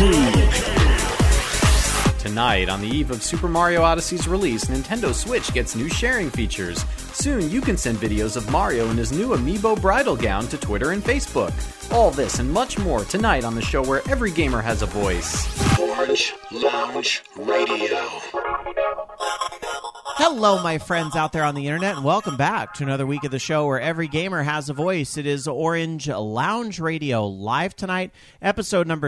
Tonight, on the eve of Super Mario Odyssey's release, Nintendo Switch gets new sharing features. Soon, you can send videos of Mario in his new amiibo bridal gown to Twitter and Facebook. All this and much more tonight on the show where every gamer has a voice. Orange Lounge Radio. Hello, my friends out there on the internet, and welcome back to another week of the show where every gamer has a voice. It is Orange Lounge Radio, live tonight, episode number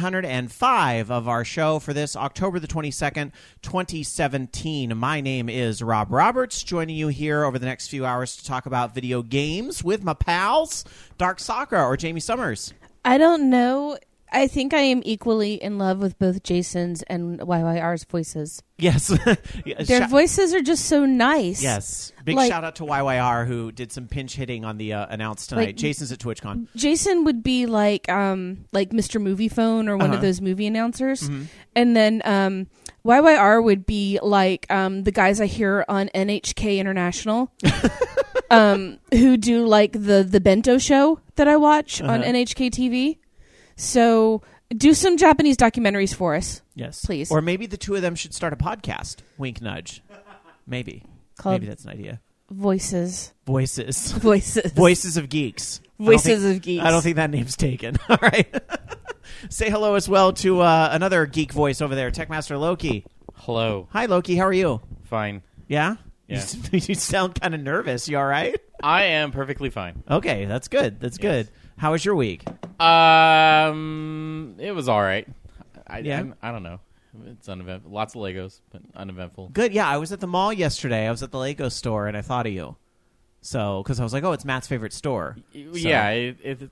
705 of our show for this October the 22nd, 2017. My name is Rob Roberts, joining you here over the next few hours to talk about video games with my pals, Dark Sakura or Jamie Summers. I don't know. I think I am equally in love with both Jason's and YYR's voices. Yes. Their voices are just so nice. Yes. Big shout out to YYR who did some pinch hitting on the announce tonight. Jason's at TwitchCon. Jason would be like Mr. Movie Phone or one of those movie announcers. Mm-hmm. And then YYR would be like the guys I hear on NHK International who do like the bento show that I watch on NHK TV. So do some Japanese documentaries for us. Yes. Please. Or maybe the two of them should start a podcast. Wink, nudge. Maybe. Maybe that's an idea. Voices. Voices. Voices. Voices of Geeks. Voices of Geeks. I don't think that name's taken. All right. Say hello as well to another geek voice over there, Techmaster Loki. Hello. Hi, Loki. How are you? Fine. Yeah? Yeah. You sound kind of nervous. You all right? I am perfectly fine. Okay, that's good. That's good. How was your week? It was all right. I don't know. It's uneventful. Lots of Legos, but uneventful. Good. Yeah, I was at the mall yesterday. I was at the Lego store, and I thought of you. So, because I was like, oh, it's Matt's favorite store. So. Yeah,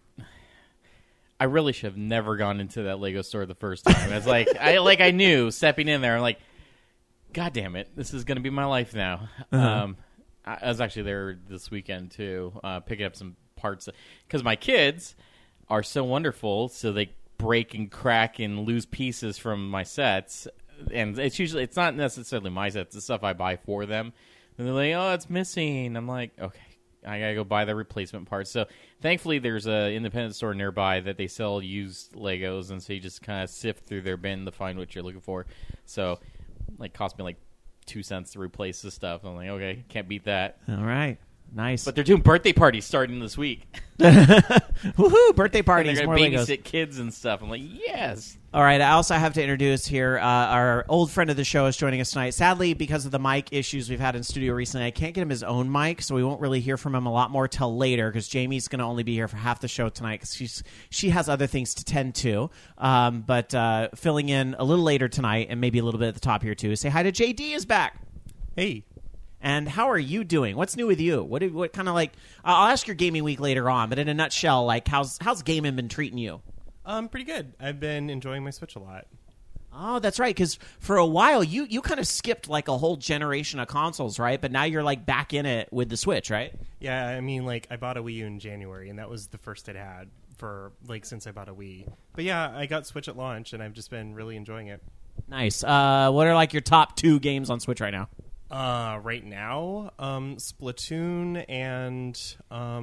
I really should have never gone into that Lego store the first time. It's like I knew stepping in there. I'm like, God damn it, this is going to be my life now. I was actually there this weekend too, picking up some parts because my kids are so wonderful, so they break and crack and lose pieces from my sets, and it's not necessarily my sets, it's stuff I buy for them, and they're like, oh, it's missing. I'm like, okay, I gotta go buy the replacement parts. So thankfully there's a independent store nearby that they sell used Legos, and so you just kind of sift through their bin to find what you're looking for. So like cost me like 2 cents to replace the stuff. I'm like, okay, can't beat that. All right. Nice. But they're doing birthday parties starting this week. Woohoo! Birthday parties. And more they're going Legos. to babysit kids and stuff. I'm like, yes. All right. I also have to introduce here our old friend of the show is joining us tonight. Sadly, because of the mic issues we've had in studio recently, I can't get him his own mic, so we won't really hear from him a lot more till later because Jamie's going to only be here for half the show tonight because she has other things to tend to. But filling in a little later tonight and maybe a little bit at the top here too. Say hi to JD is back. Hey. And how are you doing? What's new with you? What kind of like? I'll ask your gaming week later on, but in a nutshell, like how's gaming been treating you? Pretty good. I've been enjoying my Switch a lot. Oh, that's right. Because for a while, you kind of skipped like a whole generation of consoles, right? But now you're like back in it with the Switch, right? Yeah, I mean, like I bought a Wii U in January, and that was the first it had for like since I bought a Wii. But yeah, I got Switch at launch, and I've just been really enjoying it. Nice. What are like your top 2 games on Switch right now? Right now, Splatoon and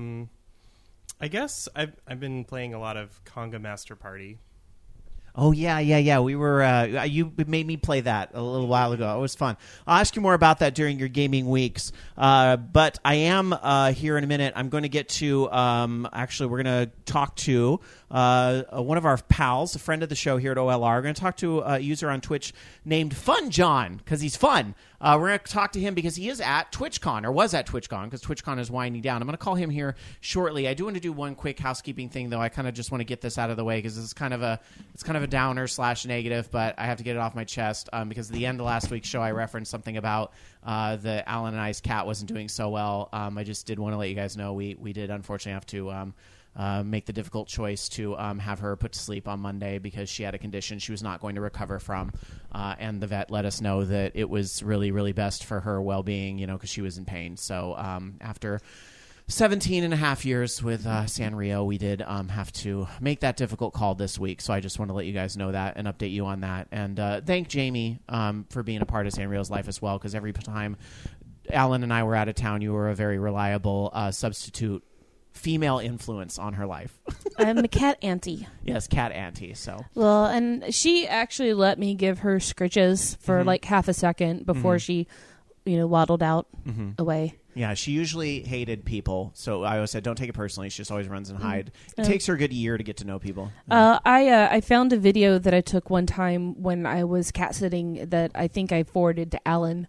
I guess I've been playing a lot of Conga Master Party. Oh, yeah. We were you made me play that a little while ago. It was fun. I'll ask you more about that during your gaming weeks. But I am here in a minute. I'm going to get to actually, we're going to talk to one of our pals, a friend of the show here at OLR. We're going to talk to a user on Twitch named Fun John because he's fun. We're going to talk to him because he is at TwitchCon, or was at TwitchCon, because TwitchCon is winding down. I'm going to call him here shortly. I do want to do one quick housekeeping thing, though. I kind of just want to get this out of the way because it's kind of a downer / negative, but I have to get it off my chest because at the end of last week's show, I referenced something about the Alan and I's cat wasn't doing so well. I just did want to let you guys know we did unfortunately have to make the difficult choice to have her put to sleep on Monday because she had a condition she was not going to recover from, and the vet let us know that it was really, really best for her well-being, because she was in pain. So after 17 and a half years with Sanrio, we did have to make that difficult call this week. So I just want to let you guys know that and update you on that. And thank Jamie for being a part of Sanrio's life as well, because every time Alan and I were out of town, you were a very reliable substitute female influence on her life? I'm a cat auntie. Yes, cat auntie. So Well, and she actually let me give her scritches for like half a second before she, waddled out away. yeah, she usually hated people. So I always said, don't take it personally. She just always runs and hide. It takes her a good year to get to know people. I found a video that I took one time when I was cat sitting that I think I forwarded to Alan.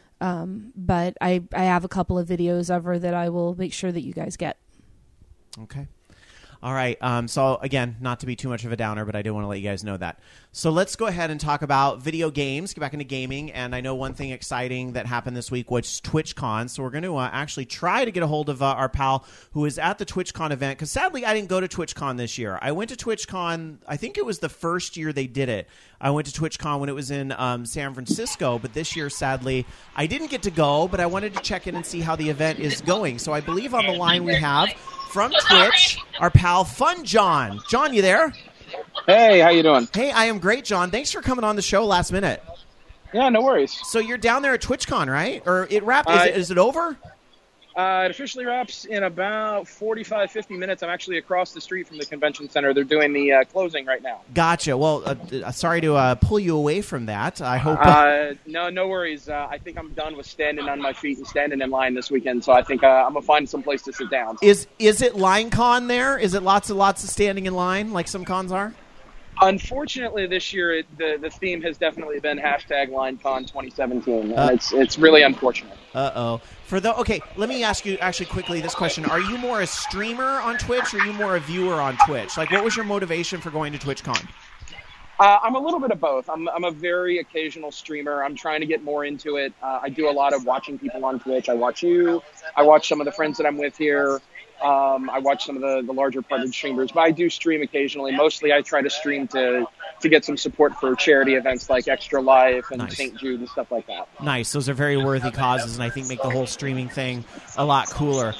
But I have a couple of videos of her that I will make sure that you guys get. Okay. All right. So, again, not to be too much of a downer, but I do want to let you guys know that. So let's go ahead and talk about video games, get back into gaming. And I know one thing exciting that happened this week was TwitchCon. So we're going to actually try to get a hold of our pal who is at the TwitchCon event. Because sadly, I didn't go to TwitchCon this year. I went to TwitchCon, I think it was the first year they did it. I went to TwitchCon when it was in San Francisco. But this year, sadly, I didn't get to go. But I wanted to check in and see how the event is going. So I believe on the line we have from Twitch, our pal Fun John. John, you there? Hey, how you doing? Hey, I am great, John. Thanks for coming on the show last minute. Yeah, no worries. So you're down there at TwitchCon, right? Or it wrapped? Is it over? It officially wraps in about 45, 50 minutes. I'm actually across the street from the convention center. They're doing the closing right now. Gotcha. Well, sorry to pull you away from that. I hope. No worries. I think I'm done with standing on my feet and standing in line this weekend. So I think I'm gonna find some place to sit down. Is it LineCon there? Is it lots of standing in line like some cons are? Unfortunately, this year the theme has definitely been #LineCon 2017, and it's really unfortunate. Okay, let me ask you actually quickly this question: are you more a streamer on Twitch, or are you more a viewer on Twitch? Like, what was your motivation for going to TwitchCon? I'm a little bit of both. I'm a very occasional streamer. I'm trying to get more into it. I do a lot of watching people on Twitch. I watch you. I watch some of the friends that I'm with here. I watch some of the larger partnered streamers, but I do stream occasionally. Mostly I try to stream to get some support for charity events like Extra Life and Nice. St. Jude and stuff like that. Nice. Those are very worthy causes, and I think make the whole streaming thing a lot cooler.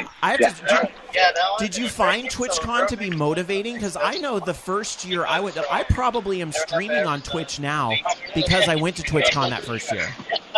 Did you find TwitchCon to be motivating? Because I know the first year I went, I probably am streaming on Twitch now because I went to TwitchCon that first year.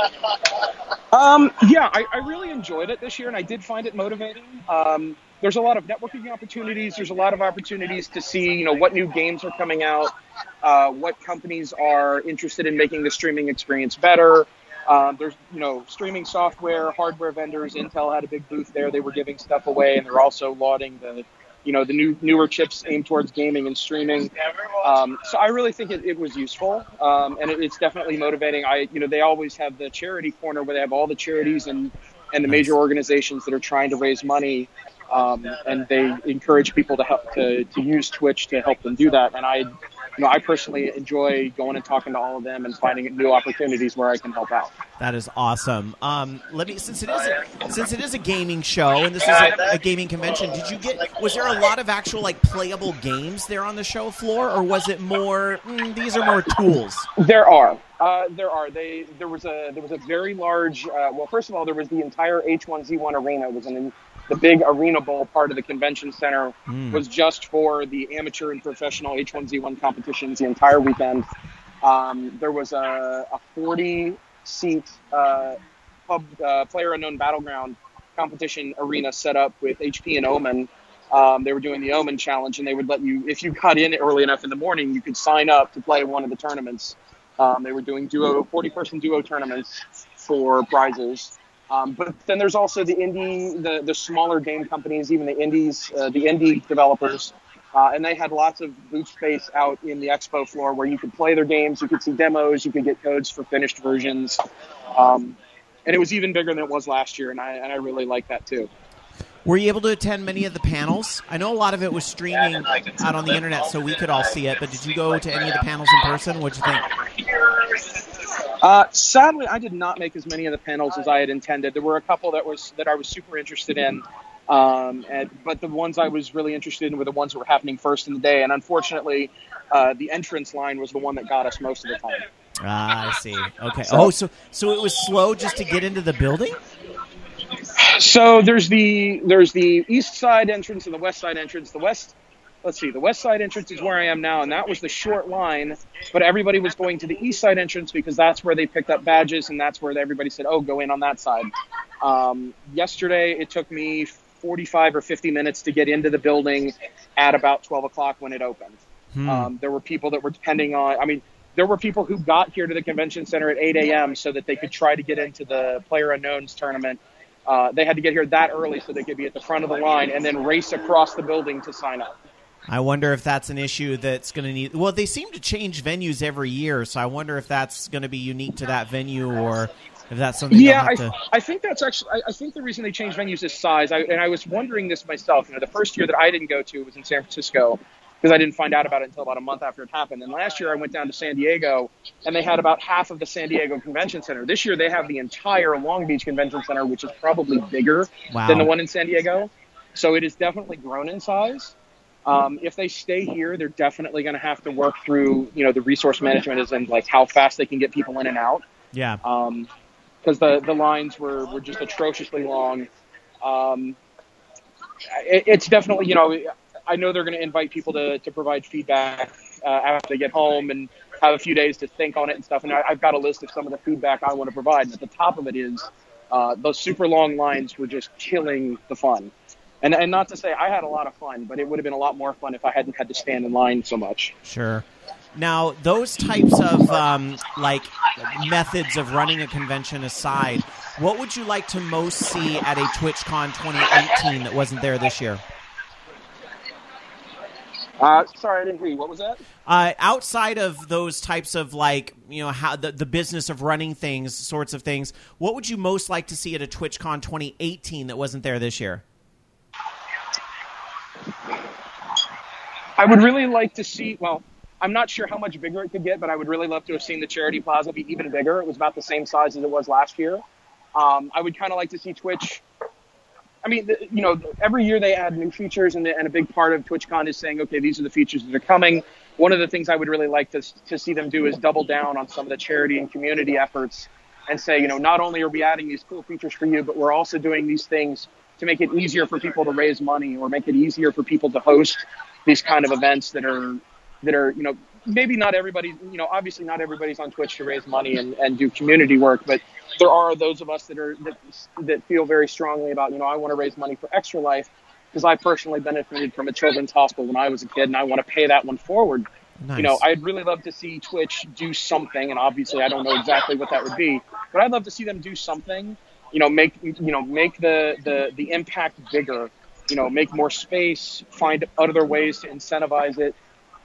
I really enjoyed it this year, and I did find it motivating. There's a lot of networking opportunities. There's a lot of opportunities to see, what new games are coming out, what companies are interested in making the streaming experience better. There's, streaming software, hardware vendors. Intel had a big booth there. They were giving stuff away, and they're also lauding the newer chips aimed towards gaming and streaming. So I really think it was useful, and it's definitely motivating. They always have the charity corner where they have all the charities and the major organizations that are trying to raise money, and they encourage people to help to use Twitch to help them do that. And I personally enjoy going and talking to all of them and finding new opportunities where I can help out. That is awesome. Since it is a gaming show and this is a gaming convention, was there a lot of actual playable games there on the show floor, or was it more these are more tools? There are. There was a very large. First of all, there was the entire H1Z1 arena. It was the big Arena Bowl part of the convention center was just for the amateur and professional H1Z1 competitions the entire weekend. There was a 40-seat Player Unknown Battleground competition arena set up with HP and Omen. They were doing the Omen Challenge, and they would let you, if you cut in early enough in the morning, you could sign up to play one of the tournaments. They were doing 40-person duo tournaments for prizes. But then there's also the smaller game companies, even the indies, the indie developers, and they had lots of booth space out in the expo floor where you could play their games, you could see demos, you could get codes for finished versions, and it was even bigger than it was last year, and I really like that too. Were you able to attend many of the panels? I know a lot of it was streaming out on the internet, so we could all see it. But did you go to any of the panels in person? What'd you think? Sadly, I did not make as many of the panels as I had intended. There were a couple that I was super interested in, but the ones I was really interested in were the ones that were happening first in the day. And unfortunately, the entrance line was the one that got us most of the time. I see. Okay. So it was slow just to get into the building? So there's the east side entrance and the west side entrance. The west side entrance is where I am now, and that was the short line, but everybody was going to the east side entrance because that's where they picked up badges, and that's where everybody said, oh, go in on that side. Yesterday, it took me 45 or 50 minutes to get into the building at about 12 o'clock when it opened. There were people that were depending on, there were people who got here to the convention center at 8 a.m. so that they could try to get into the Player Unknowns tournament. They had to get here that early so they could be at the front of the line and then race across the building to sign up. I wonder if that's an issue that's going to need... Well, they seem to change venues every year, so I wonder if that's going to be unique to that venue or if that's something... I think that's actually... I think the reason they changed venues is size. I was wondering this myself. The first year that I didn't go to was in San Francisco because I didn't find out about it until about a month after it happened. And last year I went down to San Diego, and they had about half of the San Diego Convention Center. This year they have the entire Long Beach Convention Center, which is probably bigger than the one in San Diego. So it has definitely grown in size. If they stay here, they're definitely going to have to work through, the resource management as in like how fast they can get people in and out. Yeah. Because the lines were just atrociously long. It's definitely, I know they're going to invite people to provide feedback after they get home and have a few days to think on it and stuff. And I've got a list of some of the feedback I want to provide. And at the top of it is those super long lines were just killing the fun. And not to say I had a lot of fun, but it would have been a lot more fun if I hadn't had to stand in line so much. Sure. Now, those types of methods of running a convention aside, what would you like to most see at a TwitchCon 2018 that wasn't there this year? Sorry, I didn't hear you. What was that? Outside of those types of how the business of running things, sorts of things, what would you most like to see at a TwitchCon 2018 that wasn't there this year? I would really like to see, I'm not sure how much bigger it could get, but I would really love to have seen the Charity Plaza be even bigger. It was about the same size as it was last year. I would kind of like to see Twitch. Every year they add new features, and a big part of TwitchCon is saying, okay, these are the features that are coming. One of the things I would really like to see them do is double down on some of the charity and community efforts and say, not only are we adding these cool features for you, but we're also doing these things to make it easier for people to raise money or make it easier for people to host these kind of events that are maybe not everybody, obviously not everybody's on Twitch to raise money and do community work, but there are those of us that feel very strongly about, I want to raise money for Extra Life because I personally benefited from a children's hospital when I was a kid and I want to pay that one forward. Nice. I'd really love to see Twitch do something, and obviously I don't know exactly what that would be, but I'd love to see them do something, make the impact bigger, make more space, find other ways to incentivize it.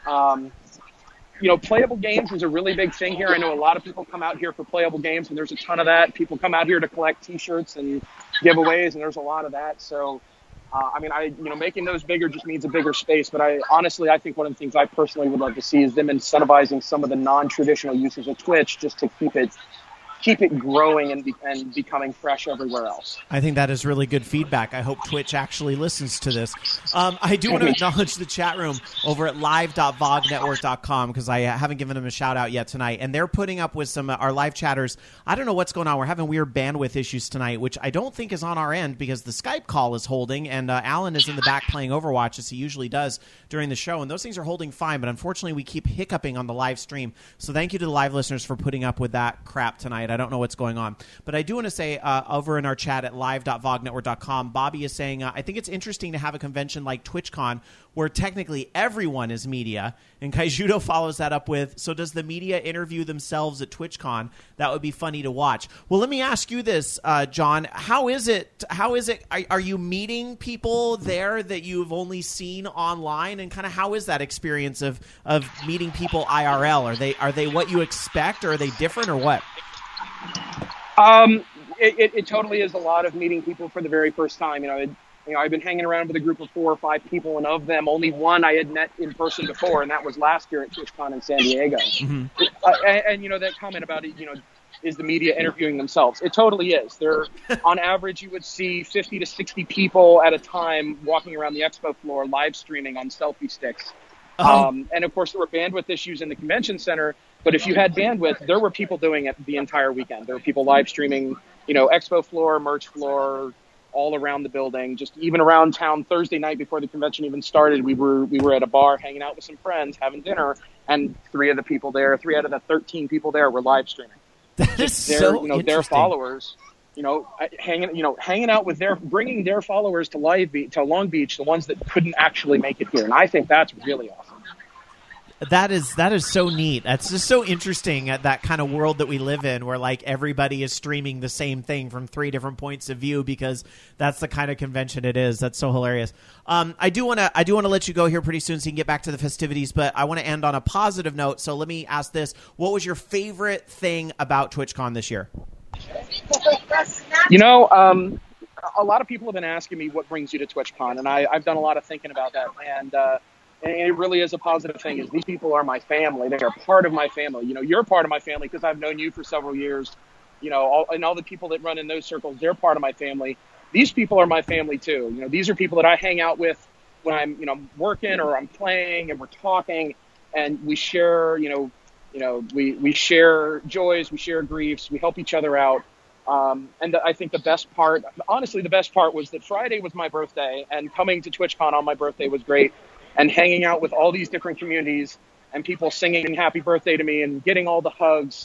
Playable games is a really big thing here. I know a lot of people come out here for playable games, and there's a ton of that. People come out here to collect T-shirts and giveaways, and there's a lot of that. So, making those bigger just means a bigger space. But I think one of the things I personally would love to see is them incentivizing some of the non-traditional uses of Twitch just to keep it growing and becoming fresh everywhere else. I think that is really good feedback. I hope Twitch actually listens to this. I do want to acknowledge the chat room over at live.vognetwork.com because I haven't given them a shout out yet tonight. And they're putting up with some our live chatters. I don't know what's going on. We're having weird bandwidth issues tonight, which I don't think is on our end because the Skype call is holding and Alan is in the back playing Overwatch as he usually does during the show. And those things are holding fine, but unfortunately we keep hiccuping on the live stream. So thank you to the live listeners for putting up with that crap tonight. I don't know what's going on. But I do want to say over in our chat at live.vognetwork.com, Bobby is saying, I think it's interesting to have a convention like TwitchCon where technically everyone is media. And Kaijudo follows that up with, so does the media interview themselves at TwitchCon? That would be funny to watch. Well, let me ask you this, John. How is it? Are you meeting people there that you've only seen online? And kind of how is that experience of meeting people IRL? Are they what you expect, or are they different, or what? It totally is a lot of meeting people for the very first time. I've been hanging around with a group of 4 or 5 people, and of them, only one I had met in person before, and that was last year at TwitchCon in San Diego. Mm-hmm. And that comment about it, is the media interviewing themselves? It totally is. They're on average, you would see 50 to 60 people at a time walking around the expo floor, live streaming on selfie sticks. And of course, there were bandwidth issues in the convention center. But if you had bandwidth, there were people doing it the entire weekend. There were people live streaming, expo floor, merch floor, all around the building, just even around town. Thursday night before the convention even started, we were at a bar hanging out with some friends, having dinner, and 3 out of the 13 people there were live streaming. That is so interesting. Their followers. hanging out with bringing their followers to Long Beach, the ones that couldn't actually make it here. And I think that's really awesome. That is so neat. That's just so interesting at that kind of world that we live in, where like everybody is streaming the same thing from 3 different points of view, because that's the kind of convention it is. That's so hilarious. I do want to let you go here pretty soon so you can get back to the festivities, but I want to end on a positive note. So let me ask this: what was your favorite thing about TwitchCon this year? A lot of people have been asking me what brings you to TwitchCon, and I've done a lot of thinking about that. And it really is a positive thing. Is these people are my family. They are part of my family. You're part of my family because I've known you for several years. And all the people that run in those circles, they're part of my family. These people are my family too. These are people that I hang out with when I'm working or I'm playing, and we're talking, and we share. We share joys, we share griefs, we help each other out. And I think the best part was that Friday was my birthday, and coming to TwitchCon on my birthday was great. And hanging out with all these different communities and people singing happy birthday to me and getting all the hugs.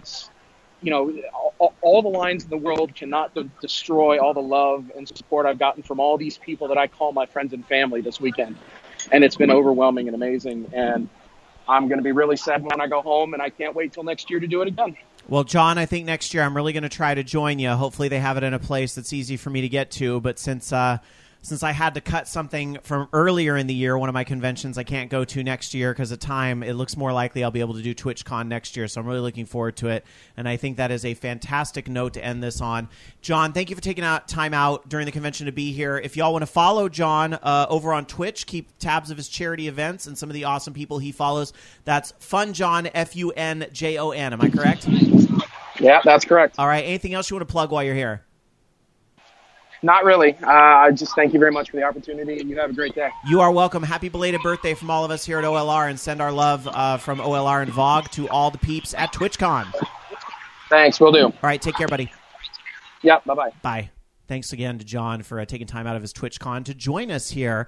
All the lines in the world cannot destroy all the love and support I've gotten from all these people that I call my friends and family this weekend. And it's been overwhelming and amazing. And I'm going to be really sad when I go home, and I can't wait till next year to do it again. Well, John, I think next year I'm really going to try to join you. Hopefully they have it in a place that's easy for me to get to. But since I had to cut something from earlier in the year, one of my conventions I can't go to next year because of time, it looks more likely I'll be able to do TwitchCon next year. So I'm really looking forward to it. And I think that is a fantastic note to end this on. John, thank you for taking time out during the convention to be here. If y'all want to follow John over on Twitch, keep tabs of his charity events and some of the awesome people he follows. That's FunJon, FUNJON. Am I correct? Yeah, that's correct. All right. Anything else you want to plug while you're here? Not really. I just thank you very much for the opportunity, and you have a great day. You are welcome. Happy belated birthday from all of us here at OLR, and send our love from OLR and VOG to all the peeps at TwitchCon. Thanks, will do. All right, take care, buddy. Yep, bye-bye. Bye. Thanks again to John for taking time out of his TwitchCon to join us here.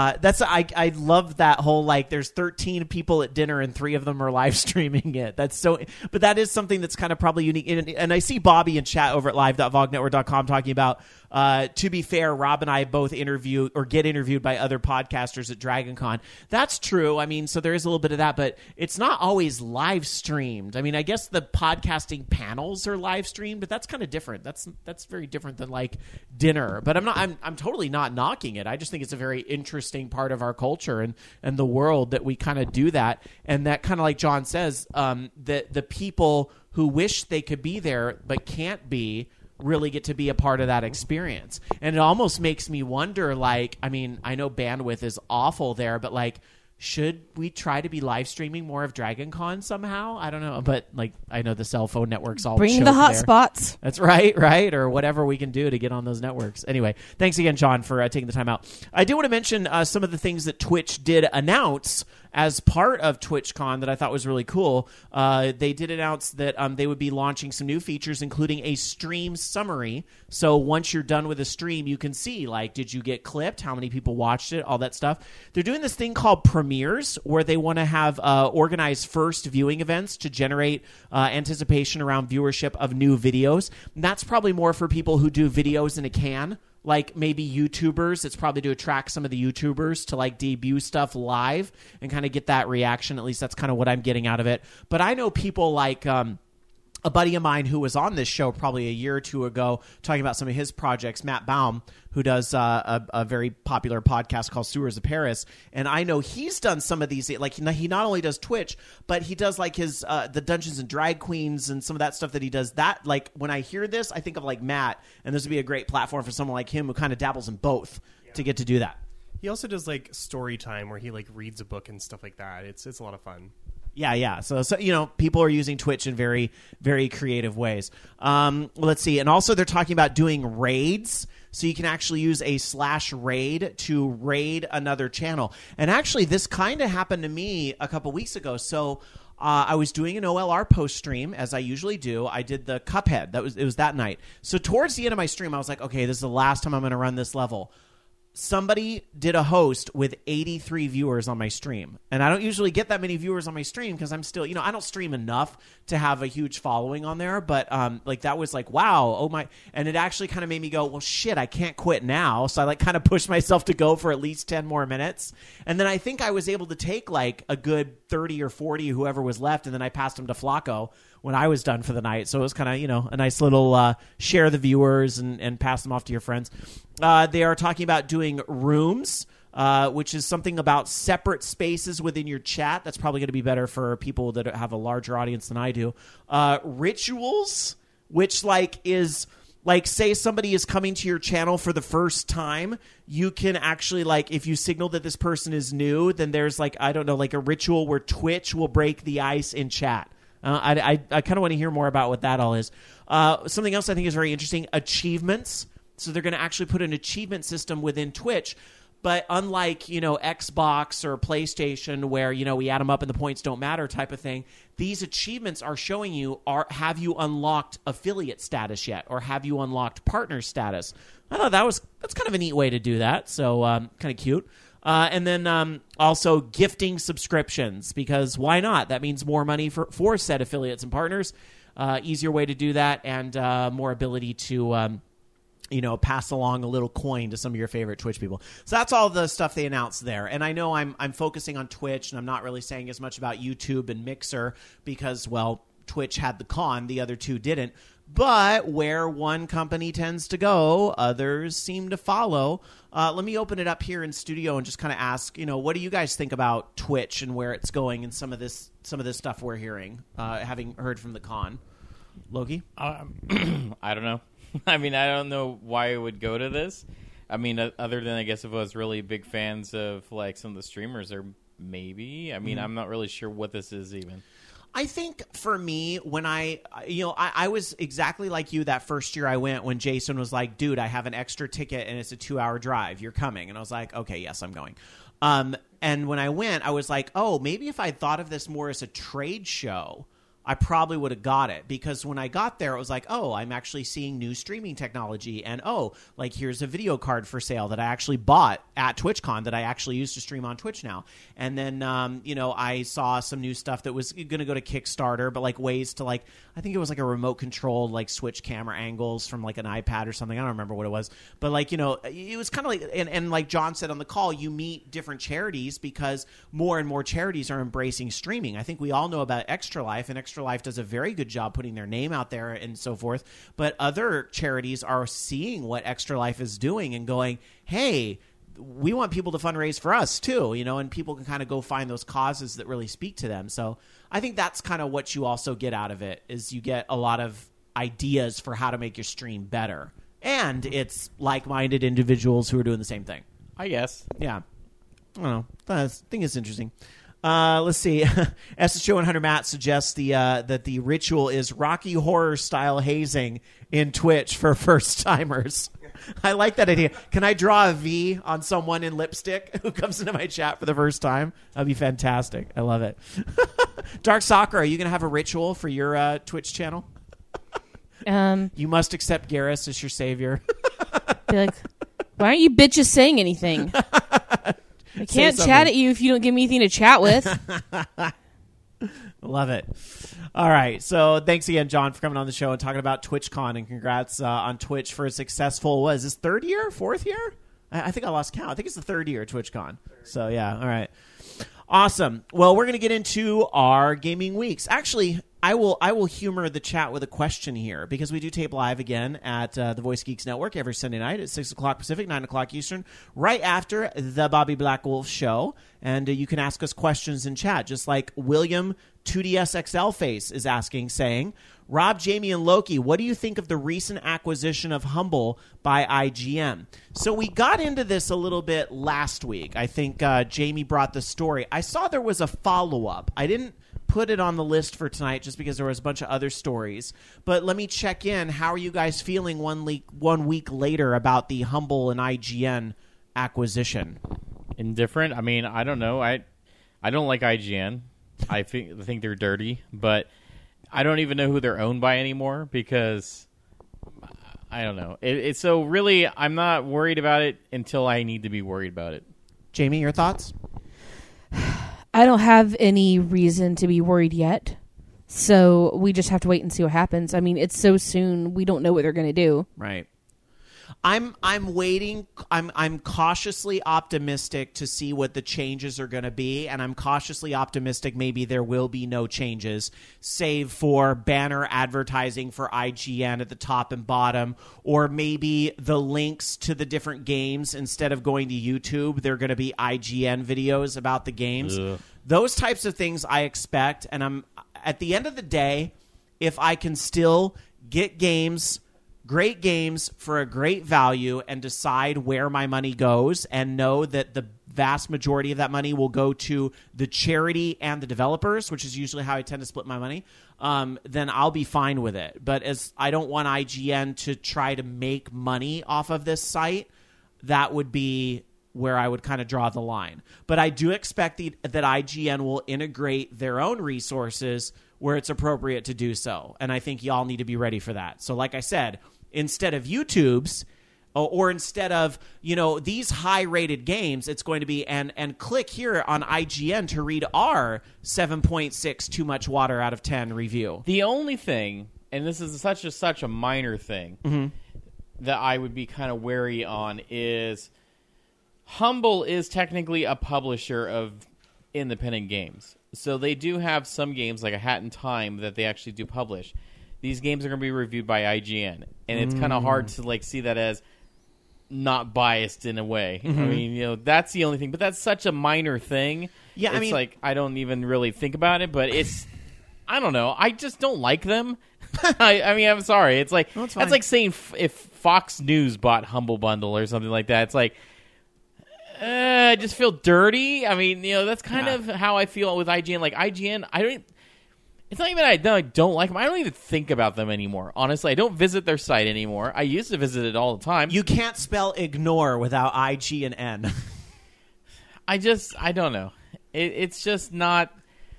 I love that whole, like, there's 13 people at dinner and 3 of them are live streaming it. But that is something that's kind of probably unique. And I see Bobby in chat over at live.vognetwork.com talking about, to be fair, Rob and I both get interviewed by other podcasters at DragonCon. That's true. I mean, so there is a little bit of that, but it's not always live streamed. I mean, I guess the podcasting panels are live streamed, but that's kind of different. That's very different than like dinner. But I'm totally not knocking it. I just think it's a very interesting part of our culture and the world that we kind of do that. And that kind of, like John says, that the people who wish they could be there but can't be really get to be a part of that experience. And it almost makes me wonder, like, I mean, I know bandwidth is awful there, but like, should we try to be live streaming more of DragonCon somehow? I don't know, but like, I know the cell phone networks all bring the hotspots. That's right, or whatever we can do to get on those networks. Anyway, thanks again, John, for taking the time out. I do want to mention some of the things that Twitch did announce as part of TwitchCon that I thought was really cool. They did announce that they would be launching some new features, including a stream summary. So once you're done with a stream, you can see, like, did you get clipped? How many people watched it? All that stuff. They're doing this thing called premieres, where they want to have organized first viewing events to generate anticipation around viewership of new videos. And that's probably more for people who do videos in a can. Like maybe YouTubers, it's probably to attract some of the YouTubers to like debut stuff live and kind of get that reaction. At least that's kind of what I'm getting out of it. But I know people like a buddy of mine who was on this show probably a year or two ago talking about some of his projects, Matt Baum, who does a very popular podcast called Sewers of Paris. And I know he's done some of these, like he not only does Twitch, but he does like his the Dungeons and Drag Queens and some of that stuff that he does. That, like, when I hear this, I think of like Matt, and this would be a great platform for someone like him who kind of dabbles in both to get to do that. He also does like story time where he like reads a book and stuff like that. It's a lot of fun. Yeah. So you know, people are using Twitch in very, very creative ways. Let's see. And also they're talking about doing raids. So you can actually use a /raid to raid another channel. And actually, this kind of happened to me a couple weeks ago. So I was doing an OLR post stream, as I usually do. I did the Cuphead. It was that night. So towards the end of my stream, I was like, okay, this is the last time I'm going to run this level. somebody did a host with 83 viewers on my stream. And I don't usually get that many viewers on my stream because I'm still, I don't stream enough to have a huge following on there. But like that was like, wow, oh my. And it actually kind of made me go, well, shit, I can't quit now. So I like kind of pushed myself to go for at least 10 more minutes. And then I think I was able to take like a good 30 or 40, whoever was left. And then I passed them to Flacco when I was done for the night. So it was kind of, a nice little share the viewers and pass them off to your friends. They are talking about doing rooms, which is something about separate spaces within your chat. That's probably going to be better for people that have a larger audience than I do. Rituals, which is say somebody is coming to your channel for the first time, you can actually if you signal that this person is new, then there's a ritual where Twitch will break the ice in chat. I kind of want to hear more about what that all is. Something else I think is very interesting, achievements. So they're going to actually put an achievement system within Twitch. But unlike, Xbox or PlayStation where, we add them up and the points don't matter type of thing, these achievements are showing you, have you unlocked affiliate status yet? Or have you unlocked partner status? I thought that's kind of a neat way to do that. So kind of cute. And then also gifting subscriptions, because why not? That means more money for said affiliates and partners. Easier way to do that, and more ability to pass along a little coin to some of your favorite Twitch people. So that's all the stuff they announced there. And I know I'm focusing on Twitch, and I'm not really saying as much about YouTube and Mixer because, well, Twitch had the con, the other two didn't. But where one company tends to go, others seem to follow. Let me open it up here in studio and just kind of ask, what do you guys think about Twitch and where it's going and some of this stuff we're hearing, having heard from the con? Loki? I don't know. I mean, I don't know why it would go to this. I mean, other than I guess if I was really big fans of some of the streamers, or maybe. I mean, I'm not really sure what this is even. I think for me, when I was exactly like you that first year I went when Jason was like, dude, I have an extra ticket and it's a 2-hour drive. You're coming. And I was like, okay, yes, I'm going. And when I went, I was like, oh, maybe if I thought of this more as a trade show, I probably would have got it, because when I got there, it was like, oh, I'm actually seeing new streaming technology, and here's a video card for sale that I actually bought at TwitchCon that I actually use to stream on Twitch now. And then, I saw some new stuff that was going to go to Kickstarter, but ways to I think it was a remote controlled switch camera angles from an iPad or something. I don't remember what it was, but it was kind of and like John said on the call, you meet different charities because more and more charities are embracing streaming. I think we all know about Extra Life, and Extra Life does a very good job putting their name out there and so forth. But other charities are seeing what Extra Life is doing and going, hey, we want people to fundraise for us too, and people can kind of go find those causes that really speak to them. So I think that's kind of what you also get out of it, is you get a lot of ideas for how to make your stream better. And it's like-minded individuals who are doing the same thing. I guess. Yeah. I don't know. I think it's interesting. Let's see. SSJ100 Matt suggests that the ritual is Rocky Horror style hazing in Twitch for first timers. I like that idea. Can I draw a V on someone in lipstick who comes into my chat for the first time? That'd be fantastic. I love it. Dark Soccer, are you going to have a ritual for your Twitch channel? You must accept Garrus as your savior. Be like, why aren't you bitches saying anything? I can't chat at you if you don't give me anything to chat with. Love it. All right. So thanks again, John, for coming on the show and talking about TwitchCon, and congrats on Twitch for a successful, what is this, third year, fourth year? I think I lost count. I think it's the third year of TwitchCon. So yeah. All right. Awesome. Well, we're going to get into our gaming weeks. Actually, I will humor the chat with a question here, because we do tape live again at the Voice Geeks Network every Sunday night at 6 o'clock Pacific, 9 o'clock Eastern, right after the Bobby Black Wolf show. And you can ask us questions in chat, just like William 2DSXL Face is asking, saying, Rob, Jamie, and Loki, what do you think of the recent acquisition of Humble by IGN? So we got into this a little bit last week. I think Jamie brought the story. I saw there was a follow-up. I didn't put it on the list for tonight just because there was a bunch of other stories. But let me check in. How are you guys feeling 1 week later about the Humble and IGN acquisition? Indifferent. I mean, I don't know. I don't like IGN. I think they're dirty, but I don't even know who they're owned by anymore, because I don't know. So really, I'm not worried about it until I need to be worried about it. Jamie, your thoughts? I don't have any reason to be worried yet. So we just have to wait and see what happens. I mean, it's so soon. We don't know what they're going to do. Right. I'm waiting. I'm cautiously optimistic to see what the changes are going to be, and I'm cautiously optimistic maybe there will be no changes, save for banner advertising for IGN at the top and bottom, or maybe the links to the different games, instead of going to YouTube, they're going to be IGN videos about the games. Ugh. Those types of things I expect, and I'm at the end of the day, if I can still get games, great games for a great value, and decide where my money goes and know that the vast majority of that money will go to the charity and the developers, which is usually how I tend to split my money, then I'll be fine with it. But as I don't want IGN to try to make money off of this site, that would be where I would kind of draw the line. But I do expect that IGN will integrate their own resources where it's appropriate to do so. And I think y'all need to be ready for that. So like I said, instead of YouTube's, or instead of, these high-rated games, it's going to be, and click here on IGN to read our 7.6 too much water out of 10 review. The only thing, and this is such a minor thing, that I would be kind of wary on is Humble is technically a publisher of independent games. So they do have some games like A Hat in Time that they actually do publish. These games are going to be reviewed by IGN, and it's kind of hard to see that as not biased in a way. I mean, that's the only thing, but that's such a minor thing. Yeah, it's I don't even really think about it, but I don't know. I just don't like them. I mean, I'm sorry. It's like that's like saying if Fox News bought Humble Bundle or something like that. It's like, I just feel dirty. I mean, that's kind of how I feel with IGN. Like IGN, it's not even I don't like them. I don't even think about them anymore. Honestly, I don't visit their site anymore. I used to visit it all the time. You can't spell ignore without IG and N. I don't know. It's just not.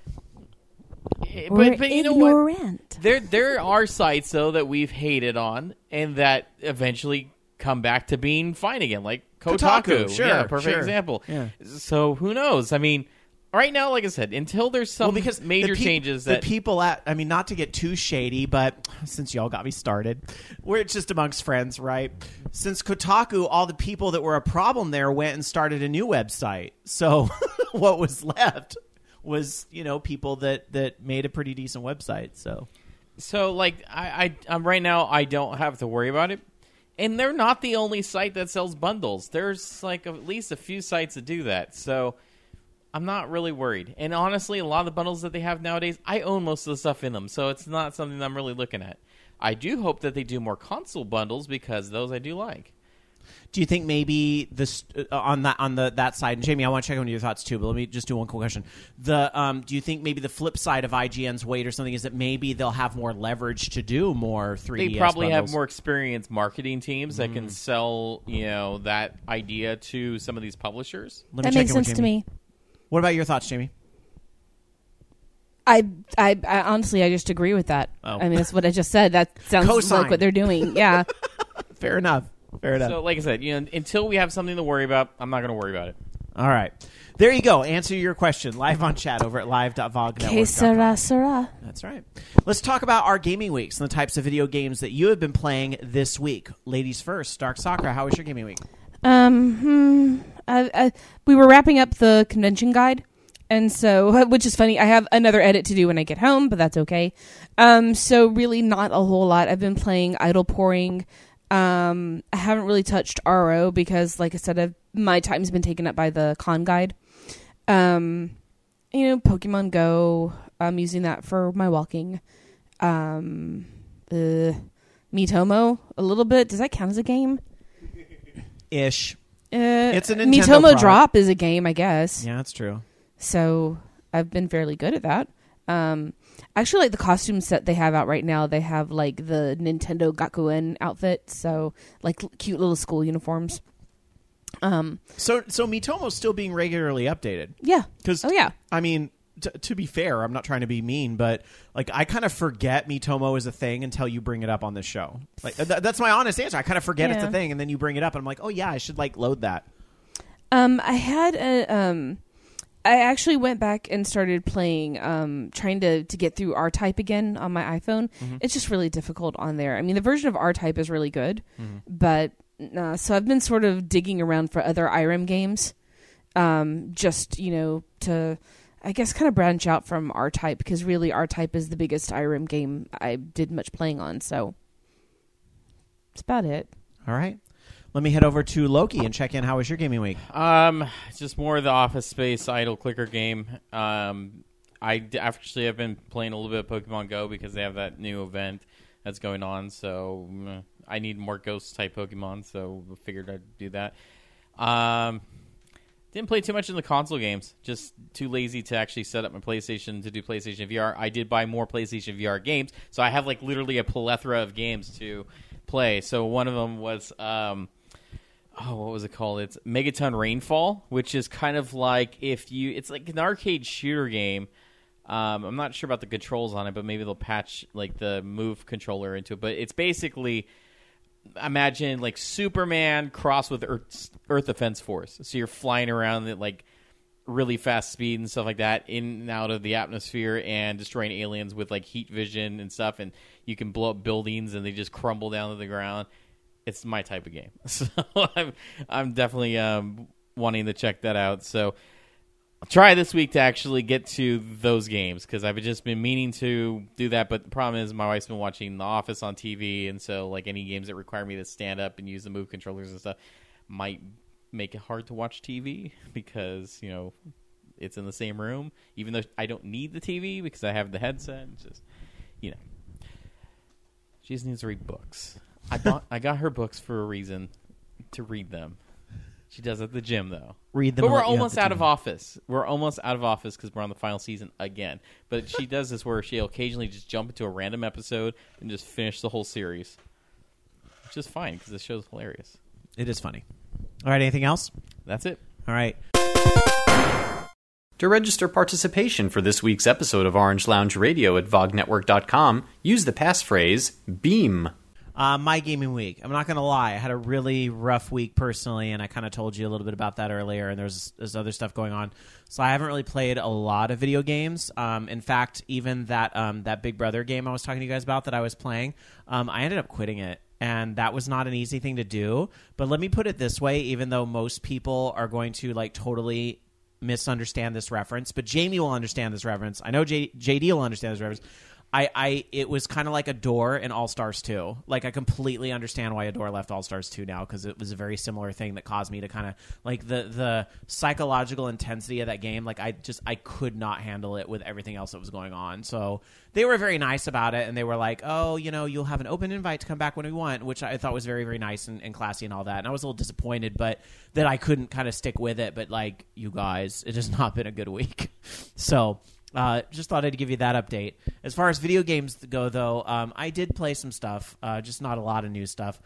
We're but you know what? ignorant. There are sites though that we've hated on and that eventually come back to being fine again, like Kotaku. Sure, yeah, perfect sure. example. Yeah. So who knows? I mean, right now, like I said, until there's some major changes that the people at, I mean, not to get too shady, but since y'all got me started, we're just amongst friends, right? Since Kotaku, all the people that were a problem there went and started a new website. So what was left was, people that made a pretty decent website. So like I'm right now, I don't have to worry about it. And they're not the only site that sells bundles. There's like at least a few sites that do that. So I'm not really worried. And honestly, a lot of the bundles that they have nowadays, I own most of the stuff in them. So it's not something that I'm really looking at. I do hope that they do more console bundles because those I do like. Do you think maybe this on that side, and Jamie, I want to check on your thoughts too, but let me just do one quick question. Do you think maybe the flip side of IGN's weight or something is that maybe they'll have more leverage to do more 3DS They probably bundles? have more experienced marketing teams that can sell, that idea to some of these publishers. That makes sense to me. What about your thoughts, Jamie? I honestly, I just agree with that. Oh. I mean, that's what I just said. That sounds Cosign. like what they're doing. Yeah. Fair enough. So, like I said, until we have something to worry about, I'm not going to worry about it. All right. There you go. Answer your question live on chat over at live.vognetwork.com. Que sera, sera. That's right. Let's talk about our gaming weeks and the types of video games that you have been playing this week. Ladies first. Dark Sakura, how was your gaming week? We were wrapping up the convention guide, and so, which is funny, I have another edit to do when I get home, but that's okay. So really not a whole lot. I've been playing Idle Pouring. I haven't really touched RO because, like I said, my time's been taken up by the con guide. Pokemon Go. I'm using that for my walking. Miitomo a little bit. Does that count as a game? Ish. It's a Nintendo Miitomo product. Drop is a game, I guess. Yeah, that's true. So I've been fairly good at that. Actually, like the costume set they have out right now, they have like the Nintendo Gakuen outfit, so like cute little school uniforms. So Miitomo's still being regularly updated. Yeah. Because oh yeah. I mean, to be fair, I'm not trying to be mean, but like I kind of forget Miitomo is a thing until you bring it up on this show. Like that's my honest answer. I kind of forget it's a thing, and then you bring it up, and I'm like, oh yeah, I should like load that. I had a I actually went back and started playing, trying to get through R-Type again on my iPhone. Mm-hmm. It's just really difficult on there. I mean, the version of R-Type is really good, but so I've been sort of digging around for other IREM games, just, to, I guess, kind of branch out from R-Type, because really R-Type is the biggest IREM game I did much playing on, so that's about it. All right. Let me head over to Loki and check in. How was your gaming week? It's just more of the Office Space idle clicker game. Actually have been playing a little bit of Pokemon Go because they have that new event that's going on. So I need more ghost type Pokemon, so I figured I'd do that. Didn't play too much in the console games. Just too lazy to actually set up my PlayStation to do PlayStation VR. I did buy more PlayStation VR games, so I have like literally a plethora of games to play. So one of them was what was it called? It's Megaton Rainfall, which is kind of like it's like an arcade shooter game. I'm not sure about the controls on it, but maybe they'll patch like the Move controller into it. But it's basically, imagine like Superman crossed with Earth Defense Force. So you're flying around at like really fast speed and stuff like that, in and out of the atmosphere, and destroying aliens with like heat vision and stuff. And you can blow up buildings and they just crumble down to the ground. It's my type of game, so I'm definitely wanting to check that out. So I'll try this week to actually get to those games, because I've just been meaning to do that. But the problem is my wife's been watching The Office on TV, and so like any games that require me to stand up and use the Move controllers and stuff might make it hard to watch TV, because it's in the same room, even though I don't need the TV because I have the headset. It's just she just needs to read books. I got her books for a reason, to read them. She does at the gym, though. Read them. But we're almost out of Office. We're almost out of Office because we're on the final season again. But she does this where she'll occasionally just jump into a random episode and just finish the whole series. Which is fine, because the show's hilarious. It is funny. All right, anything else? That's it. All right. To register participation for this week's episode of Orange Lounge Radio at vognetwork.com, use the passphrase BEAM. My gaming week. I'm not going to lie. I had a really rough week personally, and I kind of told you a little bit about that earlier, and there's other stuff going on. So I haven't really played a lot of video games. In fact, even that Big Brother game I was talking to you guys about that I was playing, I ended up quitting it. And that was not an easy thing to do. But let me put it this way, even though most people are going to like totally misunderstand this reference, but Jamie will understand this reference. I know JD will understand this reference. It was kind of like Adore in All-Stars 2. Like, I completely understand why Adore left All-Stars 2 now, because it was a very similar thing that caused me to kind of, like, the psychological intensity of that game. Like, I could not handle it with everything else that was going on. So they were very nice about it, and they were like, oh, you'll have an open invite to come back when we want, which I thought was very, very nice and classy and all that. And I was a little disappointed, but that I couldn't kind of stick with it. But, like, you guys, it has not been a good week. So just thought I'd give you that update. As far as video games go, though, I did play some stuff, just not a lot of new stuff.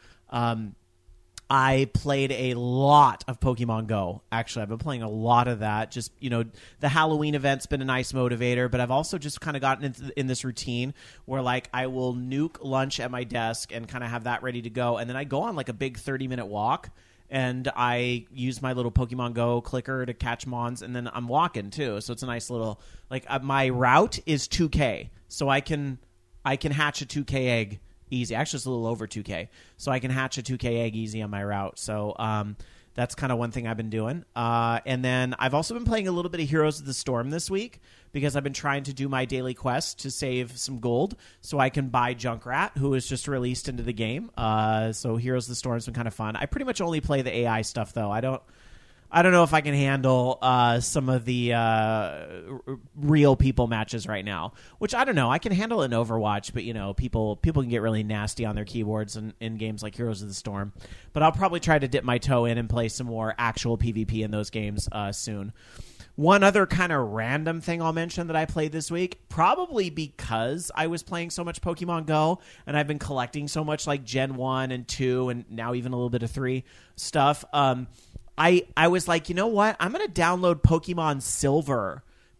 I played a lot of Pokemon Go. Actually, I've been playing a lot of that. Just, the Halloween event's been a nice motivator, but I've also just kind of gotten in this routine where, like, I will nuke lunch at my desk and kind of have that ready to go, and then I go on, like, a big 30-minute walk, and I use my little Pokemon Go clicker to catch mons, and then I'm walking too. So it's a nice little, like, my route is 2K, so I can hatch a 2K egg easy. Actually, it's a little over 2K, so I can hatch a 2K egg easy on my route. So that's kind of one thing I've been doing. And then I've also been playing a little bit of Heroes of the Storm this week, because I've been trying to do my daily quest to save some gold so I can buy Junkrat, who was just released into the game. So Heroes of the Storm has been kind of fun. I pretty much only play the AI stuff, though. I don't know if I can handle some of the real people matches right now, which I don't know. I can handle it in Overwatch, but people can get really nasty on their keyboards in games like Heroes of the Storm. But I'll probably try to dip my toe in and play some more actual PvP in those games soon. One other kind of random thing I'll mention that I played this week, probably because I was playing so much Pokemon Go and I've been collecting so much like Gen 1 and 2 and now even a little bit of 3 stuff. I was like, you know what? I'm going to download Pokemon Silver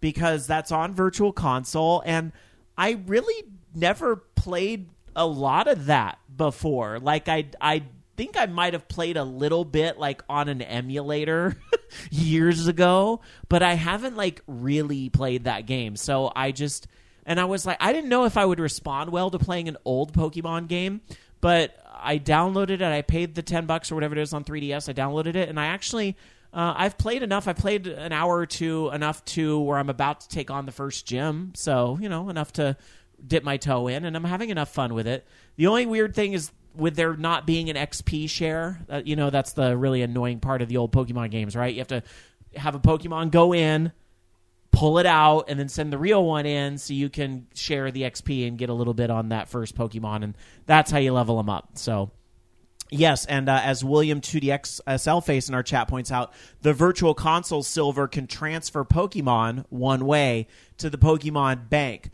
because that's on Virtual Console, and I really never played a lot of that before. Like I think I might have played a little bit like on an emulator years ago, but I haven't like really played that game. So I was like, I didn't know if I would respond well to playing an old Pokemon game, but I downloaded it. I paid the $10 or whatever it is on 3DS. I downloaded it, and I actually I've played enough. I played an hour or two, enough to where I'm about to take on the first gym. So, enough to dip my toe in, and I'm having enough fun with it. The only weird thing is with there not being an XP share. That's the really annoying part of the old Pokemon games, right? You have to have a Pokemon go in, pull it out, and then send the real one in so you can share the XP and get a little bit on that first Pokemon, and that's how you level them up. So, yes, and as William 2DX SLFace in our chat points out, the Virtual Console Silver can transfer Pokemon one way to the Pokemon Bank.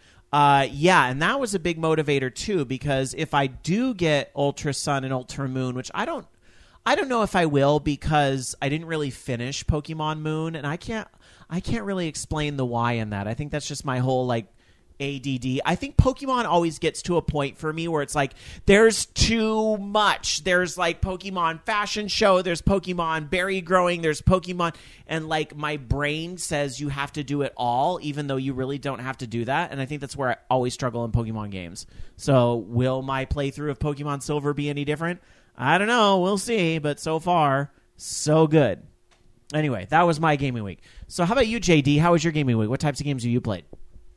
And that was a big motivator too, because if I do get Ultra Sun and Ultra Moon, which I don't know if I will, because I didn't really finish Pokemon Moon, and I can't really explain the why in that. I think that's just my whole like ADD. I think Pokemon always gets to a point for me where it's like there's too much. There's like Pokemon fashion show, there's Pokemon berry growing, there's Pokemon, and like my brain says you have to do it all, even though you really don't have to do that. And I think that's where I always struggle in Pokemon games. So will my playthrough of Pokemon Silver be any different? I don't know. We'll see. But so far, so good. Anyway, that was my gaming week. So how about you, JD? How was your gaming week? What types of games have you played?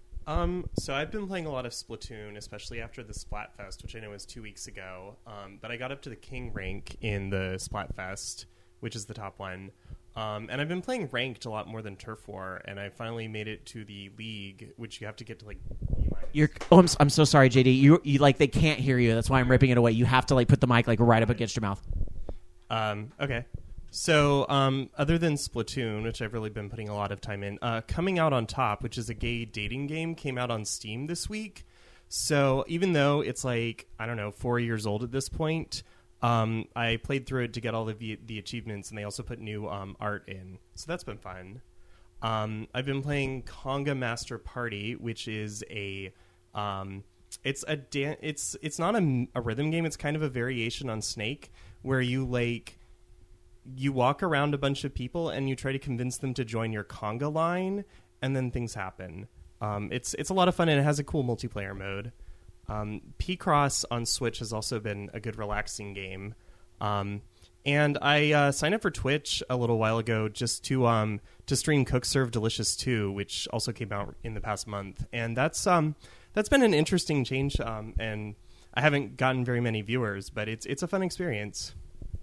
So I've been playing a lot of Splatoon, especially after the Splatfest, which I know was 2 weeks ago. But I got up to the King rank in the Splatfest, which is the top one. And I've been playing ranked a lot more than Turf War, and I finally made it to the League, which you have to get to like. I'm so sorry, JD. You like they can't hear you. That's why I'm ripping it away. You have to like put the mic like right up against your mouth. Okay. So, other than Splatoon, which I've really been putting a lot of time in, Coming Out on Top, which is a gay dating game, came out on Steam this week. So, even though it's like, 4 years old at this point, I played through it to get all of the achievements, and they also put new art in. So that's been fun. I've been playing Conga Master Party, which is it's not a rhythm game. It's kind of a variation on Snake, where you walk around a bunch of people and you try to convince them to join your conga line, and then things happen. It's a lot of fun, and it has a cool multiplayer mode. P-Cross on Switch has also been a good relaxing game. And I signed up for Twitch a little while ago just to stream Cook Serve Delicious 2, which also came out in the past month. And that's been an interesting change, and I haven't gotten very many viewers, but it's a fun experience.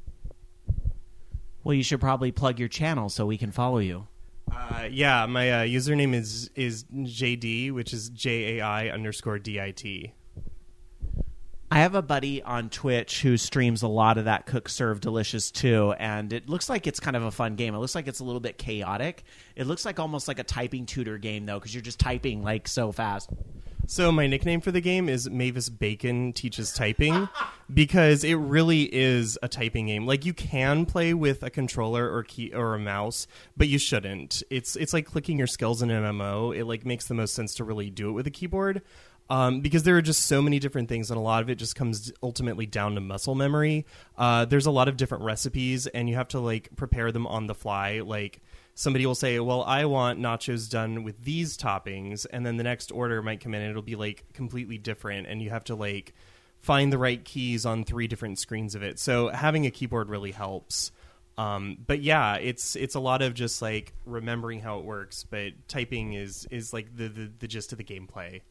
Well, you should probably plug your channel so we can follow you. Yeah, my username is JD, which is JAI_DIT. I have a buddy on Twitch who streams a lot of that Cook Serve Delicious too, and it looks like it's kind of a fun game. It looks like it's a little bit chaotic. It looks like almost like a typing tutor game, though, because you're just typing like so fast. So my nickname for the game is Mavis Bacon Teaches Typing, because it really is a typing game. Like, you can play with a controller or key or a mouse, but you shouldn't. It's like clicking your skills in an MMO. It like makes the most sense to really do it with a keyboard, because there are just so many different things, and a lot of it just comes ultimately down to muscle memory. There's a lot of different recipes, and you have to like prepare them on the fly. Like, somebody will say, well, I want nachos done with these toppings, and then the next order might come in and it'll be like completely different, and you have to like find the right keys on 3 different screens of it. So having a keyboard really helps. But yeah, it's a lot of just like remembering how it works, but typing is like the gist of the gameplay.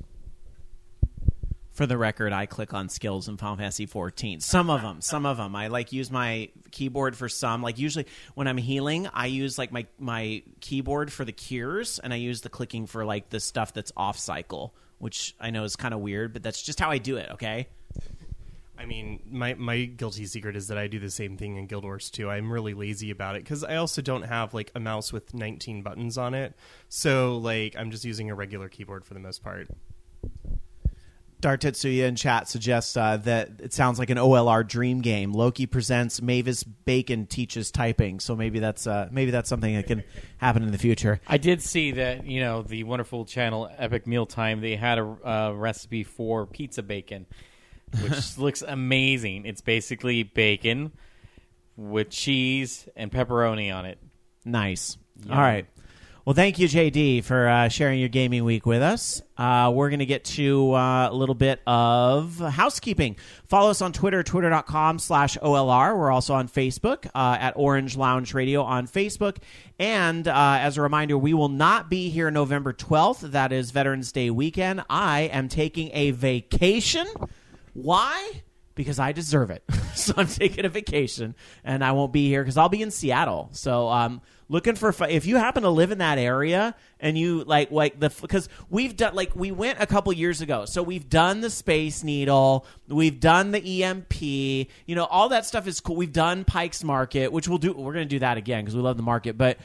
For the record, I click on skills in Final Fantasy 14. Some of them. I like use my keyboard for some. Like usually when I'm healing, I use like my keyboard for the cures, and I use the clicking for like the stuff that's off cycle, which I know is kind of weird, but that's just how I do it. Okay. I mean, my guilty secret is that I do the same thing in Guild Wars 2. I'm really lazy about it because I also don't have like a mouse with 19 buttons on it. So like I'm just using a regular keyboard for the most part. Dar Tetsuya in chat suggests that it sounds like an OLR dream game. Loki presents, Mavis Bacon teaches typing. So maybe that's something that can happen in the future. I did see that, the wonderful channel Epic Mealtime, they had a recipe for pizza bacon, which looks amazing. It's basically bacon with cheese and pepperoni on it. Nice. All right. Well, thank you, JD, for sharing your gaming week with us. We're going to get to a little bit of housekeeping. Follow us on Twitter, twitter.com/OLR. We're also on Facebook at Orange Lounge Radio on Facebook. And as a reminder, we will not be here November 12th. That is Veterans Day weekend. I am taking a vacation. Why? Because I deserve it. So I'm taking a vacation, and I won't be here because I'll be in Seattle. So looking for if you happen to live in that area and you because we've done we went a couple years ago, so we've done the Space Needle, we've done the EMP, all that stuff is cool. We've done Pike's Market, which we're going to do that again because we love the market. But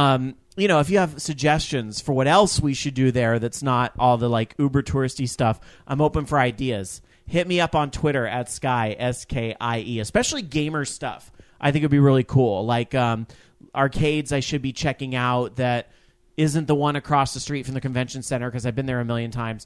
if you have suggestions for what else we should do there that's not all the uber touristy stuff, I'm open for ideas. Hit me up on Twitter at Sky, SKIE, especially gamer stuff. I think it would be really cool. Arcades I should be checking out that isn't the one across the street from the convention center because I've been there a million times.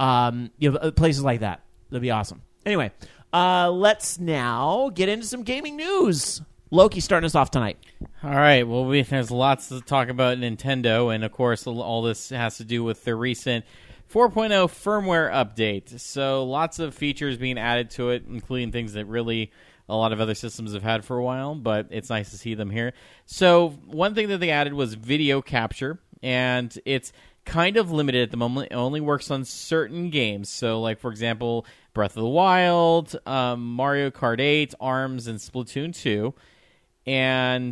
Places like that. That'd be awesome. Anyway, let's now get into some gaming news. Loki starting us off tonight. All right. Well, there's lots to talk about Nintendo, and of course, all this has to do with the recent 4.0 firmware update. So lots of features being added to it, including things that really a lot of other systems have had for a while, but it's nice to see them here. So one thing that they added was video capture, and it's kind of limited at the moment. It only works on certain games. So, for example, Breath of the Wild, Mario Kart 8, ARMS, and Splatoon 2. And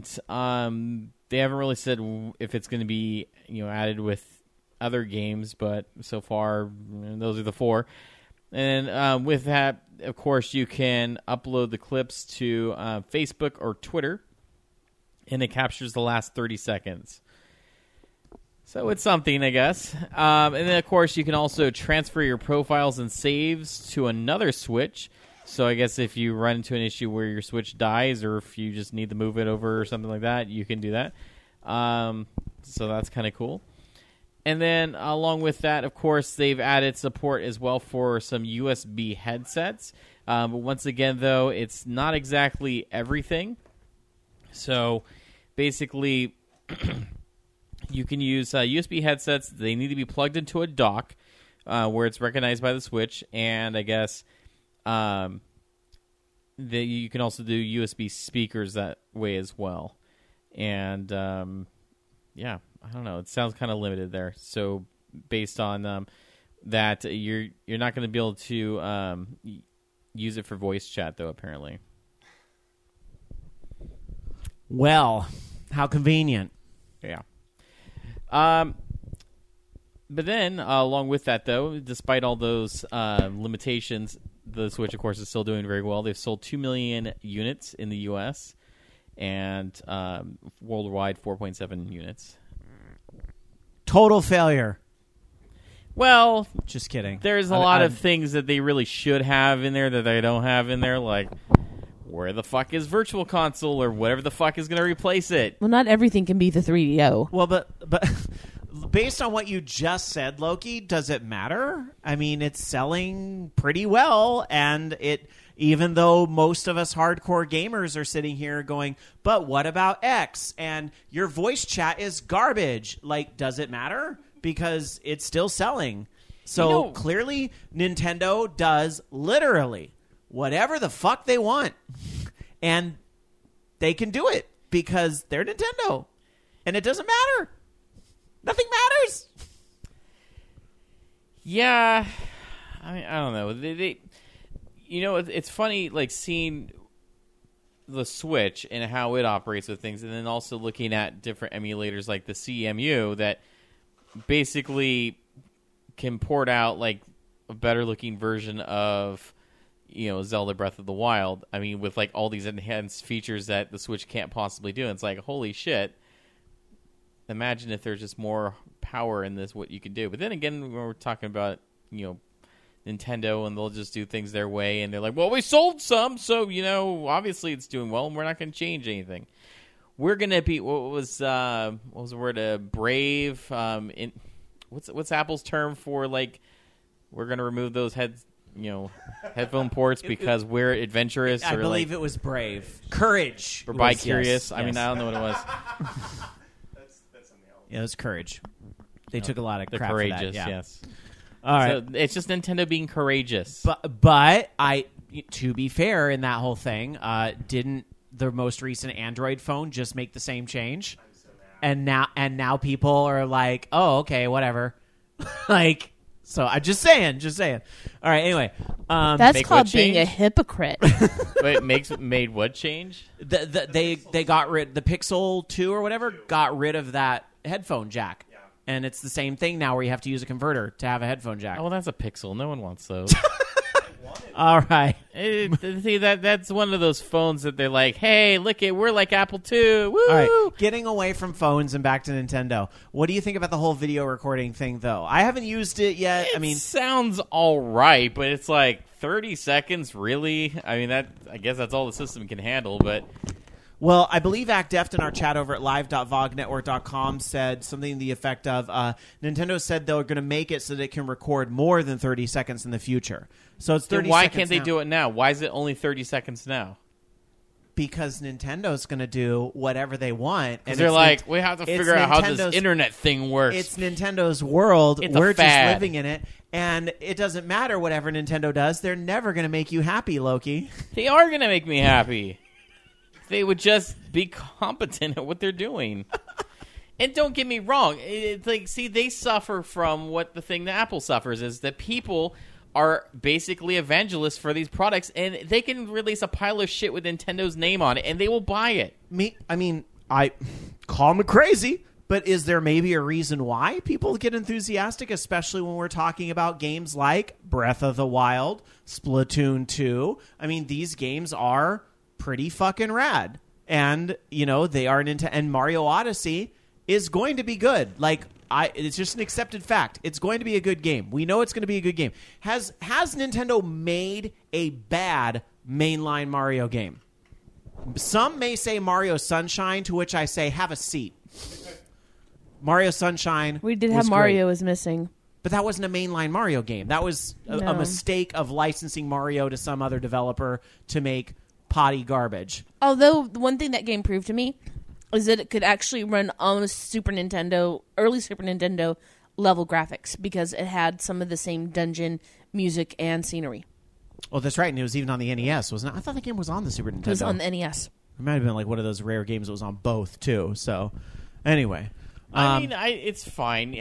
they haven't really said if it's going to be added with other games, but so far those are the four. And with that, of course, you can upload the clips to Facebook or Twitter, and it captures the last 30 seconds. So it's something, I guess. And then, of course, you can also transfer your profiles and saves to another Switch. So I guess if you run into an issue where your Switch dies or if you just need to move it over or something like that, you can do that. So that's kind of cool. And then along with that, of course, they've added support as well for some USB headsets. But once again, though, it's not exactly everything. So basically, you can use USB headsets. They need to be plugged into a dock where it's recognized by the Switch. And I guess you can also do USB speakers that way as well. And yeah. I don't know. It sounds kind of limited there. So based on that, you're not going to be able to use it for voice chat, though, apparently. Well, how convenient. Yeah. But then, along with that, though, despite all those limitations, the Switch, of course, is still doing very well. They've sold 2 million units in the U.S. and worldwide 4.7 units. Total failure. Well, just kidding. There's a lot of things that they really should have in there that they don't have in there, like where the fuck is Virtual Console or whatever the fuck is going to replace it. Well, not everything can be the 3DO. Well, but based on what you just said, Loki, does it matter? I mean, it's selling pretty well, and even though most of us hardcore gamers are sitting here going, but what about X? And your voice chat is garbage. Does it matter? Because it's still selling. So clearly Nintendo does literally whatever the fuck they want. And they can do it because they're Nintendo. And it doesn't matter. Nothing matters. Yeah. I mean, I don't know. They it's funny, seeing the Switch and how it operates with things, and then also looking at different emulators like the CMU that basically can port out, a better-looking version of, Zelda Breath of the Wild. I mean, with, all these enhanced features that the Switch can't possibly do. And it's holy shit. Imagine if there's just more power in this, what you could do. But then again, when we're talking about, Nintendo, and they'll just do things their way, and they're like, well, we sold some, so, obviously it's doing well, and we're not going to change anything. We're going to be, what was the word, brave, what's Apple's term for, like, we're going to remove those headphone ports because we're adventurous? I believe it was brave. Courage. Or bi-curious. Yes. I mean, I don't know what it was. That's something else. Yeah, it was courage. They took a lot of They're crap courageous, for that. Yeah. yes. All right. So it's just Nintendo being courageous. But to be fair in that whole thing, didn't the most recent Android phone just make the same change? And now people are like, oh, okay, whatever. Like, so I'm just saying. All right, anyway. That's Make called what being a change? hypocrite. Wait, made what change? They got rid, the Pixel 2 or whatever got rid of that headphone jack. Yeah. And it's the same thing now where you have to use a converter to have a headphone jack. Oh, well, that's a Pixel. No one wants those. All right. See, that's one of those phones that they're like, hey, look it, we're like Apple II. Woo! All right, getting away from phones and back to Nintendo. What do you think about the whole video recording thing, though? I haven't used it yet. It sounds all right, but it's like 30 seconds, really? I mean, I guess that's all the system can handle, but... Well, I believe ActDeft in our chat over at live.vognetwork.com said something to the effect of, Nintendo said they're going to make it so that it can record more than 30 seconds in the future. So it's 30 then why seconds can't they now. do it now? Why is it only 30 seconds now? Because Nintendo's going to do whatever they want. Because they're like, we have to figure out how this internet thing works. It's Nintendo's world. It's a We're just fad. living in it. And it doesn't matter whatever Nintendo does. They're never going to make you happy, Loki. They are going to make me happy. They would just be competent at what they're doing. And don't get me wrong. It's like, see, they suffer from what the thing that Apple suffers is that people are basically evangelists for these products, and they can release a pile of shit with Nintendo's name on it, and they will buy it. I call me crazy, but is there maybe a reason why people get enthusiastic, especially when we're talking about games like Breath of the Wild, Splatoon 2? I mean, these games are pretty fucking rad. And, they are and Mario Odyssey is going to be good. Like, it's just an accepted fact. It's going to be a good game. We know it's going to be a good game. Has Nintendo made a bad mainline Mario game? Some may say Mario Sunshine, to which I say, have a seat. Mario Sunshine. We did was have Mario great. was missing. But that wasn't a mainline Mario game. That was a mistake of licensing Mario to some other developer to make potty garbage. Although the one thing that game proved to me is that it could actually run on a Super Nintendo, early Super Nintendo level graphics because it had some of the same dungeon music and scenery. Oh, that's right. And it was even on the NES, wasn't it? I thought the game was on the Super Nintendo. It was on the NES. It might have been like one of those rare games that was on both, too. So, anyway. It's fine.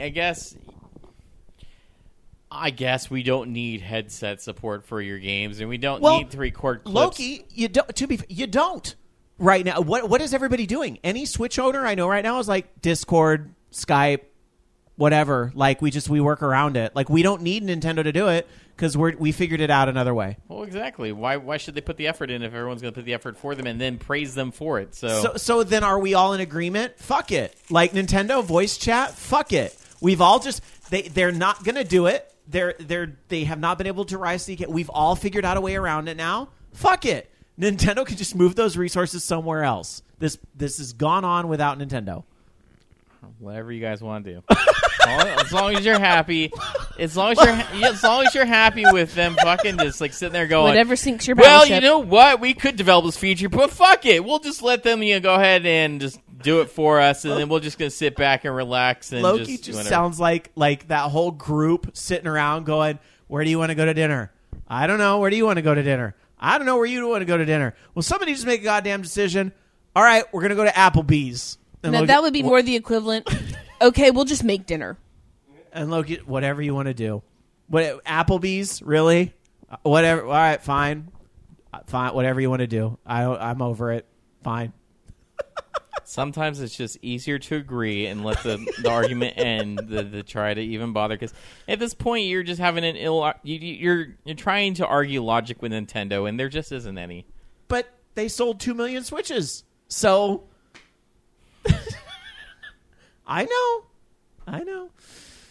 I guess we don't need headset support for your games, and we don't need to record clips. Loki, you don't right now. What is everybody doing? Any Switch owner I know right now is like Discord, Skype, whatever. Like we work around it. Like we don't need Nintendo to do it because we figured it out another way. Well, exactly. Why should they put the effort in if everyone's going to put the effort for them and then praise them for it? So then are we all in agreement? Fuck it. Like Nintendo voice chat. Fuck it. We've all just they're not going to do it. They have not been able to rise to the. We've all figured out a way around it now. Fuck it. Nintendo can just move those resources somewhere else. This has gone on without Nintendo. Whatever you guys want to do. As long as you're happy. As long as you're happy with them fucking just like sitting there going, whatever sinks your well, battleship. you know what? We could develop this feature, but fuck it. We'll just let them go ahead and just do it for us, and then we're just going to sit back and relax. And Loki just sounds like that whole group sitting around going, where do you want to go to dinner? I don't know. Where do you want to go to dinner? I don't know where you want to go to dinner. Well, somebody just make a goddamn decision. All right, we're going to go to Applebee's. And No, Loki, that would be more the equivalent. Okay, we'll just make dinner. And Loki, whatever you want to do. Applebee's, really? Whatever. All right, fine. Fine, whatever you want to do. I'm over it. Fine. Sometimes it's just easier to agree and let the argument end than to try to even bother. Because at this point, you're just having you're trying to argue logic with Nintendo, and there just isn't any. But they sold 2 million Switches, so I know.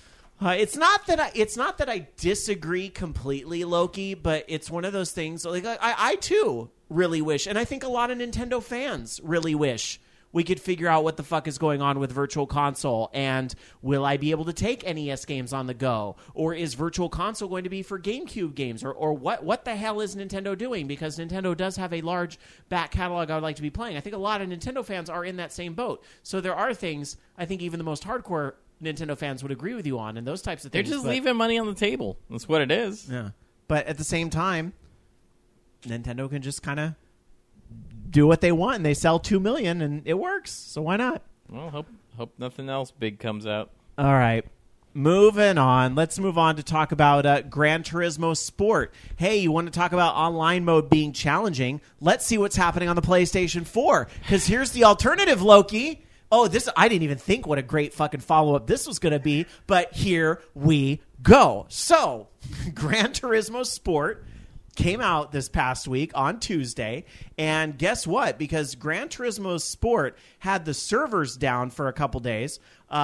It's not that I disagree completely, Loki, but it's one of those things. Like I too really wish, and I think a lot of Nintendo fans really wish we could figure out what the fuck is going on with Virtual Console, and will I be able to take NES games on the go, or is Virtual Console going to be for GameCube games, or what the hell is Nintendo doing? Because Nintendo does have a large back catalog I would like to be playing. I think a lot of Nintendo fans are in that same boat. So there are things I think even the most hardcore Nintendo fans would agree with you on, and those types of things. They're just leaving money on the table. That's what it is. Yeah. But at the same time, Nintendo can just kind of do what they want, and they sell 2 million, and it works. So why not? Well, hope nothing else big comes out. All right. Moving on. Let's move on to talk about Gran Turismo Sport. Hey, you want to talk about online mode being challenging? Let's see what's happening on the PlayStation 4. Because here's the alternative, Loki. Oh, I didn't even think what a great fucking follow-up this was going to be, but here we go. So, Gran Turismo Sport came out this past week on Tuesday, and guess what? Because Gran Turismo Sport had the servers down for a couple days,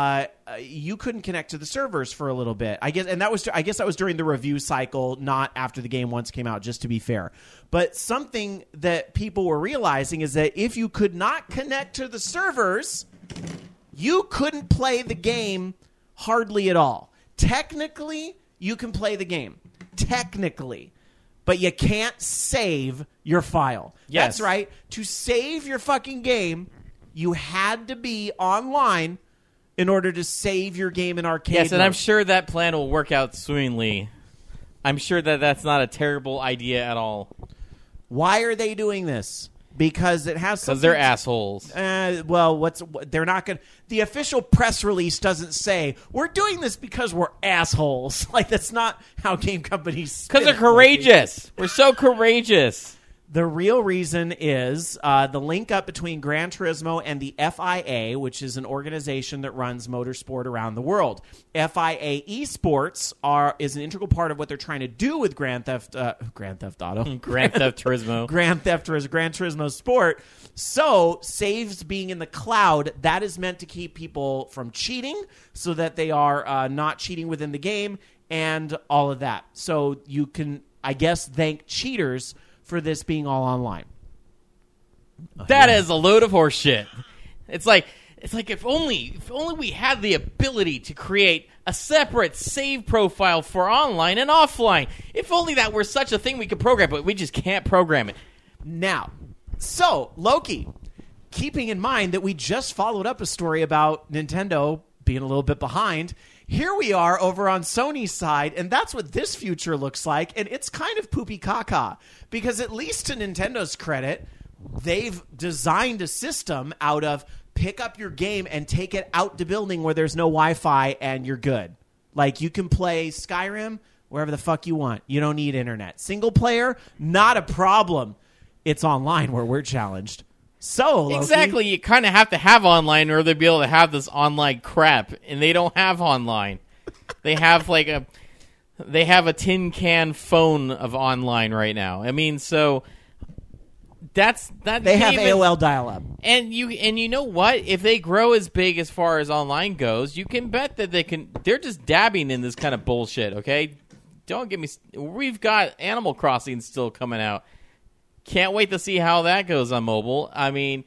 you couldn't connect to the servers for a little bit. I guess that was during the review cycle, not after the game once came out, just to be fair. But something that people were realizing is that if you could not connect to the servers, you couldn't play the game hardly at all. Technically, you can play the game. Technically. But you can't save your file. Yes. That's right. To save your fucking game, you had to be online in order to save your game in arcade Yes, and mode. I'm sure that plan will work out swimmingly. I'm sure that that's not a terrible idea at all. Why are they doing this? Because it has something. Because they're assholes. Well, they're not going to. The official press release doesn't say, we're doing this because we're assholes. Like, that's not how game companies. Because they're courageous. We're so courageous. The real reason is the link up between Gran Turismo and the FIA, which is an organization that runs motorsport around the world. FIA Esports is an integral part of what they're trying to do with Grand Theft Auto. Grand Theft Turismo. Gran Turismo Sport. So, saves being in the cloud, that is meant to keep people from cheating so that they are not cheating within the game and all of that. So, you can, I guess, thank cheaters for this being all online. That is a load of horse shit. It's like if only we had the ability to create a separate save profile for online and offline. If only that were such a thing we could program, but we just can't program it. Now, so Loki, keeping in mind that we just followed up a story about Nintendo being a little bit behind, here we are over on Sony's side, and that's what this future looks like, and it's kind of poopy caca. Because at least to Nintendo's credit, they've designed a system out of pick up your game and take it out the building where there's no Wi-Fi and you're good. Like, you can play Skyrim wherever the fuck you want. You don't need internet. Single player, not a problem. It's online where we're challenged. So, Loki, exactly, you kind of have to have online or they'll be able to have this online crap, and they don't have online. They have a tin can phone of online right now. I mean, so that's that. They have AOL dial-up, and you know what? If they grow as big as far as online goes, you can bet that they're just dabbing in this kind of bullshit. Okay, don't get me. We've got Animal Crossing still coming out. Can't wait to see how that goes on mobile. I mean,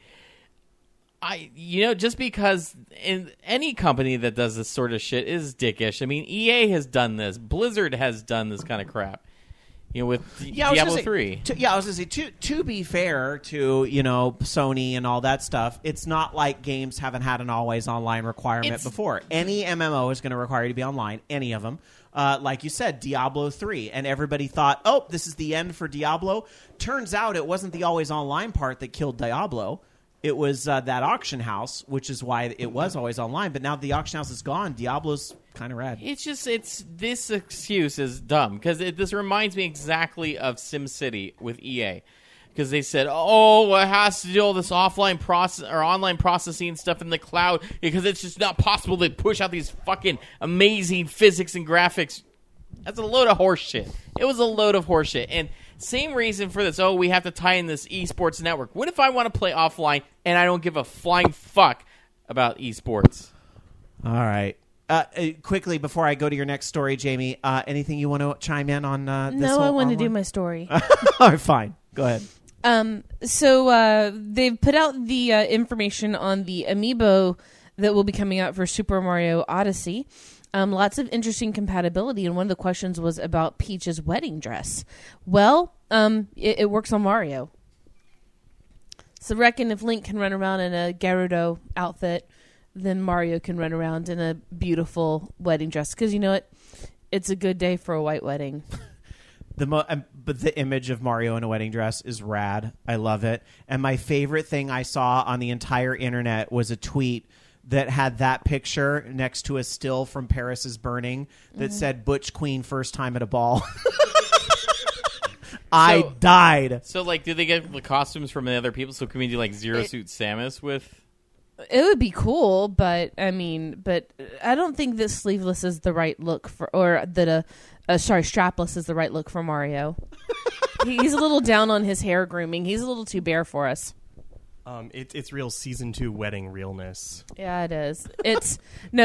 just because in any company that does this sort of shit is dickish. I mean, EA has done this. Blizzard has done this kind of crap. With Diablo 3. I was going to say, to be fair to, Sony and all that stuff, it's not like games haven't had an always online requirement before. Any MMO is going to require you to be online, any of them. Like you said, Diablo 3. And everybody thought, oh, this is the end for Diablo. Turns out it wasn't the always online part that killed Diablo. It was that auction house, which is why it was always online. But now the auction house is gone. Diablo's kind of rad. This excuse is dumb because this reminds me exactly of SimCity with EA. Because they said, oh, it has to do all this offline process or online processing stuff in the cloud because it's just not possible to push out these fucking amazing physics and graphics. That's a load of horse shit. It was a load of horse shit. And same reason for this. Oh, we have to tie in this esports network. What if I want to play offline and I don't give a flying fuck about esports? All right. quickly before I go to your next story, Jamie, anything you want to chime in on this? No, I whole want to do online? my story. All right, fine. Go ahead. So they've put out the information on the amiibo that will be coming out for Super Mario Odyssey. Lots of interesting compatibility, and one of the questions was about Peach's wedding dress. Well, it works on Mario. So reckon if Link can run around in a Gerudo outfit, then Mario can run around in a beautiful wedding dress. Because you know what? It's a good day for a white wedding. But the image of Mario in a wedding dress is rad. I love it. And my favorite thing I saw on the entire internet was a tweet that had that picture next to a still from Paris is Burning that said Butch Queen first time at a ball. I died. So, like, do they get the costumes from the other people? So can we do, like, Zero Suit Samus with... It would be cool, but I don't think that sleeveless is the right look for, or that strapless is the right look for Mario. He's a little down on his hair grooming. He's a little too bare for us. It's real season 2 wedding realness. Yeah, it is. It's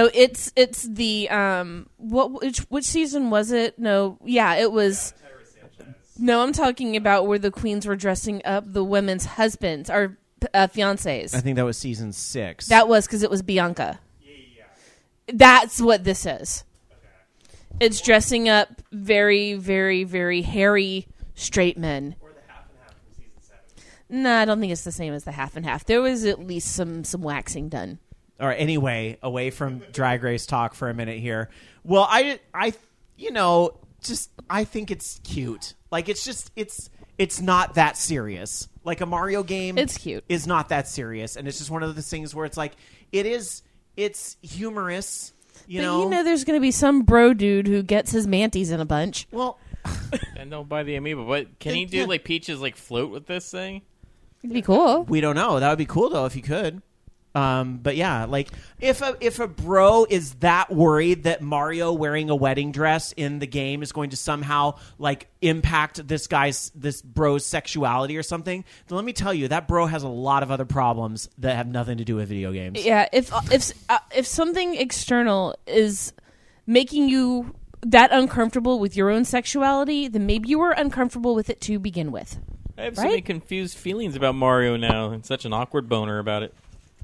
the which season was it? No, yeah, it was. No, I'm talking about where the queens were dressing up the women's husbands or fiancés. I think that was season 6. That was because it was Bianca. Yeah. That's what this is. Okay. It's dressing up very, very, very hairy straight men. Or the half and half from season 7. No, I don't think it's the same as the half and half. There was at least some waxing done. All right. Anyway, away from Drag Race talk for a minute here. Well, I think it's cute. Like, it's not that serious. Like a Mario game, it's cute. Is not that serious, and it's just one of those things where it's like it's humorous. You know, there's going to be some bro dude who gets his manties in a bunch. Well, and don't buy the amiibo. But can he do like Peach's like float with this thing? It'd be cool. We don't know. That would be cool though if you could. But yeah, like if a bro is that worried that Mario wearing a wedding dress in the game is going to somehow like impact this bro's sexuality or something, then let me tell you that bro has a lot of other problems that have nothing to do with video games. Yeah, if something external is making you that uncomfortable with your own sexuality, then maybe you were uncomfortable with it to begin with. I have so many confused feelings about Mario now, and such an awkward boner about it.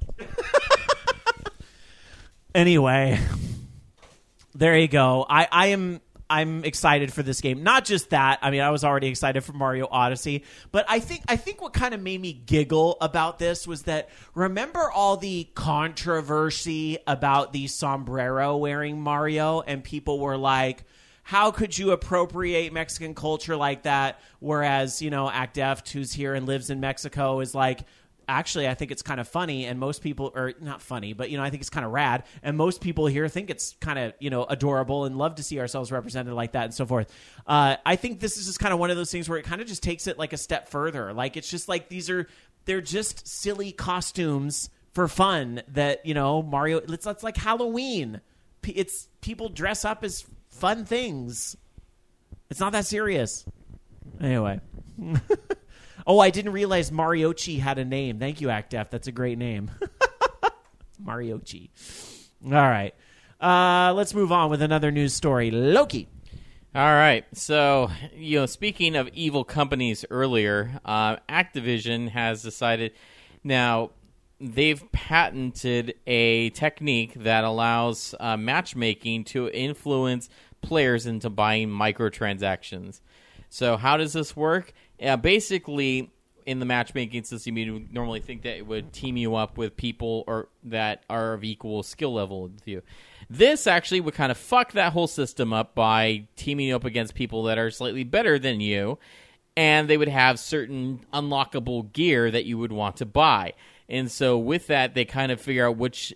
Anyway, there you go. I'm excited for this game. Not just that. I mean, I was already excited for Mario Odyssey, but I think what kind of made me giggle about this was that remember all the controversy about the sombrero wearing Mario, and people were like, how could you appropriate Mexican culture like that? Whereas, Act Deft, who's here and lives in Mexico, is like, actually, I think it's kind of funny, and most people are not funny, but I think it's kind of rad, and most people here think it's kind of adorable and love to see ourselves represented like that and so forth. I think this is just kind of one of those things where it kind of just takes it like a step further. Like it's just like they're just silly costumes for fun that Mario. It's like Halloween. It's people dress up as fun things. It's not that serious. Anyway. Oh, I didn't realize Mariochi had a name. Thank you, Act Def. That's a great name. Mariochi. All right. Let's move on with another news story. Loki. All right. So, speaking of evil companies earlier, Activision has decided now they've patented a technique that allows matchmaking to influence players into buying microtransactions. So how does this work? Basically, in the matchmaking system, you would normally think that it would team you up with people that are of equal skill level with you. This actually would kind of fuck that whole system up by teaming you up against people that are slightly better than you, and they would have certain unlockable gear that you would want to buy. And so with that, they kind of figure out which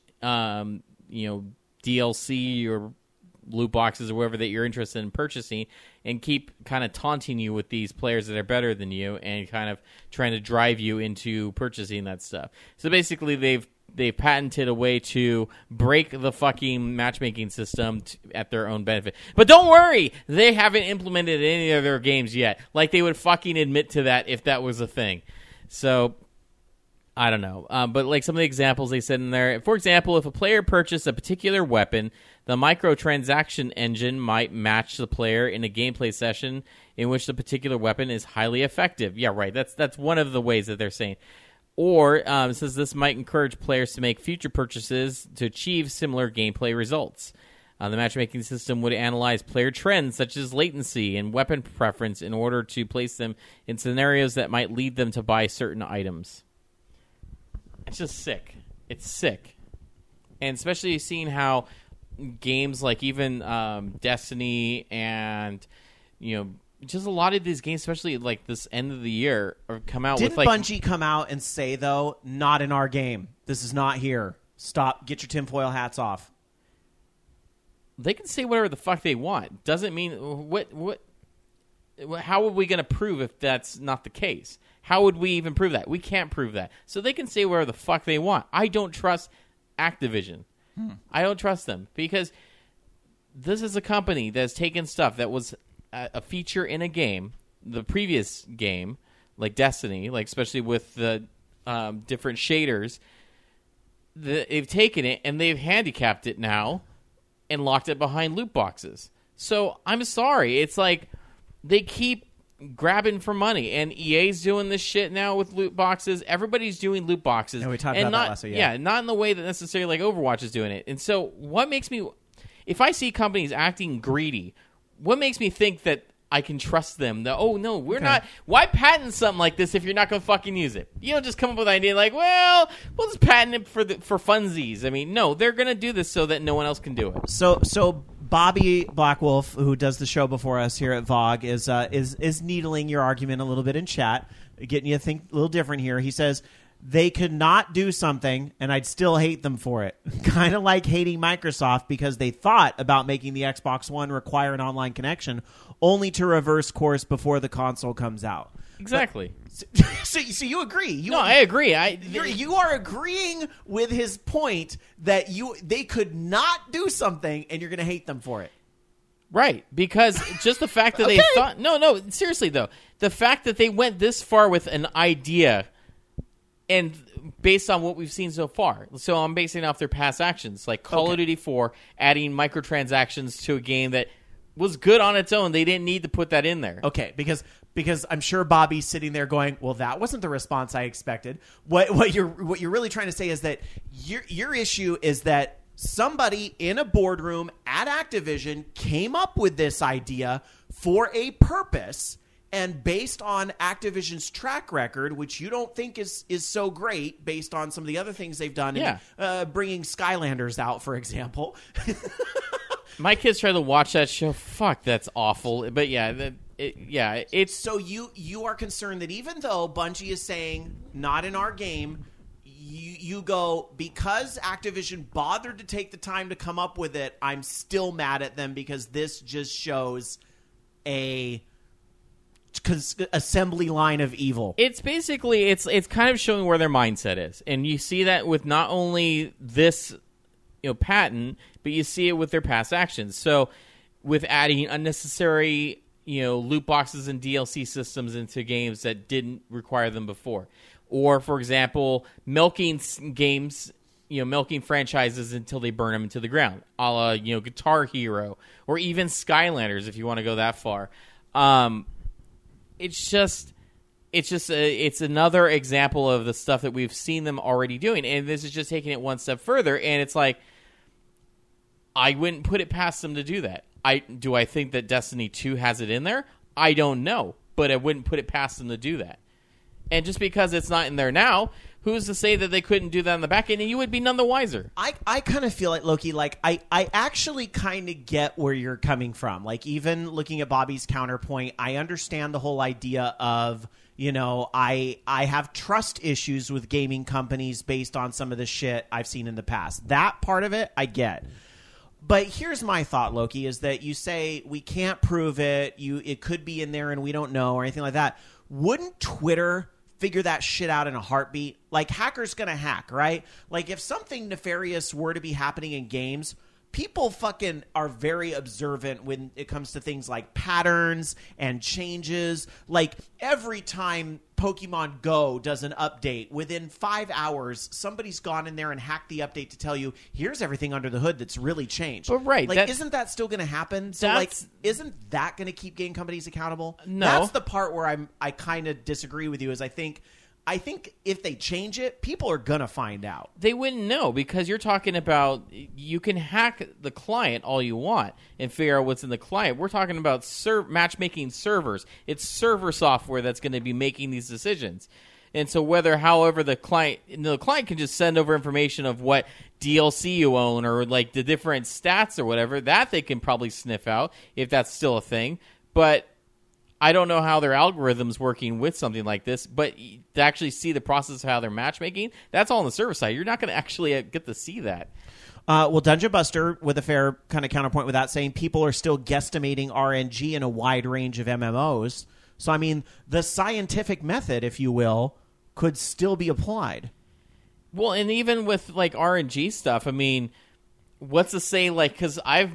DLC or loot boxes or whatever that you're interested in purchasing, and keep kind of taunting you with these players that are better than you and kind of trying to drive you into purchasing that stuff. So basically they've patented a way to break the fucking matchmaking system at their own benefit. But don't worry, they haven't implemented any of their games yet. Like they would fucking admit to that if that was a thing. So I don't know. But like some of the examples they said in there, for example, if a player purchased a particular weapon The microtransaction engine might match the player in a gameplay session in which the particular weapon is highly effective. Yeah, right. That's one of the ways that they're saying. Or it says this might encourage players to make future purchases to achieve similar gameplay results. The matchmaking system would analyze player trends such as latency and weapon preference in order to place them in scenarios that might lead them to buy certain items. It's just sick. It's sick. And especially seeing how games like even Destiny and, just a lot of these games, especially like this end of the year, come out Didn't with like... Bungie come out and say, though, not in our game. This is not here. Stop. Get your tinfoil hats off. They can say whatever the fuck they want. Doesn't mean how are we going to prove if that's not the case? How would we even prove that? We can't prove that. So they can say whatever the fuck they want. I don't trust Activision. I don't trust them because this is a company that's taken stuff that was a feature in a game, the previous game, like Destiny, like especially with the different shaders. They've taken it and they've handicapped it now and locked it behind loot boxes. So I'm sorry. It's like they keep grabbing for money, and EA's doing this shit now with loot boxes. Everybody's doing loot boxes. And we talked about that last week. Yeah, not in the way that necessarily like Overwatch is doing it. And so what makes me... If I see companies acting greedy, what makes me think that I can trust them? That, oh, no, we're not... Why patent something like this if you're not going to fucking use it? You don't just come up with an idea like, well, we'll just patent it for funsies. I mean, no, they're going to do this so that no one else can do it. So Bobby Blackwolf, who does the show before us here at VOG, is needling your argument a little bit in chat, getting you to think a little different here. He says... They could not do something, and I'd still hate them for it. Kind of like hating Microsoft because they thought about making the Xbox One require an online connection, only to reverse course before the console comes out. Exactly. So you agree? No, I agree. You are agreeing with his point that they could not do something, and you're going to hate them for it. Right, because just the fact that they thought... No, seriously, though. The fact that they went this far with an idea... And based on what we've seen so far. So I'm basing it off their past actions. Like Call of Duty 4, adding microtransactions to a game that was good on its own. They didn't need to put that in there. Okay, because I'm sure Bobby's sitting there going, well, that wasn't the response I expected. What you're really trying to say is that your issue is that somebody in a boardroom at Activision came up with this idea for a purpose. And based on Activision's track record, which you don't think is so great, based on some of the other things they've done, bringing Skylanders out, for example. My kids try to watch that show. Fuck, that's awful. But it's so you are concerned that even though Bungie is saying not in our game, you go because Activision bothered to take the time to come up with it. I'm still mad at them because this just shows a assembly line of evil. It's basically it's kind of showing where their mindset is, and you see that with not only this patent, but you see it with their past actions. So with adding unnecessary loot boxes and DLC systems into games that didn't require them before, or for example milking games, milking franchises until they burn them into the ground, a la Guitar Hero, or even Skylanders if you want to go that far. It's another example of the stuff that we've seen them already doing, and this is just taking it one step further. And it's like, I wouldn't put it past them to do that. Do I think that Destiny 2 has it in there? I don't know, but I wouldn't put it past them to do that. And just because it's not in there now, who's to say that they couldn't do that in the back end, and you would be none the wiser? I kind of feel like, Loki, like I actually kind of get where you're coming from. Like, even looking at Bobby's counterpoint, I understand the whole idea of, I have trust issues with gaming companies based on some of the shit I've seen in the past. That part of it, I get. But here's my thought, Loki, is that you say we can't prove it, it could be in there and we don't know or anything like that. Wouldn't Twitter figure that shit out in a heartbeat? Like, hackers gonna hack, right? Like, if something nefarious were to be happening in games, people fucking are very observant when it comes to things like patterns and changes. Like every time Pokemon Go does an update, within 5 hours, somebody's gone in there and hacked the update to tell you, here's everything under the hood that's really changed. But right, like, isn't that still going to happen? So, like, isn't that going to keep game companies accountable? No. That's the part where I kind of disagree with you, is I think if they change it, people are going to find out. They wouldn't know, because you're talking about you can hack the client all you want and figure out what's in the client. We're talking about matchmaking servers. It's server software that's going to be making these decisions. And so however the client can just send over information of what DLC you own or like the different stats or whatever, that they can probably sniff out if that's still a thing. But I don't know how their algorithm's working with something like this, but to actually see the process of how they're matchmaking, that's all on the server side. You're not going to actually get to see that. Well, Dungeon Buster, with a fair kind of counterpoint with that, saying people are still guesstimating RNG in a wide range of MMOs. So, I mean, the scientific method, if you will, could still be applied. Well, and even with, like, RNG stuff, I mean, what's to say, like, because I've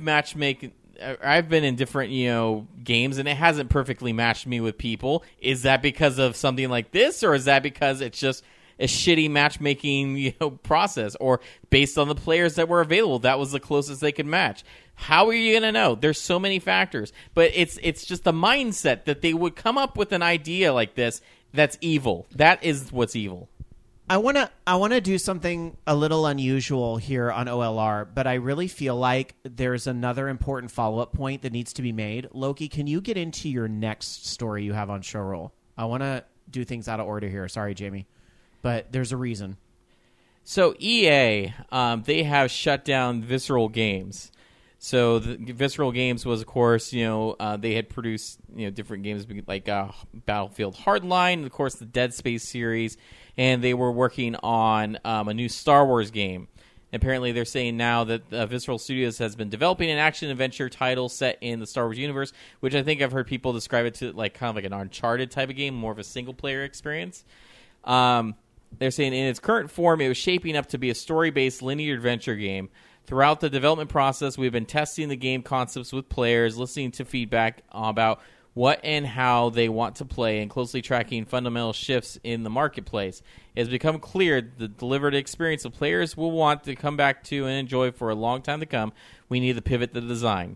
been in different, games, and it hasn't perfectly matched me with people. Is that because of something like this, or is that because it's just a shitty matchmaking, process, or based on the players that were available, that was the closest they could match? How are you going to know? There's so many factors, but it's just the mindset that they would come up with an idea like this that's evil. That is what's evil. I want to do something a little unusual here on OLR, but I really feel like there's another important follow-up point that needs to be made. Loki, can you get into your next story you have on Showroll? I want to do things out of order here. Sorry, Jamie, but there's a reason. So EA, they have shut down Visceral Games. So the Visceral Games was, of course, they had produced different games like Battlefield Hardline, and of course the Dead Space series, and they were working on a new Star Wars game. Apparently, they're saying now that Visceral Studios has been developing an action-adventure title set in the Star Wars universe, which I think I've heard people describe it to like kind of like an Uncharted type of game, more of a single-player experience. They're saying in its current form, it was shaping up to be a story-based linear adventure game. Throughout the development process, we've been testing the game concepts with players, listening to feedback about what and how they want to play, and closely tracking fundamental shifts in the marketplace. It has become clear the delivered experience of players will want to come back to and enjoy for a long time to come. We need to pivot the design.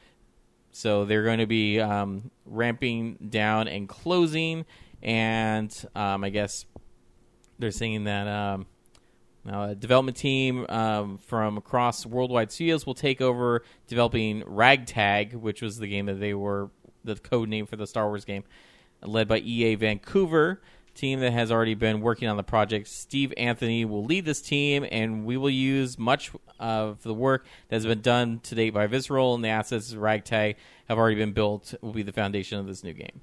So they're going to be ramping down and closing, and I guess they're saying that now a development team from across Worldwide Studios will take over developing Ragtag, which was the game that they were the code name for the Star Wars game, led by EA Vancouver, team that has already been working on the project. Steve Anthony will lead this team, and we will use much of the work that has been done to date by Visceral, and the assets of Ragtag have already been built, will be the foundation of this new game.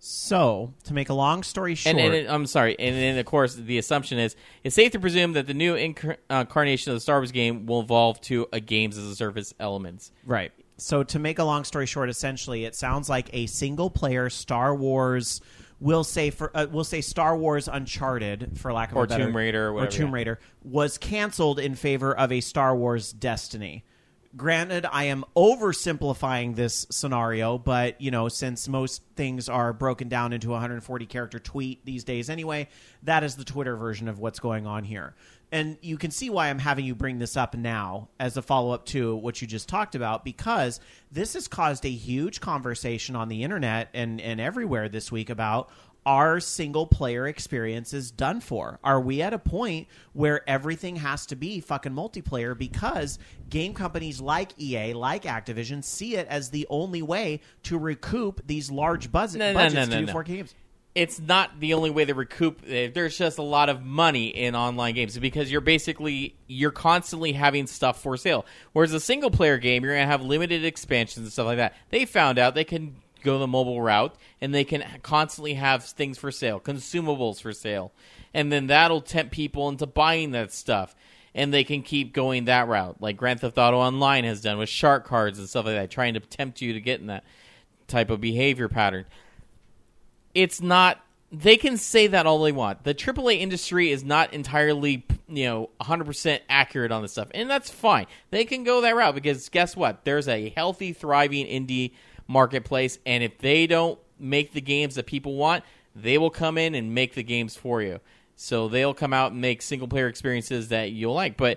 So, to make a long story short... I'm sorry, and then, of course, the assumption is, it's safe to presume that the new incarnation of the Star Wars game will evolve to a games-as-a-service elements. Right. So, to make a long story short, essentially, it sounds like a single-player Star Wars... We'll say Star Wars Uncharted, for lack of a better... Tomb Raider or whatever. Or Tomb Raider, was canceled in favor of a Star Wars Destiny. Granted, I am oversimplifying this scenario, but, since most things are broken down into a 140-character tweet these days anyway, that is the Twitter version of what's going on here. And you can see why I'm having you bring this up now as a follow-up to what you just talked about, because this has caused a huge conversation on the internet and everywhere this week about, are single-player experiences done for? Are we at a point where everything has to be fucking multiplayer because game companies like EA, like Activision, see it as the only way to recoup these large budgets to do 4 games? It's not the only way to recoup. There's just a lot of money in online games because you're constantly having stuff for sale. Whereas a single-player game, you're going to have limited expansions and stuff like that. They found out they can go the mobile route, and they can constantly have things for sale, consumables for sale, and then that'll tempt people into buying that stuff, and they can keep going that route, like Grand Theft Auto Online has done with shark cards and stuff like that, trying to tempt you to get in that type of behavior pattern. It's not... They can say that all they want. The AAA industry is not entirely, 100% accurate on this stuff. And that's fine. They can go that route because guess what? There's a healthy, thriving indie marketplace, and if they don't make the games that people want, they will come in and make the games for you. So they'll come out and make single-player experiences that you'll like. But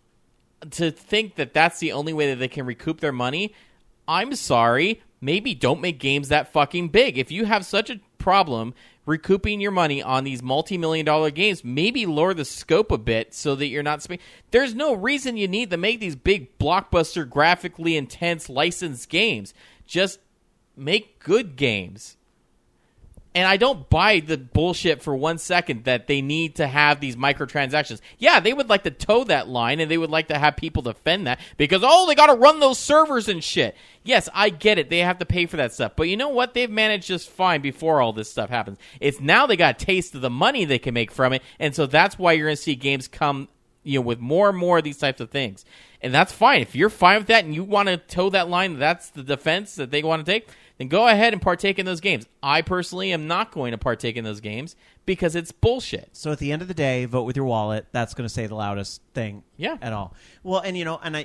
to think that that's the only way that they can recoup their money, I'm sorry. Maybe don't make games that fucking big. If you have such a problem recouping your money on these multi-million-dollar games, maybe lower the scope a bit so that you're not spending. There's no reason you need to make these big blockbuster, graphically intense licensed games. Just make good games. And I don't buy the bullshit for 1 second that they need to have these microtransactions. Yeah, they would like to toe that line, and they would like to have people defend that because, they got to run those servers and shit. Yes, I get it. They have to pay for that stuff. But you know what? They've managed just fine before all this stuff happens. It's now they got a taste of the money they can make from it, and so that's why you're going to see games come with more and more of these types of things. And that's fine. If you're fine with that and you want to toe that line, that's the defense that they want to take, then go ahead and partake in those games. I personally am not going to partake in those games because it's bullshit. So at the end of the day, vote with your wallet. That's going to say the loudest thing at all. Well, and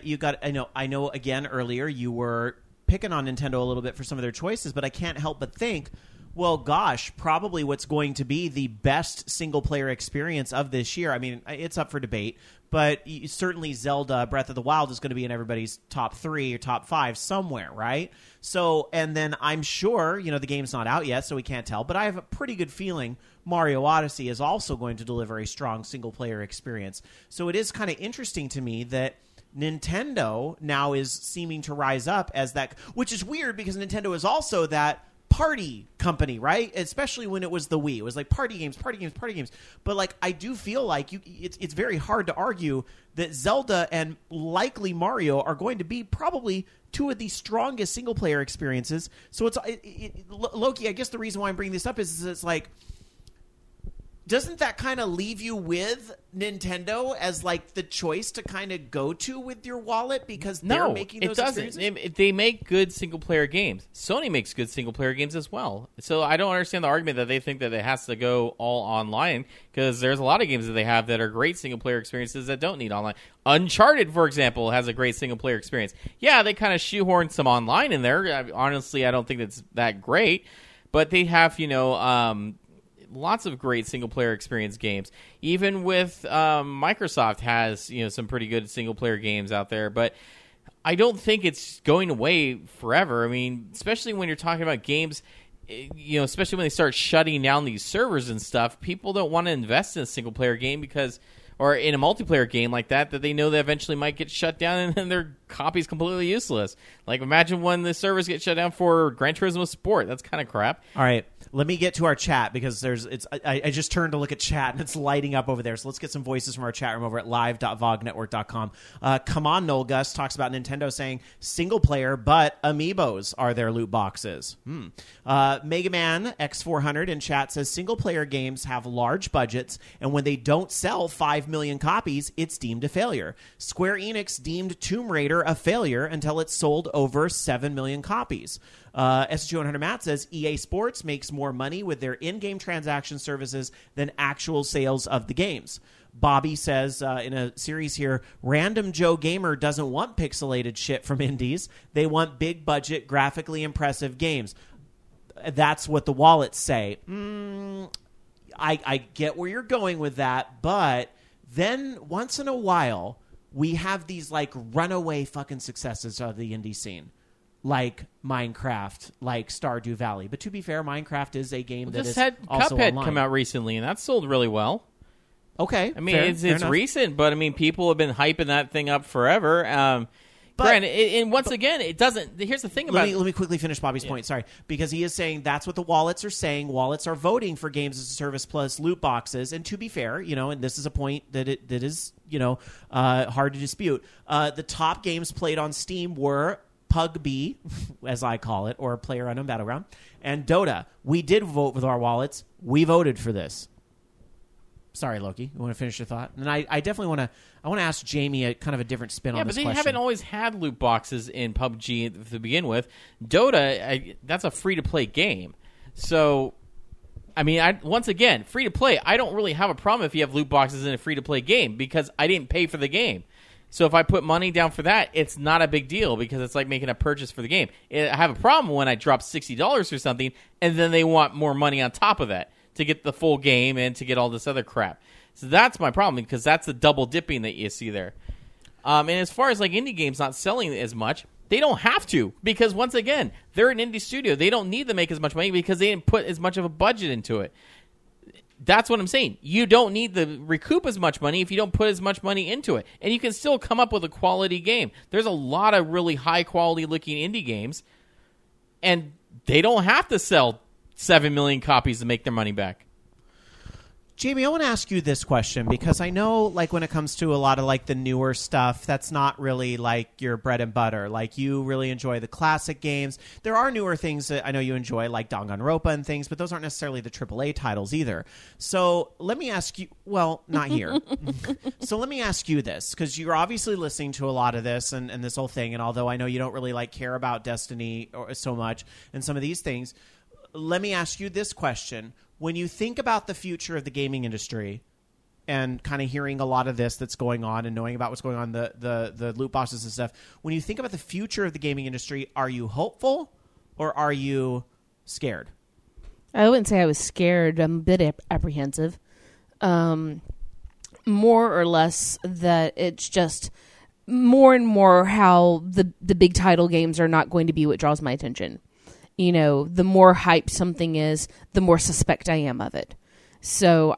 I know again earlier you were picking on Nintendo a little bit for some of their choices, but I can't help but think, well, gosh, probably what's going to be the best single-player experience of this year. I mean, it's up for debate, but certainly Zelda Breath of the Wild is going to be in everybody's top 3 or top 5 somewhere, right? So, and then I'm sure, the game's not out yet, so we can't tell, but I have a pretty good feeling Mario Odyssey is also going to deliver a strong single-player experience. So it is kind of interesting to me that Nintendo now is seeming to rise up as that, which is weird because Nintendo is also that party company, right? Especially when it was the Wii. It was like party games. But I do feel like it's very hard to argue that Zelda and likely Mario are going to be probably two of the strongest single-player experiences. So Loki, I guess the reason why I'm bringing this up is it's like, doesn't that kind of leave you with Nintendo as the choice to kind of go to with your wallet because they're making those experiences? No, it doesn't. They make good single-player games. Sony makes good single-player games as well. So I don't understand the argument that they think that it has to go all online because there's a lot of games that they have that are great single-player experiences that don't need online. Uncharted, for example, has a great single-player experience. Yeah, they kind of shoehorned some online in there. Honestly, I don't think it's that great. But they have, lots of great single-player experience games. Even with Microsoft has some pretty good single-player games out there, but I don't think it's going away forever. I mean, especially when you're talking about games, especially when they start shutting down these servers and stuff, people don't want to invest in a single-player game or in a multiplayer game like that they know that eventually might get shut down and then their copy's completely useless. Imagine when the servers get shut down for Gran Turismo Sport. That's kind of crap. All right. Let me get to our chat because I just turned to look at chat and it's lighting up over there. So let's get some voices from our chat room over at live.vognetwork.com. Come on, Noel Gus talks about Nintendo saying single player, but amiibos are their loot boxes. Mega Man X400 in chat says single player games have large budgets and when they don't sell 5 million copies, it's deemed a failure. Square Enix deemed Tomb Raider a failure until it sold over 7 million copies. SG100 Matt says EA Sports makes more money with their in-game transaction services than actual sales of the games. Bobby says in a series here, Random Joe Gamer doesn't want pixelated shit from indies. They want big budget, graphically impressive games. That's what the wallets say. I get where you're going with that, but then once in a while, we have these runaway fucking successes of the indie scene. Like Minecraft, like Stardew Valley. But to be fair, Minecraft is a game that is also Cuphead online. Come out recently, and that sold really well. Okay. I mean, it's recent, but I mean, people have been hyping that thing up forever. And once again, it doesn't. Here's the thing about let me quickly finish Bobby's point. Sorry, because he is saying that's what the wallets are saying. Wallets are voting for games as a service plus loot boxes. And to be fair, and this is a point that is hard to dispute. The top games played on Steam were PUBG, as I call it, or PlayerUnknown Battleground, and Dota. We did vote with our wallets. We voted for this. Sorry, Loki. You want to finish your thought? And I definitely want to ask Jamie a kind of a different spin on this question. Yeah, but they haven't always had loot boxes in PUBG to begin with. Dota, that's a free-to-play game. So I mean, once again, free to play. I don't really have a problem if you have loot boxes in a free to play game because I didn't pay for the game. So if I put money down for that, it's not a big deal because it's like making a purchase for the game. I have a problem when I drop $60 for something and then they want more money on top of that to get the full game and to get all this other crap. So that's my problem because that's the double dipping that you see there. And as far as like indie games not selling as much, they don't have to because once again, they're an indie studio. They don't need to make as much money because they didn't put as much of a budget into it. That's what I'm saying. You don't need to recoup as much money if you don't put as much money into it. And you can still come up with a quality game. There's a lot of really high quality looking indie games and they don't have to sell 7 million copies to make their money back. Jamie, I want to ask you this question because I know, like, when it comes to a lot of, like, the newer stuff, that's not really, like, your bread and butter. Like, you really enjoy the classic games. There are newer things that I know you enjoy, like Danganronpa and things, but those aren't necessarily the AAA titles either. So let me ask you, well, not here. So let me ask you this, because you're obviously listening to a lot of this and this whole thing, and although I know you don't really, like, care about Destiny or so much and some of these things, let me ask you this question. When you think about the future of the gaming industry and kind of hearing a lot of this that's going on and knowing about what's going on, the loot boxes and stuff, when you think about the future of the gaming industry, are you hopeful or are you scared? I wouldn't say I was scared. I'm a bit apprehensive. More or less that it's just more and more how the big title games are not going to be what draws my attention. You know, the more hype something is, the more suspect I am of it. So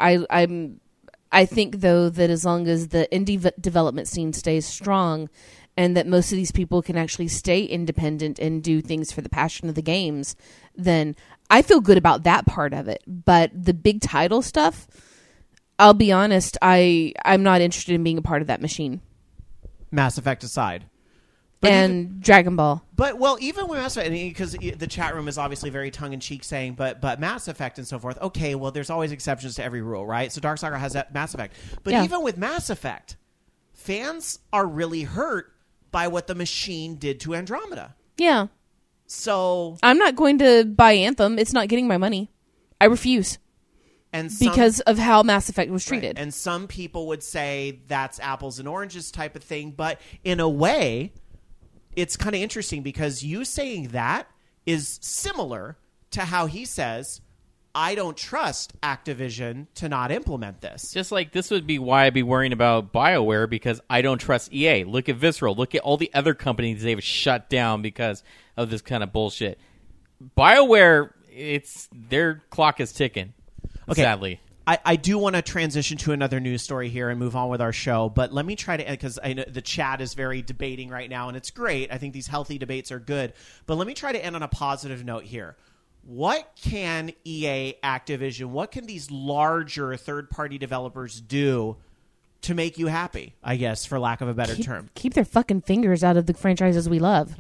I think, though, that as long as the indie development scene stays strong and that most of these people can actually stay independent and do things for the passion of the games, then I feel good about that part of it. But the big title stuff, I'll be honest, I'm not interested in being a part of that machine. Mass Effect aside. But and Dragon Ball. But, well, even with Mass Effect, because the chat room is obviously very tongue-in-cheek saying, but Mass Effect and so forth, okay, well, there's always exceptions to every rule, right? So Darkstalker has that Mass Effect. But even with Mass Effect, fans are really hurt by what the machine did to Andromeda. Yeah. So I'm not going to buy Anthem. It's not getting my money. I refuse. Because of how Mass Effect was treated. Right. And some people would say that's apples and oranges type of thing, but in a way, it's kind of interesting because you saying that is similar to how he says, I don't trust Activision to not implement this. Just like this would be why I'd be worrying about BioWare because I don't trust EA. Look at Visceral. Look at all the other companies they've shut down because of this kind of bullshit. BioWare, their clock is ticking, sadly. I do want to transition to another news story here and move on with our show, but let me try to, because I know the chat is very debating right now, and it's great. I think these healthy debates are good, but let me try to end on a positive note here. What can EA, Activision, what can these larger third-party developers do to make you happy, I guess, for lack of a better term? Keep their fucking fingers out of the franchises we love.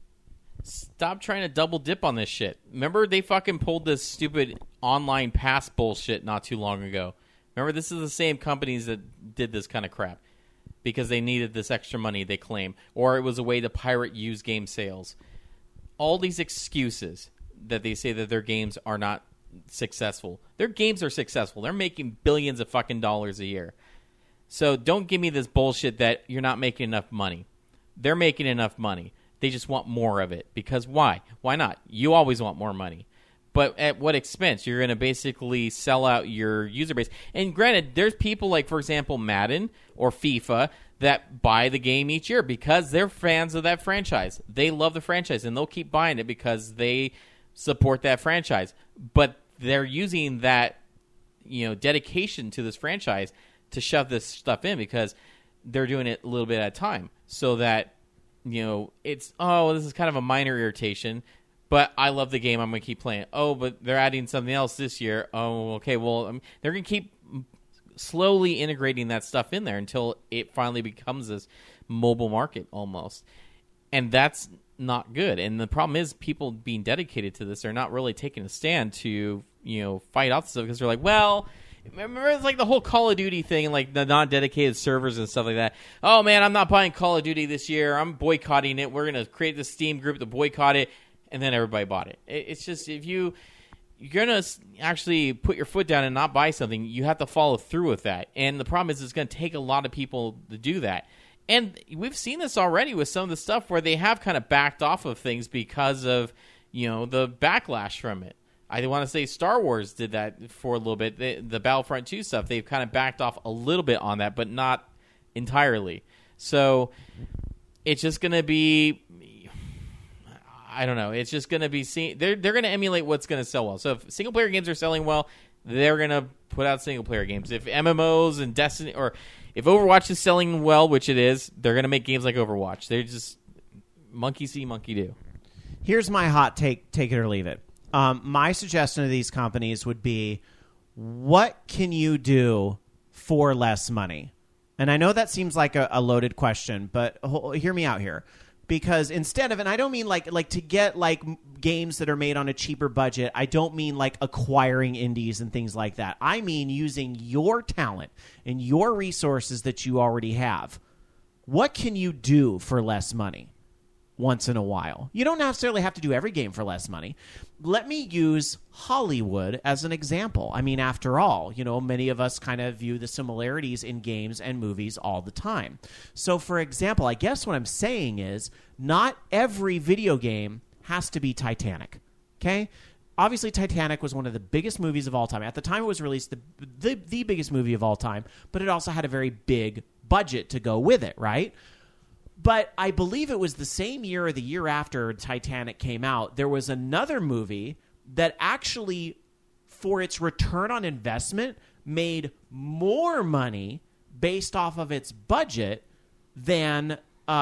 Stop trying to double dip on this shit. Remember they fucking pulled this stupid online pass bullshit not too long ago. Remember, this is the same companies that did this kind of crap because they needed this extra money, they claim. Or it was a way to pirate used game sales. All these excuses that they say that their games are not successful. Their games are successful. They're making billions of fucking dollars a year. So don't give me this bullshit that you're not making enough money. They're making enough money. They just want more of it. Because why? Why not? You always want more money. But at what expense? You're going to basically sell out your user base. And granted, there's people like, for example, Madden or FIFA that buy the game each year because they're fans of that franchise. They love the franchise, and they'll keep buying it because they support that franchise. But they're using that, dedication to this franchise to shove this stuff in because they're doing it a little bit at a time so that it's, this is kind of a minor irritation, but I love the game. I'm going to keep playing. Oh, but they're adding something else this year. Oh, okay. Well, they're going to keep slowly integrating that stuff in there until it finally becomes this mobile market almost. And that's not good. And the problem is people being dedicated to this, they're not really taking a stand to, fight off stuff because they're like, well, remember, it's like the whole Call of Duty thing and like the non-dedicated servers and stuff like that. Oh, man, I'm not buying Call of Duty this year. I'm boycotting it. We're going to create this Steam group to boycott it. And then everybody bought it. It's just if you you're going to actually put your foot down and not buy something, you have to follow through with that. And the problem is it's going to take a lot of people to do that. And we've seen this already with some of the stuff where they have kind of backed off of things because of, the backlash from it. I want to say Star Wars did that for a little bit. The Battlefront 2 stuff, they've kind of backed off a little bit on that, but not entirely. So it's just going to be, I don't know. It's just going to be they're going to emulate what's going to sell well. So if single player games are selling well, they're going to put out single player games. If MMOs and Destiny, or if Overwatch is selling well, which it is, they're going to make games like Overwatch. They're just monkey see, monkey do. Here's my hot take it or leave it. My suggestion to these companies would be, what can you do for less money? And I know that seems like a loaded question, but hear me out here. Because instead of, and I don't mean like to get like games that are made on a cheaper budget, I don't mean like acquiring indies and things like that. I mean using your talent and your resources that you already have. What can you do for less money once in a while? You don't necessarily have to do every game for less money. Let me use Hollywood as an example. I mean, after all, many of us kind of view the similarities in games and movies all the time. So, for example, I guess what I'm saying is not every video game has to be Titanic, okay? Obviously, Titanic was one of the biggest movies of all time. At the time it was released, the biggest movie of all time, but it also had a very big budget to go with it, right? But I believe it was the same year or the year after Titanic came out, there was another movie that actually, for its return on investment, made more money based off of its budget than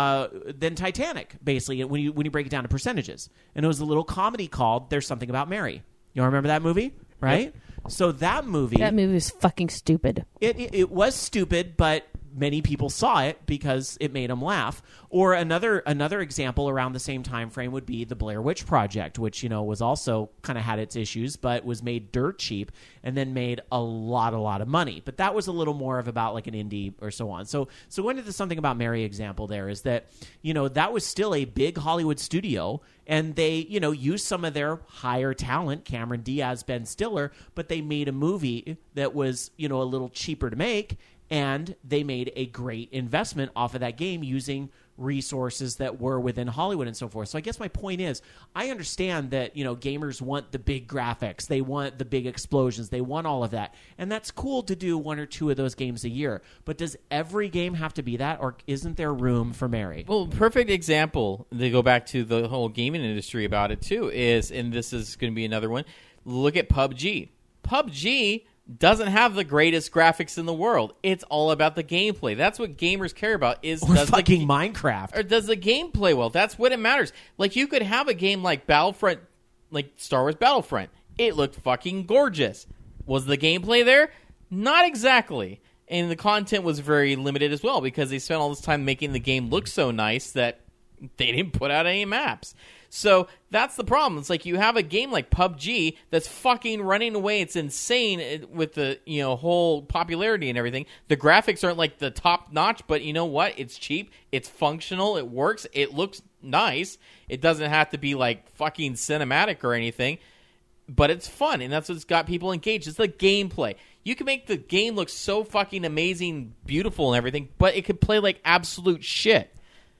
Titanic, basically, when you break it down to percentages. And it was a little comedy called There's Something About Mary. You all remember that movie? Right? Yes. So that movie was fucking stupid. It was stupid, but many people saw it because it made them laugh. Or another example around the same time frame would be the Blair Witch Project, which was also kind of had its issues, but was made dirt cheap and then made a lot of money. But that was a little more of about like an indie or so on. So going to the Something About Mary example, there is that that was still a big Hollywood studio, and they used some of their higher talent, Cameron Diaz, Ben Stiller, but they made a movie that was a little cheaper to make. And they made a great investment off of that game using resources that were within Hollywood and so forth. So I guess my point is, I understand that, gamers want the big graphics. They want the big explosions. They want all of that. And that's cool to do one or two of those games a year. But does every game have to be that, or isn't there room for Mary? Well, perfect example, to go back to the whole gaming industry about it too, is, and this is going to be another one, look at PUBG. PUBG doesn't have the greatest graphics in the world. It's all about the gameplay. That's what gamers care about. Minecraft. Or does the game play well? That's what it matters. Like, you could have a game like Battlefront, like Star Wars Battlefront. It looked fucking gorgeous. Was the gameplay there? Not exactly. And the content was very limited as well, because they spent all this time making the game look so nice that they didn't put out any maps. So that's the problem. It's like you have a game like PUBG that's fucking running away. It's insane with the whole popularity and everything. The graphics aren't like the top notch, but you know what? It's cheap. It's functional. It works. It looks nice. It doesn't have to be like fucking cinematic or anything, but it's fun, and that's what's got people engaged. It's the gameplay. You can make the game look so fucking amazing, beautiful, and everything, but it could play like absolute shit.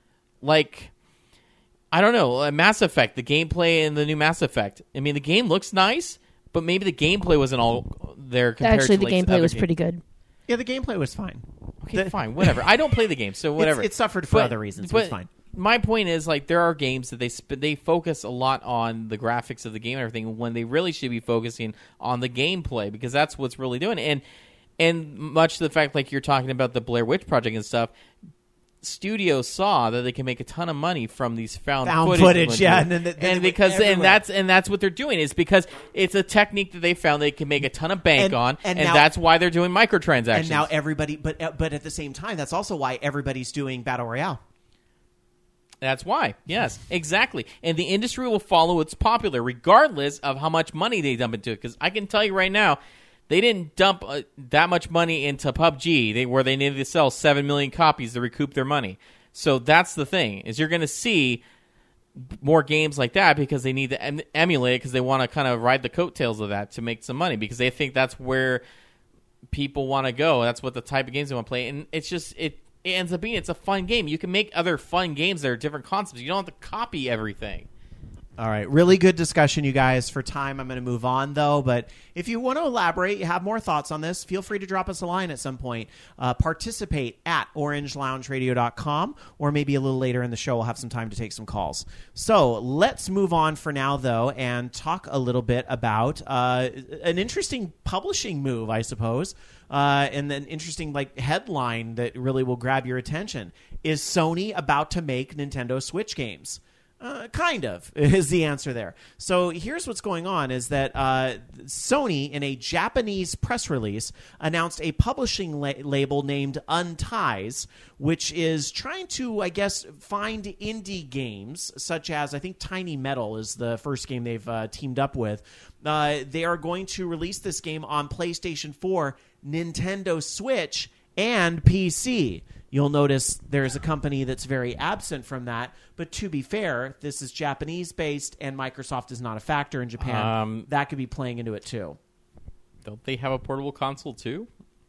Like, I don't know, Mass Effect, the gameplay in the new Mass Effect. I mean, the game looks nice, but maybe the gameplay wasn't all there compared Actually, to the gameplay was pretty good. Yeah, the gameplay was fine. Okay, fine, whatever. I don't play the game, so whatever. It suffered for other reasons, but it's fine. My point is, like, there are games that they focus a lot on the graphics of the game and everything, when they really should be focusing on the gameplay, because that's what's really doing it. And much to the fact, like you're talking about the Blair Witch Project and stuff, studios saw that they can make a ton of money from these found footage, yeah, and that's what they're doing, is because it's a technique that they found they can make a ton of bank on, and now, that's why they're doing microtransactions. And now everybody, but at the same time, that's also why everybody's doing Battle Royale. That's why, yes, exactly. And the industry will follow what's popular, regardless of how much money they dump into it. Because I can tell you right now, they didn't dump that much money into PUBG, where they needed to sell 7 million copies to recoup their money. So that's the thing, is you're going to see more games like that because they need to emulate it because they want to kind of ride the coattails of that to make some money because they think that's where people want to go. That's what the type of games they want to play. And it's just it ends up being it's a fun game. You can make other fun games that are different concepts. You don't have to copy everything. All right. Really good discussion, you guys. For time, I'm going to move on, though. But if you want to elaborate, you have more thoughts on this, feel free to drop us a line at some point. Participate at orangelaungeradio.com, or maybe a little later in the show, we'll have some time to take some calls. So let's move on for now, though, and talk a little bit about an interesting publishing move, I suppose, and an interesting headline that really will grab your attention. Is Sony about to make Nintendo Switch games? Kind of is the answer there. So here's what's going on is that Sony, in a Japanese press release, announced a publishing label named Unties, which is trying to, I guess, find indie games, such as, I think Tiny Metal is the first game they've teamed up with. They are going to release this game on PlayStation 4, Nintendo Switch, and PC. You'll notice there's a company that's very absent from that. But to be fair, this is Japanese-based, and Microsoft is not a factor in Japan. That could be playing into it, too. Don't they have a portable console, too?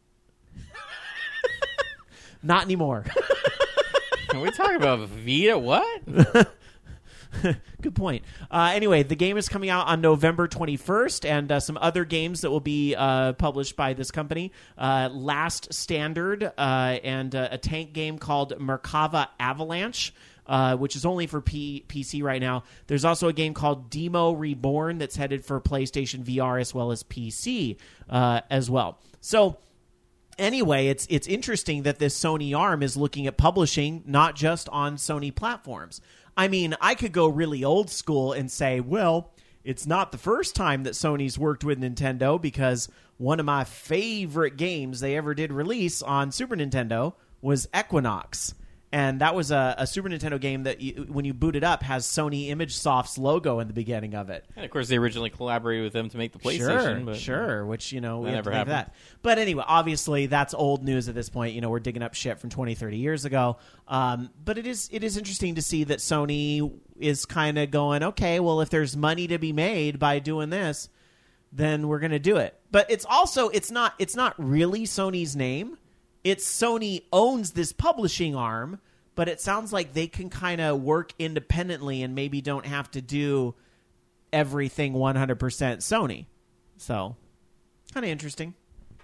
Not anymore. Are we talking about Vita? What? Good point. Anyway, the game is coming out on November 21st, and some other games that will be published by this company. Last Standard and a tank game called Merkava Avalanche, which is only for PC right now. There's also a game called Demo Reborn that's headed for PlayStation VR as well as PC as well. So anyway, it's interesting that this Sony arm is looking at publishing not just on Sony platforms. I mean, I could go really old school and say, well, it's not the first time that Sony's worked with Nintendo because one of my favorite games they ever did release on Super Nintendo was Equinox. And that was a Super Nintendo game that, when you boot it up, has Sony ImageSoft's logo in the beginning of it. And, of course, they originally collaborated with them to make the PlayStation. Sure, which, we never have to happened. that. But anyway, obviously, that's old news at this point. We're digging up shit from 20, 30 years ago. But it is interesting to see that Sony is kind of going, okay, well, if there's money to be made by doing this, then we're going to do it. But it's also, it's not really Sony's name. It's Sony owns this publishing arm, but it sounds like they can kind of work independently and maybe don't have to do everything 100% Sony. So, kind of interesting.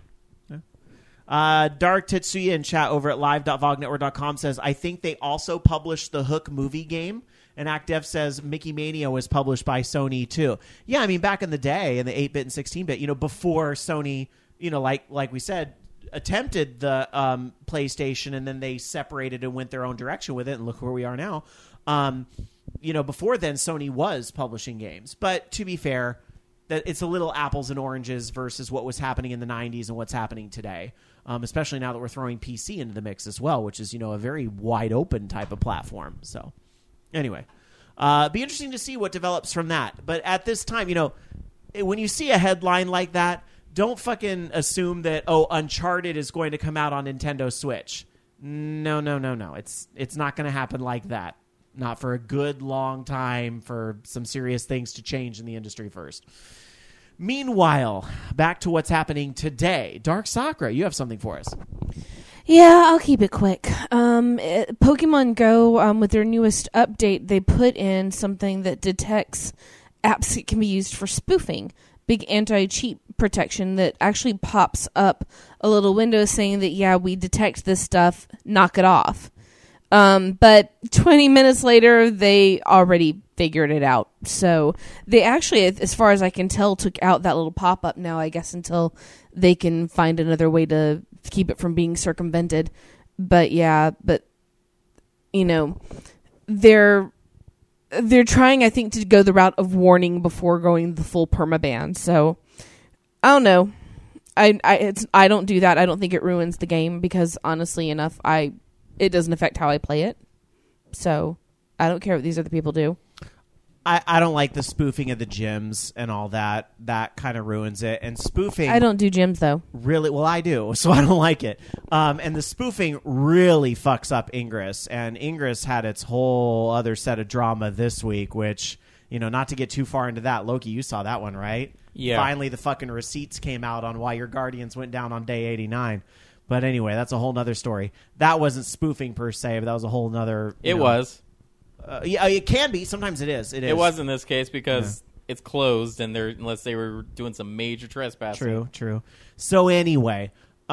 Yeah. Dark Tetsuya in chat over at live.vognetwork.com says, I think they also published the Hook movie game. And ActDev says Mickey Mania was published by Sony too. Yeah, I mean, back in the day, in the 8-bit and 16-bit, before Sony, like we said, attempted the PlayStation, and then they separated and went their own direction with it, and look where we are now. Before then, Sony was publishing games. But to be fair, that it's a little apples and oranges versus what was happening in the 90s and what's happening today, especially now that we're throwing PC into the mix as well, which is, a very wide open type of platform. So anyway, be interesting to see what develops from that. But at this time, when you see a headline like that, don't fucking assume that, Uncharted is going to come out on Nintendo Switch. No. It's not going to happen like that. Not for a good long time, for some serious things to change in the industry first. Meanwhile, back to what's happening today. Dark Sakura, you have something for us. Yeah, I'll keep it quick. Pokemon Go, with their newest update, they put in something that detects apps that can be used for spoofing. Big anti-cheat protection that actually pops up a little window saying that, yeah, we detect this stuff, knock it off. But 20 minutes later, they already figured it out. So they actually, as far as I can tell, took out that little pop-up now, I guess, until they can find another way to keep it from being circumvented. But yeah, they're trying, I think, to go the route of warning before going the full permaban. So I don't know. I don't do that. I don't think it ruins the game because, honestly enough, it doesn't affect how I play it. So I don't care what these other people do. I don't like the spoofing of the gyms and all that. That kind of ruins it. And spoofing... I don't do gyms, though. Really? Well, I do, so I don't like it. And the spoofing really fucks up Ingress. And Ingress had its whole other set of drama this week, which, not to get too far into that. Loki, you saw that one, right? Yeah. Finally, the fucking receipts came out on why your Guardians went down on day 89. But anyway, that's a whole nother story. That wasn't spoofing per se, but that was a whole nother... It was. Yeah, it can be. Sometimes it is. It was in this case because it's closed, and unless they were doing some major trespassing. True. So anyway,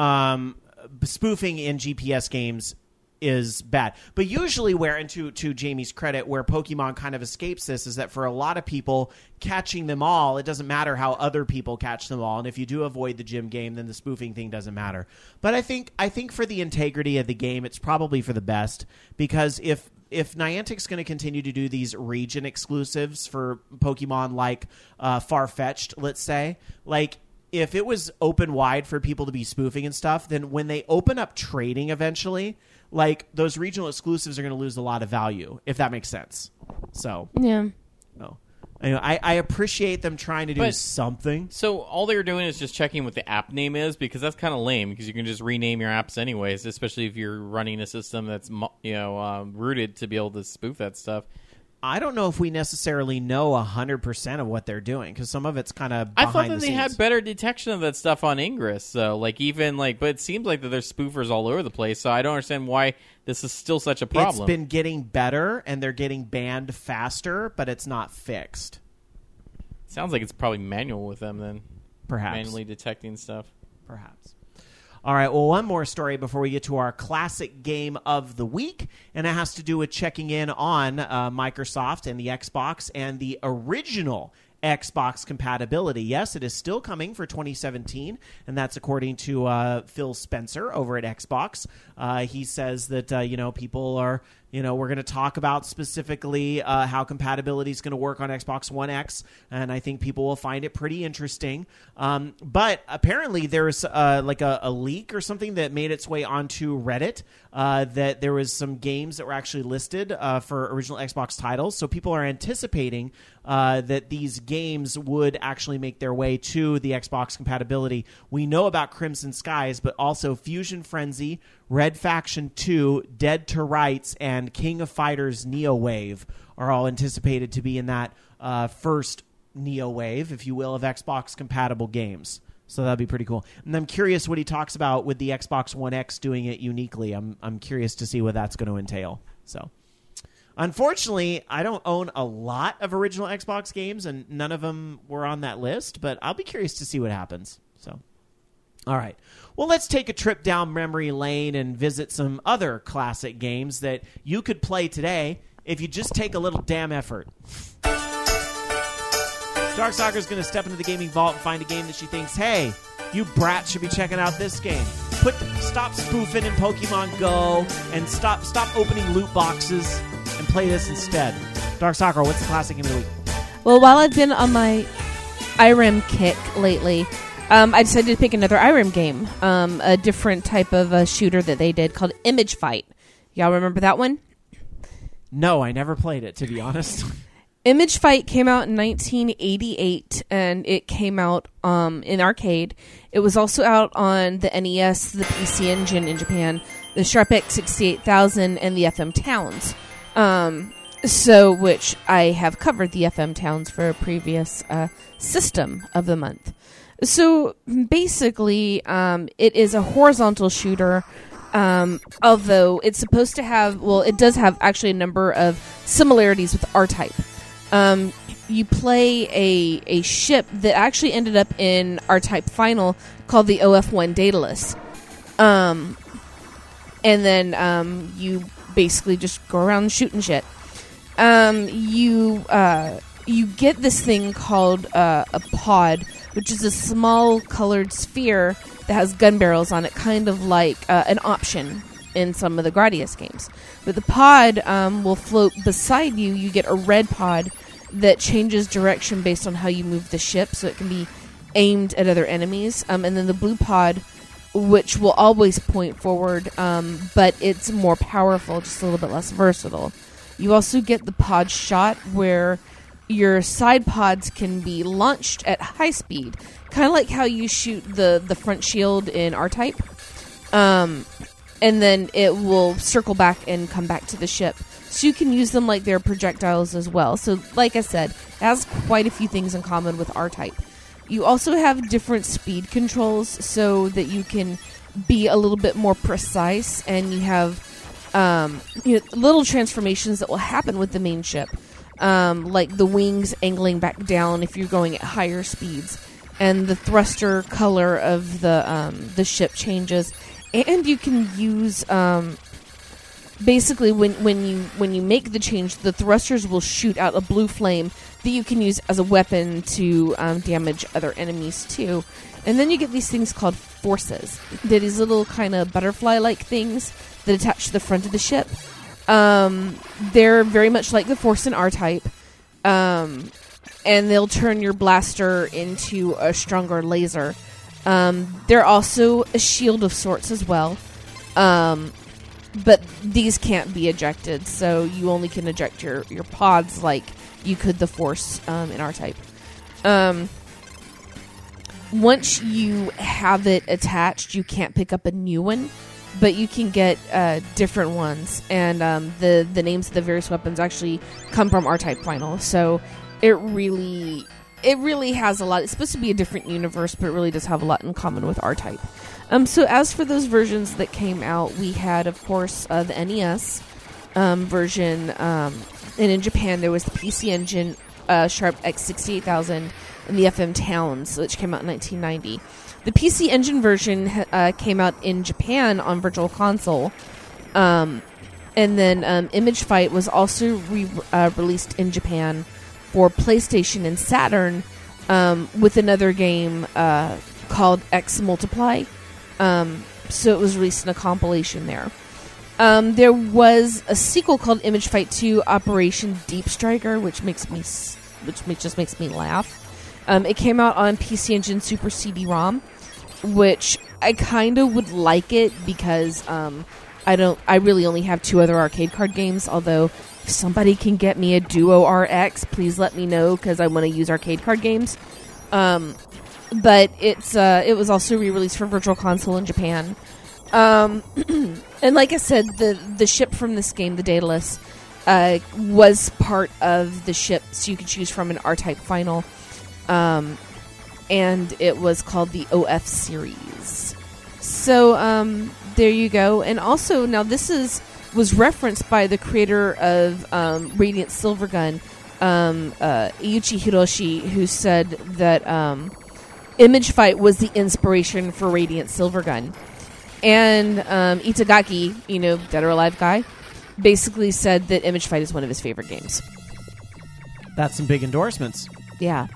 spoofing in GPS games is bad. But usually where, and to Jamie's credit, where Pokemon kind of escapes this is that for a lot of people, catching them all, it doesn't matter how other people catch them all. And if you do avoid the gym game, then the spoofing thing doesn't matter. But I think for the integrity of the game, it's probably for the best, because if Niantic's going to continue to do these region exclusives for Pokemon like Farfetch'd, let's say, like if it was open wide for people to be spoofing and stuff, then when they open up trading eventually, like those regional exclusives are going to lose a lot of value, if that makes sense. So, yeah. Oh. Anyway, I appreciate them trying to do something. So all they're doing is just checking what the app name is, because that's kind of lame, because you can just rename your apps anyways, especially if you're running a system that's rooted to be able to spoof that stuff. I don't know if we necessarily know 100% of what they're doing, because some of it's kind of behind the scenes. I thought that they had better detection of that stuff on Ingress, so but it seems like that there's spoofers all over the place, so I don't understand why this is still such a problem. It's been getting better, and they're getting banned faster, but it's not fixed. Sounds like it's probably manual with them then. Perhaps. Manually detecting stuff. Perhaps. All right, well, one more story before we get to our classic game of the week, and it has to do with checking in on Microsoft and the Xbox and the original Xbox compatibility. Yes, it is still coming for 2017, and that's according to Phil Spencer over at Xbox. He says that, people are... we're going to talk about specifically how compatibility is going to work on Xbox One X, and I think people will find it pretty interesting. But apparently there's a leak or something that made its way onto Reddit that there was some games that were actually listed for original Xbox titles. So people are anticipating that these games would actually make their way to the Xbox compatibility. We know about Crimson Skies, but also Fusion Frenzy, Red Faction 2, Dead to Rights, and King of Fighters Neo Wave are all anticipated to be in that first Neo Wave, if you will, of Xbox-compatible games. So that'd be pretty cool. And I'm curious what he talks about with the Xbox One X doing it uniquely. I'm curious to see what that's going to entail. So, unfortunately, I don't own a lot of original Xbox games, and none of them were on that list, but I'll be curious to see what happens. So, all right. Well, let's take a trip down memory lane and visit some other classic games that you could play today if you just take a little damn effort. Darkstalker is going to step into the gaming vault and find a game that she thinks, hey, you brats should be checking out this game. Stop spoofing in Pokemon Go and stop opening loot boxes and play this instead. Darkstalker, what's the classic game of the week? Well, while I've been on my IREM kick lately, I decided to pick another IREM game, a different type of a shooter that they did called Image Fight. Y'all remember that one? No, I never played it, to be honest. Image Fight came out in 1988, and it came out in arcade. It was also out on the NES, the PC Engine in Japan, the Sharp X68000, and the FM Towns. Which I have covered the FM Towns for a previous System of the Month. So basically, it is a horizontal shooter, although it's supposed to have, it does have actually a number of similarities with R-Type. You play a ship that actually ended up in R-Type Final called the OF-1 Daedalus. And then you basically just go around shooting shit. You get this thing called a pod, which is a small colored sphere that has gun barrels on it, kind of like an option in some of the Gradius games. But the pod will float beside you. You get a red pod that changes direction based on how you move the ship, so it can be aimed at other enemies. And then the blue pod, which will always point forward, but it's more powerful, just a little bit less versatile. You also get the pod shot, where your side pods can be launched at high speed, kind of like how you shoot the front shield in R-Type. And then it will circle back and come back to the ship. So you can use them like they're projectiles as well. So like I said, it has quite a few things in common with R-Type. You also have different speed controls so that you can be a little bit more precise, and you have little transformations that will happen with the main ship. Like the wings angling back down if you're going at higher speeds, and the thruster color of the ship changes. And you can use basically when you make the change, the thrusters will shoot out a blue flame that you can use as a weapon to damage other enemies too. And then you get these things called forces. They're these little kind of butterfly-like things that attach to the front of the ship. They're very much like the force in R-Type, and they'll turn your blaster into a stronger laser. They're also a shield of sorts as well. But these can't be ejected, so you only can eject your pods like you could the Force in R-Type. Once you have it attached, you can't pick up a new one, but you can get different ones. And the names of the various weapons actually come from R-Type Final, so it really has a lot. It's supposed to be a different universe, but it really does have a lot in common with R-Type. So as for those versions that came out, we had, of course, the NES version, and in Japan there was the PC Engine Sharp X68000 and the FM Towns, which came out in 1990. The PC Engine version came out in Japan on Virtual Console, and then Image Fight was also released in Japan for PlayStation and Saturn with another game called X Multiply. So it was released in a compilation there. There was a sequel called Image Fight 2 Operation Deep Striker, which just makes me laugh. It came out on PC Engine Super CD-ROM, which I kind of would like it because I really only have 2 other arcade card games, although if somebody can get me a Duo RX, please let me know because I want to use arcade card games. But it was also re-released for Virtual Console in Japan. And like I said, the ship from this game, the Daedalus, was part of the ship, so you could choose from an R-Type Final. And it was called the OF series. So there you go. And also, now this was referenced by the creator of Radiant Silvergun, Iuchi Hiroshi, who said that Image Fight was the inspiration for Radiant Silvergun. And Itagaki, Dead or Alive guy, basically said that Image Fight is one of his favorite games. That's some big endorsements. Yeah.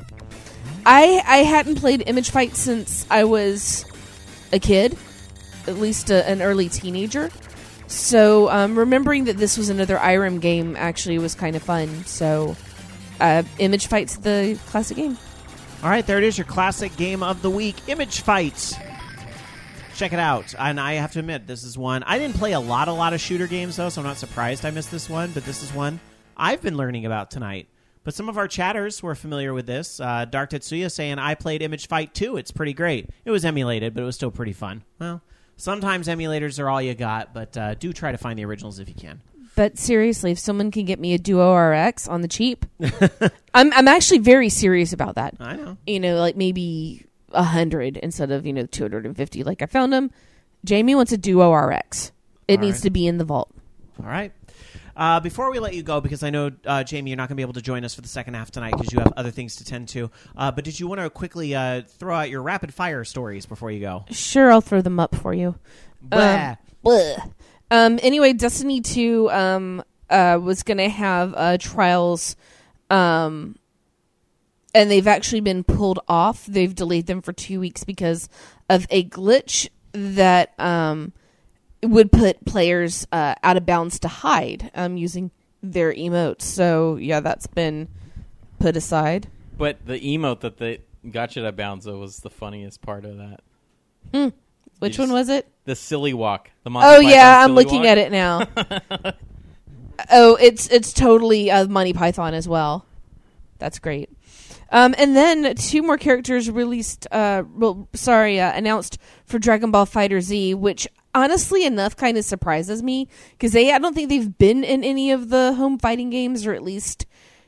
I hadn't played Image Fight since I was a kid, at least an early teenager. So remembering that this was another Irem game actually was kind of fun. So Image Fight's the classic game. All right, there it is, your classic game of the week, Image Fight. Check it out. And I have to admit, this is one. I didn't play a lot of shooter games, though, so I'm not surprised I missed this one. But this is one I've been learning about tonight. But some of our chatters were familiar with this. Dark Tetsuya saying, I played Image Fight 2. It's pretty great. It was emulated, but it was still pretty fun. Well, sometimes emulators are all you got, but do try to find the originals if you can. But seriously, if someone can get me a Duo RX on the cheap, I'm actually very serious about that. I know. Like maybe 100 instead of 250. Like I found them. Jamie wants a Duo RX. It needs to be in the vault. All right. Before we let you go, because I know, Jamie, you're not going to be able to join us for the second half tonight because you have other things to tend to. But did you want to quickly throw out your rapid-fire stories before you go? Sure, I'll throw them up for you. Blah. Anyway, Destiny 2 was going to have trials, and they've actually been pulled off. They've delayed them for 2 weeks because of a glitch that would put players out of bounds to hide using their emotes. So, yeah, that's been put aside. But the emote that they got you out of bounds was the funniest part of that. Which one was it? The silly walk. The Monty Python I'm silly looking walk. at it now. Oh, it's totally Monty Python as well. That's great. And then 2 more characters released. Announced for Dragon Ball Fighter Z, which honestly enough kind of surprises me because I don't think they've been in any of the home fighting games, or at least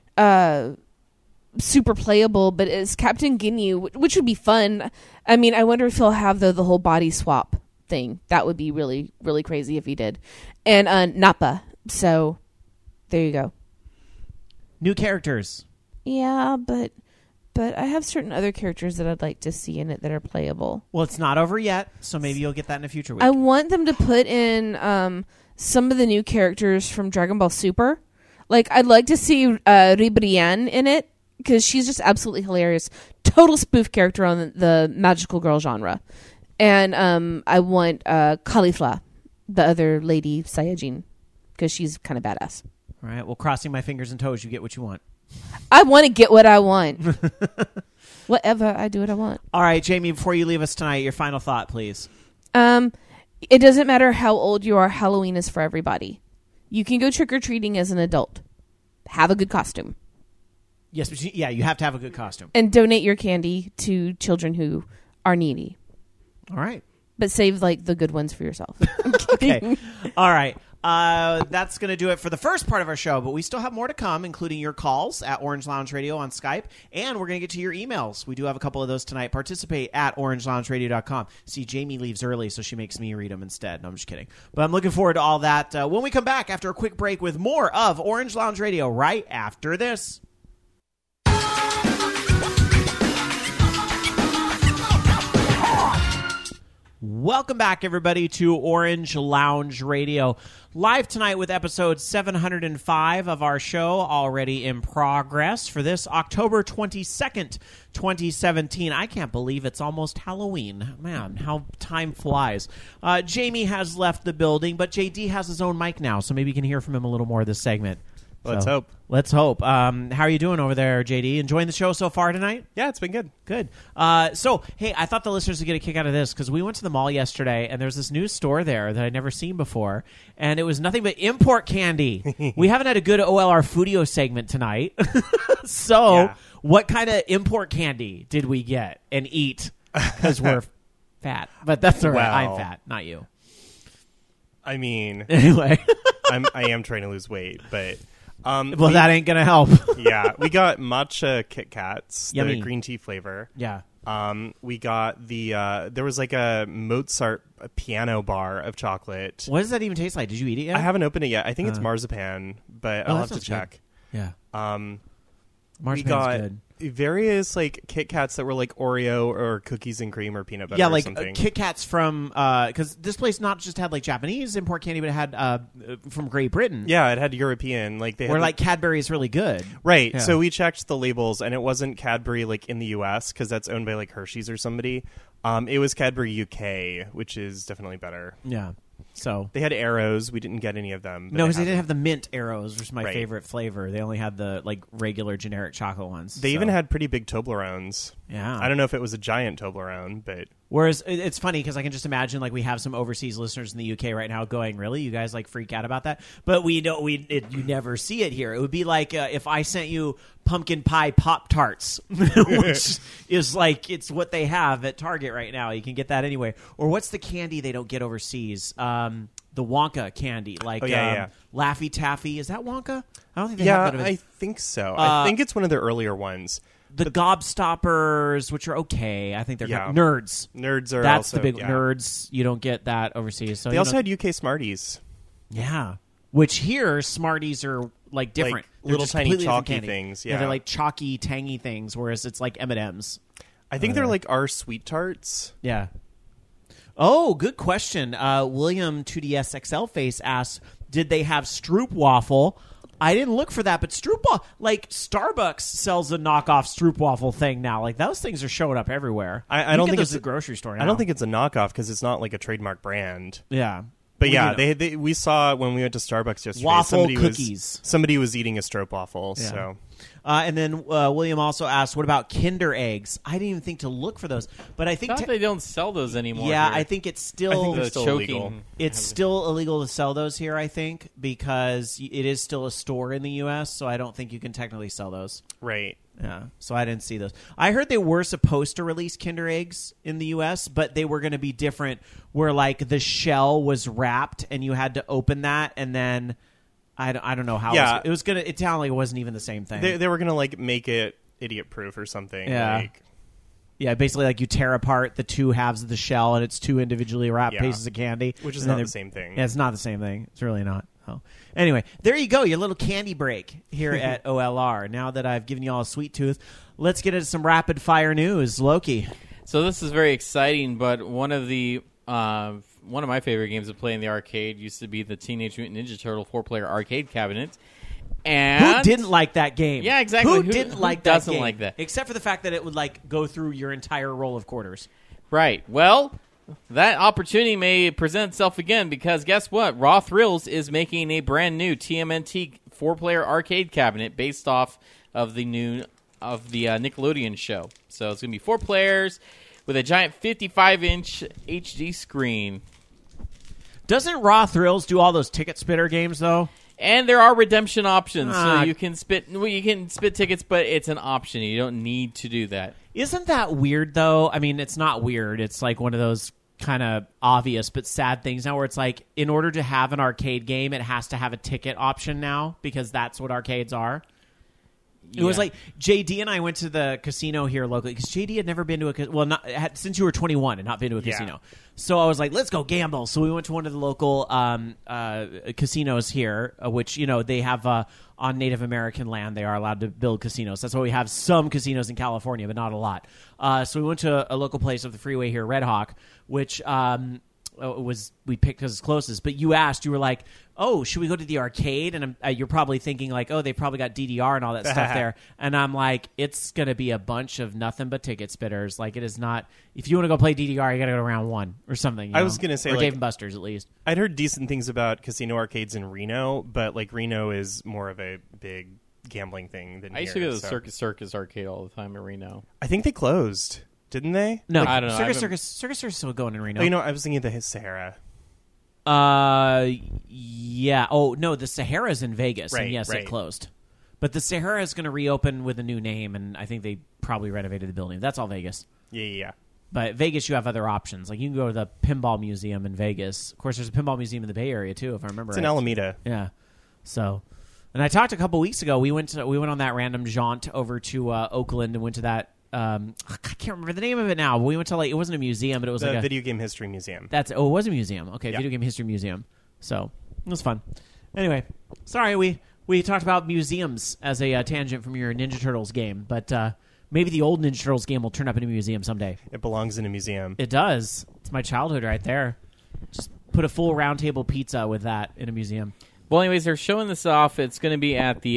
super playable. But it's Captain Ginyu, which would be fun. I mean, I wonder if he'll have the whole body swap thing. That would be really, really crazy if he did. And Nappa. So there you go. New characters. Yeah, but I have certain other characters that I'd like to see in it that are playable. Well, it's not over yet, so maybe you'll get that in a future week. I want them to put in some of the new characters from Dragon Ball Super. Like, I'd like to see Ribrianne in it, because she's just absolutely hilarious. Total spoof character on the magical girl genre. And I want Caulifla, the other lady Saiyajin, because she's kind of badass. All right. Well, crossing my fingers and toes, you get what you want. I want to get what I want. Whatever, I do what I want. All right, Jamie, before you leave us tonight, your final thought, please. It doesn't matter how old you are. Halloween is for everybody. You can go trick-or-treating as an adult. Have a good costume. Yes, but you have to have a good costume. And donate your candy to children who are needy. All right. But save, the good ones for yourself. Okay. All right. That's going to do it for the first part of our show, but we still have more to come, including your calls at Orange Lounge Radio on Skype, and we're going to get to your emails. We do have a couple of those tonight. Participate at orangeloungeradio.com. See, Jamie leaves early, so she makes me read them instead. No, I'm just kidding. But I'm looking forward to all that when we come back after a quick break with more of Orange Lounge Radio right after this. Welcome back, everybody, to Orange Lounge Radio. Live tonight with episode 705 of our show, already in progress for this October 22nd, 2017. I can't believe it's almost Halloween. Man, how time flies. Jamie has left the building, but JD has his own mic now, so maybe you can hear from him a little more this segment. Let's hope. Let's hope. How are you doing over there, JD? Enjoying the show so far tonight? Yeah, it's been good. Good. So, hey, I thought the listeners would get a kick out of this because we went to the mall yesterday, and there's this new store there that I'd never seen before, and it was nothing but import candy. We haven't had a good OLR Foodio segment tonight. So, What kind of import candy did we get and eat? Because we're fat. But that's all right. Well, I'm fat, not you. I mean, Anyway. I am trying to lose weight, but... that ain't gonna help. Yeah, we got matcha Kit Kats, Yummy. the green tea flavor. Yeah. We got the there was like a Mozart piano bar of chocolate. What does that even taste like? Did you eat it yet? I haven't opened it yet. I think it's marzipan, but I'll that have to sounds check. good. Yeah. We Marzipan's got good. various like Kit Kats that were like Oreo or cookies and cream or peanut butter. Yeah, or like something. Kit Kats from because this place not just had like Japanese import candy, but it had from Great Britain. Yeah, it had European. Like they where had like Cadbury is really good. Right. Yeah. So we checked the labels, and it wasn't Cadbury like in the U.S. because that's owned by like Hershey's or somebody. It was Cadbury UK, which is definitely better. Yeah. So They had arrows. We didn't get any of them. but no, because they had didn't them. have the mint arrows, which is my Right. favorite flavor. They only had the like regular generic chocolate ones. They so. even had pretty big Toblerones. Yeah. I don't know if it was a giant Toblerone, but Whereas it's funny because I can just imagine like we have some overseas listeners in the UK right now going, "Really, you guys like freak out about that?" But we don't. You never see it here. It would be like if I sent you pumpkin pie Pop-Tarts, which is like it's what they have at Target right now. You can get that anyway. Or what's the candy they don't get overseas? The Wonka candy, like Laffy Taffy. Is that Wonka? I don't think they have that. I think so. I think it's one of the earlier ones. The Gobstoppers, which are okay. I think they're Yeah. Nerds. Nerds are That's also, the big yeah. Nerds. You don't get that overseas. So They you also know- had UK Smarties. Yeah. Which here, Smarties are like different. Like They're little just tiny completely different chalky candy. things, They're yeah. like chalky, tangy things, whereas it's like M&M's. I think they're like our Sweet Tarts. Yeah. Oh, good question. William 2DS XL Face asks, did they have Stroop Waffle? I didn't look for that, but Stroop Waffle, like Starbucks sells a knockoff Stroop Waffle thing now. Like those things are showing up everywhere. I You don't get think those it's at the grocery store now. I don't think it's a knockoff because it's not like a trademark brand. Yeah. But Well, yeah, you know. we saw when we went to Starbucks yesterday. Waffle somebody cookies. Somebody was eating a stroopwafel. Yeah. So And then William also asked, what about Kinder eggs? I didn't even think to look for those, but I think they don't sell those anymore. Yeah, here. I think it's still I think they're still choking. illegal. It's still illegal to sell those here, I think, because it is still a store in the U.S., so I don't think you can technically sell those. Right. Yeah, so I didn't see those. I heard they were supposed to release Kinder eggs in the U.S., but they were going to be different, where like the shell was wrapped and you had to open that, and then I don't know how. Yeah. It was gonna. It sounded like it wasn't even the same thing. They were gonna like make it idiot proof or something. Yeah. Like, Yeah, basically like you tear apart the two halves of the shell and it's two individually wrapped Yeah. pieces of candy. which is And then not they- the same thing. Yeah, it's not the same thing. It's really not. Oh. Anyway, there you go, your little candy break here at OLR. Now that I've given you all a sweet tooth, let's get into some rapid fire news. Loki. So this is very exciting, but one of my favorite games to play in the arcade used to be the Teenage Mutant Ninja Turtle 4-player arcade cabinet. And Who didn't like that game? Yeah, exactly. Who Who- didn't who like that doesn't game? like that? Except for the fact that it would like go through your entire roll of quarters. Right. Well, that opportunity may present itself again because guess what? Raw Thrills is making a brand new TMNT 4-player arcade cabinet based off of the Nickelodeon show. So it's going to be 4 players with a giant 55-inch HD screen. Doesn't Raw Thrills do all those ticket spitter games though? And there are redemption options, Ah. so you can spit tickets, but it's an option. You don't need to do that. Isn't that weird, though? I mean, it's not weird. It's like one of those kind of obvious but sad things now where it's like, in order to have an arcade game, it has to have a ticket option now because that's what arcades are. It was Yeah. like JD and I went to the casino here locally because JD had never been to since you were 21 and not been to a Yeah. casino. So I was like, let's go gamble. So we went to one of the local casinos here, which, you know, they have on Native American land. They are allowed to build casinos. That's why we have some casinos in California, but not a lot. So we went to a local place of the freeway here, Red Hawk, which we picked because it's closest. But you were like, oh, should we go to the arcade? And you're probably thinking like, oh, they probably got DDR and all that stuff there. And I'm like, it's going to be a bunch of nothing but ticket spitters. Like, it is not. If you want to go play DDR, you got to go to round 1 or something. I was going to say, or like, Dave and Buster's at least. I'd heard decent things about casino arcades in Reno, but like Reno is more of a big gambling thing than I used to here, go to the so- Circus arcade all the time in Reno. I think they closed, didn't they? No, I don't know. Circus is still going in Reno. Oh, you know, I was thinking of the Sahara. Yeah. Oh no, the Sahara's in Vegas, and Right, yes, it right. closed. But the Sahara is going to reopen with a new name, and I think they probably renovated the building. That's all Vegas. Yeah. But Vegas, you have other options. Like you can go to the Pinball Museum in Vegas. Of course, there's a Pinball Museum in the Bay Area too, if I remember. It's in right. Alameda. Yeah. So, and I talked a couple weeks ago. We went on that random jaunt over to Oakland and went to that. I can't remember the name of it now. But we went to like it wasn't a museum, but it was The like a Video Game History Museum. it was a museum. Okay, Yeah. Video Game History Museum. So it was fun. Anyway, sorry we talked about museums as a tangent from your Ninja Turtles game, but maybe the old Ninja Turtles game will turn up in a museum someday. It belongs in a museum. It does. It's my childhood right there. Just put a full round table pizza with that in a museum. Well, anyways, they're showing this off. It's going to be at the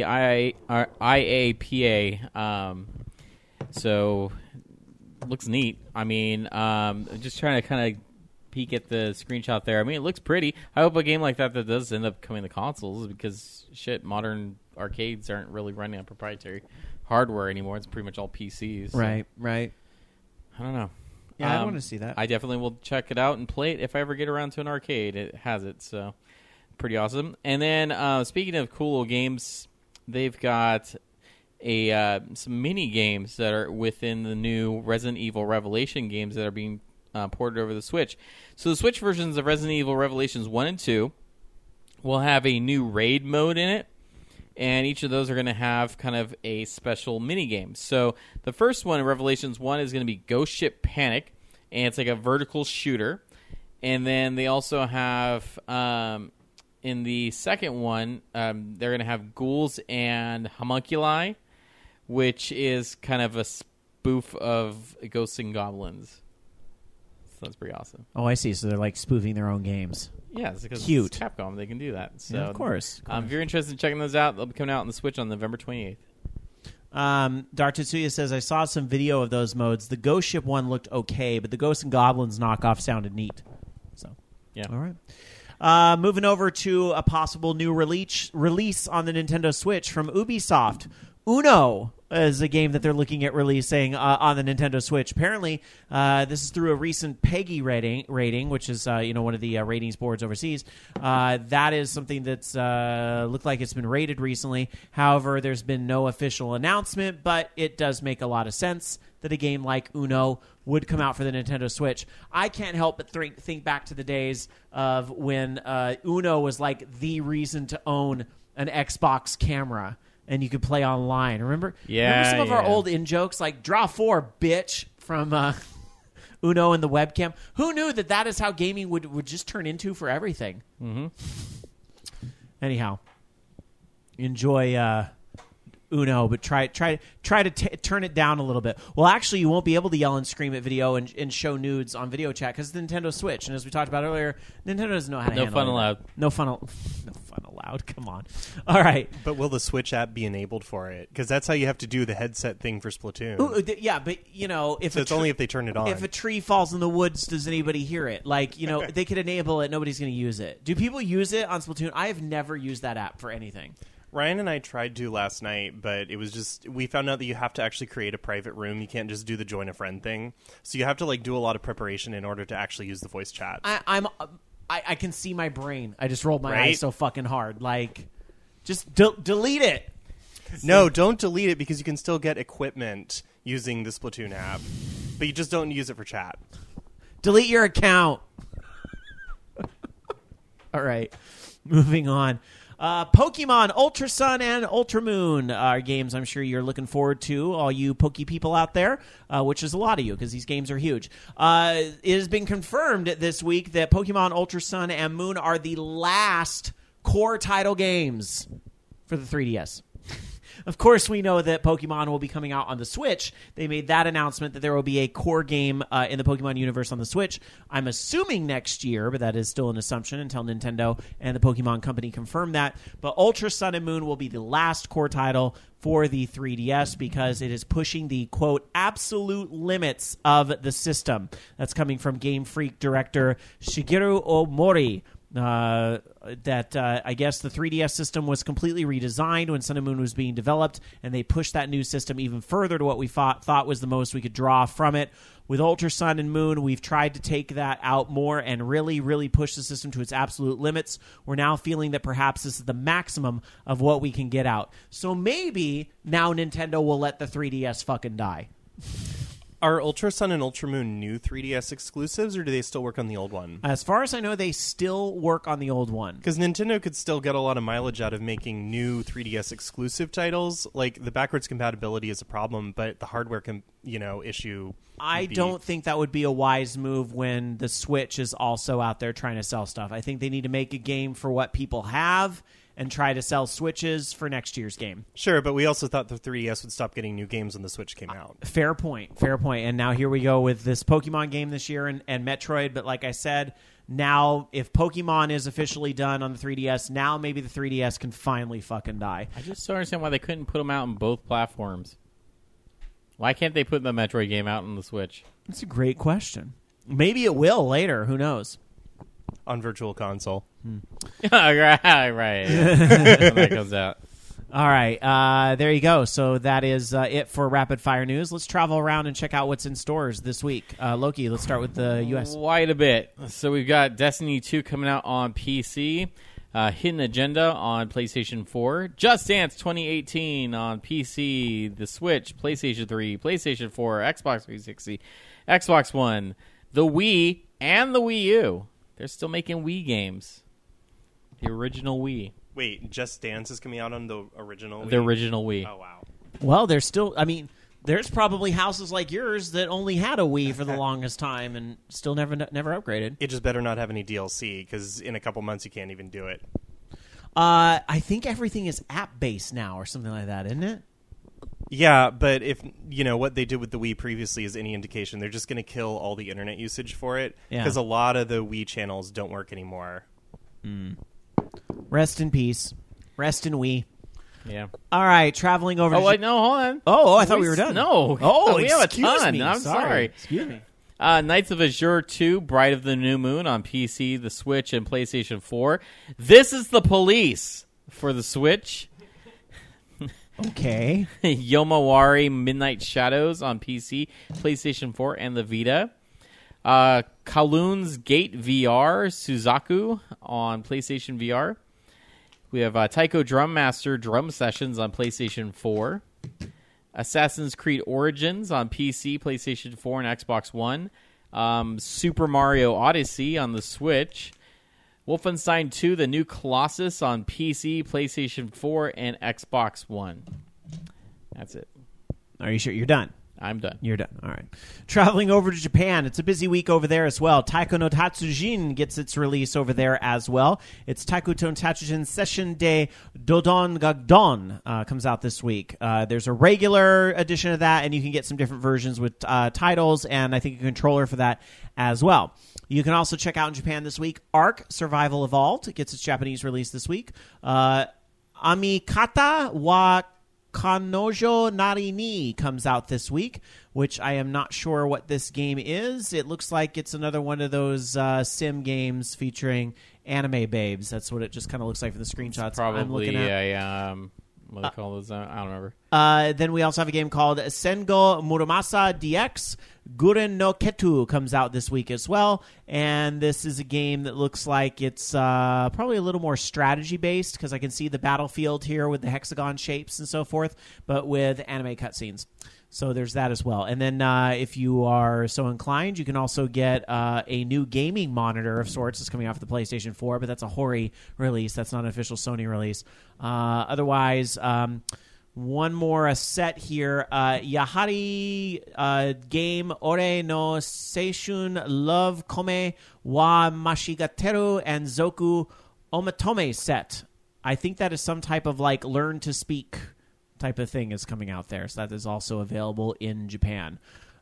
IAPA. So, looks neat. I mean, just trying to kind of peek at the screenshot there. I mean, it looks pretty. I hope a game like that does end up coming to consoles because, shit, modern arcades aren't really running on proprietary hardware anymore. It's pretty much all PCs. So, Right. I don't know. Yeah, I want to see that. I definitely will check it out and play it if I ever get around to an arcade. It has it, so pretty awesome. And then speaking of cool little games, they've got some mini games that are within the new Resident Evil Revelation games that are being ported over the Switch. So the Switch versions of Resident Evil Revelations 1 and 2 will have a new raid mode in it. And each of those are going to have kind of a special mini game. So the first one in Revelations 1 is going to be Ghost Ship Panic, and it's like a vertical shooter. And then they also have, in the second one, they're going to have Ghouls and Homunculi, which is kind of a spoof of Ghosts and Goblins. So that's pretty awesome. Oh, I see. So they're like spoofing their own games. Yeah, it's because Cute. it's Capcom. They can do that. So, Yeah, of course. if you're interested in checking those out, they'll be coming out on the Switch on November 28th. Dartetsuya says, I saw some video of those modes. The Ghost Ship one looked okay, but the Ghosts and Goblins knockoff sounded neat. So, Yeah. all right. Moving over to a possible new release on the Nintendo Switch from Ubisoft. Uno is a game that they're looking at releasing on the Nintendo Switch. Apparently, this is through a recent PEGI rating, which is one of the ratings boards overseas. That is something that's looked like it's been rated recently. However, there's been no official announcement, but it does make a lot of sense that a game like Uno would come out for the Nintendo Switch. I can't help but think back to the days of when Uno was like the reason to own an Xbox camera. And you could play online. Remember some of our old in-jokes, like draw 4, bitch, from Uno and the webcam? Who knew that is how gaming would just turn into for everything? Mm-hmm. Anyhow, enjoy Uno, but try to turn it down a little bit. Well, actually, you won't be able to yell and scream at video and show nudes on video chat because the Nintendo Switch. And as we talked about earlier, Nintendo doesn't know how to handle it. No fun allowed. Come on. All right. But will the Switch app be enabled for it? Because that's how you have to do the headset thing for Splatoon. Ooh, yeah, but if it's only if they turn it on. If a tree falls in the woods, does anybody hear it? Like, they could enable it. Nobody's going to use it. Do people use it on Splatoon? I have never used that app for anything. Ryan and I tried to last night, but it was just we found out that you have to actually create a private room. You can't just do the join a friend thing. So you have to do a lot of preparation in order to actually use the voice chat. I can see my brain. I just rolled my eyes so fucking hard. Like, just delete it. No, don't delete it because you can still get equipment using the Splatoon app, but you just don't use it for chat. Delete your account. All right, moving on. Pokemon Ultra Sun and Ultra Moon are games I'm sure you're looking forward to, all you Poke people out there, which is a lot of you because these games are huge. It has been confirmed this week that Pokemon Ultra Sun and Moon are the last core title games for the 3DS. Of course, we know that Pokemon will be coming out on the Switch. They made that announcement that there will be a core game in the Pokemon universe on the Switch. I'm assuming next year, but that is still an assumption until Nintendo and the Pokemon Company confirm that. But Ultra Sun and Moon will be the last core title for the 3DS because it is pushing the, quote, absolute limits of the system. That's coming from Game Freak director Shigeru Omori. I guess the 3DS system was completely redesigned when Sun and Moon was being developed, and they pushed that new system even further to what we thought was the most we could draw from it. With Ultra Sun and Moon, we've tried to take that out more and really, really push the system to its absolute limits. We're now feeling that perhaps this is the maximum of what we can get out. So maybe now Nintendo will let the 3DS fucking die. Are Ultra Sun and Ultra Moon new 3DS exclusives, or do they still work on the old one? As far as I know, they still work on the old one. Because Nintendo could still get a lot of mileage out of making new 3DS exclusive titles. Like, the backwards compatibility is a problem, but the hardware issue... I don't think that would be a wise move when the Switch is also out there trying to sell stuff. I think they need to make a game for what people have and try to sell Switches for next year's game. Sure, but we also thought the 3DS would stop getting new games when the Switch came out. Fair point. And now here we go with this Pokemon game this year and Metroid. But like I said, now if Pokemon is officially done on the 3DS, now maybe the 3DS can finally fucking die. I just don't understand why they couldn't put them out on both platforms. Why can't they put the Metroid game out on the Switch? That's a great question. Maybe it will later. Who knows? On Virtual Console. Right. When that comes out. All right. There you go. So that is it for Rapid Fire News. Let's travel around and check out what's in stores this week. Loki, let's start with the U.S. Quite a bit. So we've got Destiny 2 coming out on PC. Hidden Agenda on PlayStation 4. Just Dance 2018 on PC, the Switch, PlayStation 3, PlayStation 4, Xbox 360, Xbox One, the Wii, and the Wii U. They're still making Wii games. The original Wii. Wait, Just Dance is coming out on the original Wii? The original Wii. Oh, wow. Well, there's still... I mean, there's probably houses like yours that only had a Wii for the longest time and still never upgraded. It just better not have any DLC, because in a couple months you can't even do it. I think everything is app-based now or something like that, isn't it? Yeah, but if what they did with the Wii previously is any indication, they're just going to kill all the internet usage for it because a lot of the Wii channels don't work anymore. Rest in peace. Rest in Wii. Yeah. All right, traveling over. Wait, no, hold on. Oh, I thought we were done. No. Oh, we have a excuse ton. me. I'm sorry. Excuse me. Knights of Azure 2, Bride of the New Moon on PC, the Switch, and PlayStation 4. This is the Police for the Switch. Okay. Yomawari Midnight Shadows on PC, PlayStation 4, and the Vita. Kowloon's Gate VR Suzaku on PlayStation VR. We have Taiko Drum Master Drum Sessions on PlayStation 4. Assassin's Creed Origins on PC, PlayStation 4, and Xbox One. Super Mario Odyssey on the Switch. Wolfenstein 2, The New Colossus on PC, PlayStation 4, and Xbox One. That's it. Are you sure you're done? I'm done. You're done. All right. Traveling over to Japan. It's a busy week over there as well. Taiko no Tatsujin gets its release over there as well. It's Taiko no Tatsujin Session de Dodon Gagdon comes out this week. There's a regular edition of that, and you can get some different versions with titles, and I think a controller for that as well. You can also check out in Japan this week, Ark Survival Evolved. It gets its Japanese release this week. Amikata wa Kanojo Narini comes out this week, which I am not sure what this game is. It looks like it's another one of those sim games featuring anime babes. That's what it just kind of looks like from the screenshots I'm looking at. What do they call those? I don't remember. Then we also have a game called Sengo Muramasa DX. Guren no Ketu comes out this week as well, and this is a game that looks like it's probably a little more strategy-based, because I can see the battlefield here with the hexagon shapes and so forth, but with anime cutscenes. So there's that as well. And then if you are so inclined, you can also get a new gaming monitor of sorts that's coming out for the PlayStation 4, but that's a Hori release. That's not an official Sony release. Otherwise, one more set here. Yahari game Ore no Seishun Love Kome wa Mashigateru and Zoku Omatome set. I think that is some type of like learn to speak type of thing is coming out there. So that is also available in Japan.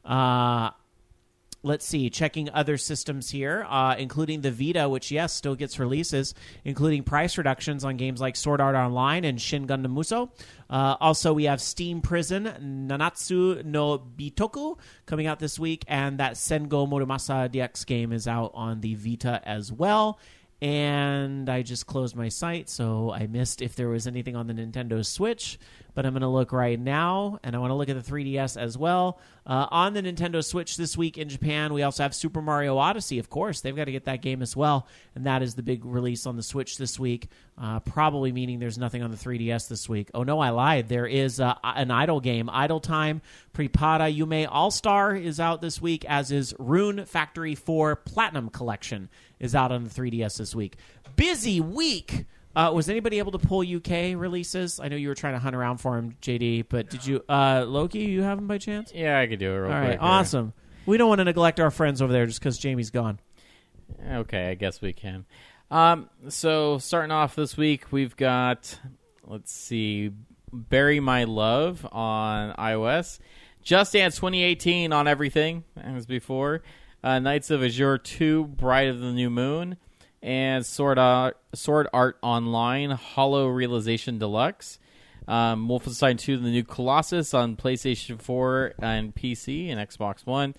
Let's see, checking other systems here, including the Vita, which, yes, still gets releases, including price reductions on games like Sword Art Online and Shin Gundam Musou. Also, we have Steam Prison, Nanatsu no Bitoku, coming out this week, and that Sengo Muramasa DX game is out on the Vita as well. And I just closed my site, so I missed if there was anything on the Nintendo Switch. But I'm going to look right now, and I want to look at the 3DS as well. On the Nintendo Switch this week in Japan, we also have Super Mario Odyssey, of course. They've got to get that game as well, and that is the big release on the Switch this week, probably meaning there's nothing on the 3DS this week. Oh, no, I lied. There is an idle game. Idle Time Prepara Yume All-Star is out this week, as is Rune Factory 4 Platinum Collection is out on the 3DS this week. Busy week! Was anybody able to pull UK releases? I know you were trying to hunt around for them, JD, but did you, Loki, you have them by chance? Yeah, I could do it real quick. All right, awesome. We don't want to neglect our friends over there just because Jamie's gone. Okay, I guess we can. So, starting off this week, we've got, let's see, Bury My Love on iOS, Just Dance 2018 on everything, as before, Knights of Azure 2, Bride of the New Moon, and Sword Art Online, Hollow Realization Deluxe, Wolfenstein 2, The New Colossus on PlayStation 4 and PC and Xbox One,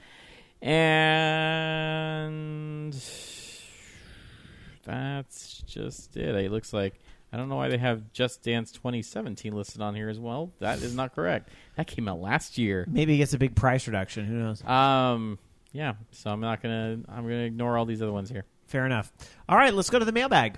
and that's just it. It looks like, I don't know why they have Just Dance 2017 listed on here as well. That is not correct. That came out last year. Maybe it gets a big price reduction. Who knows? Yeah, so I'm gonna ignore all these other ones here. Fair enough. All right, let's go to the mailbag.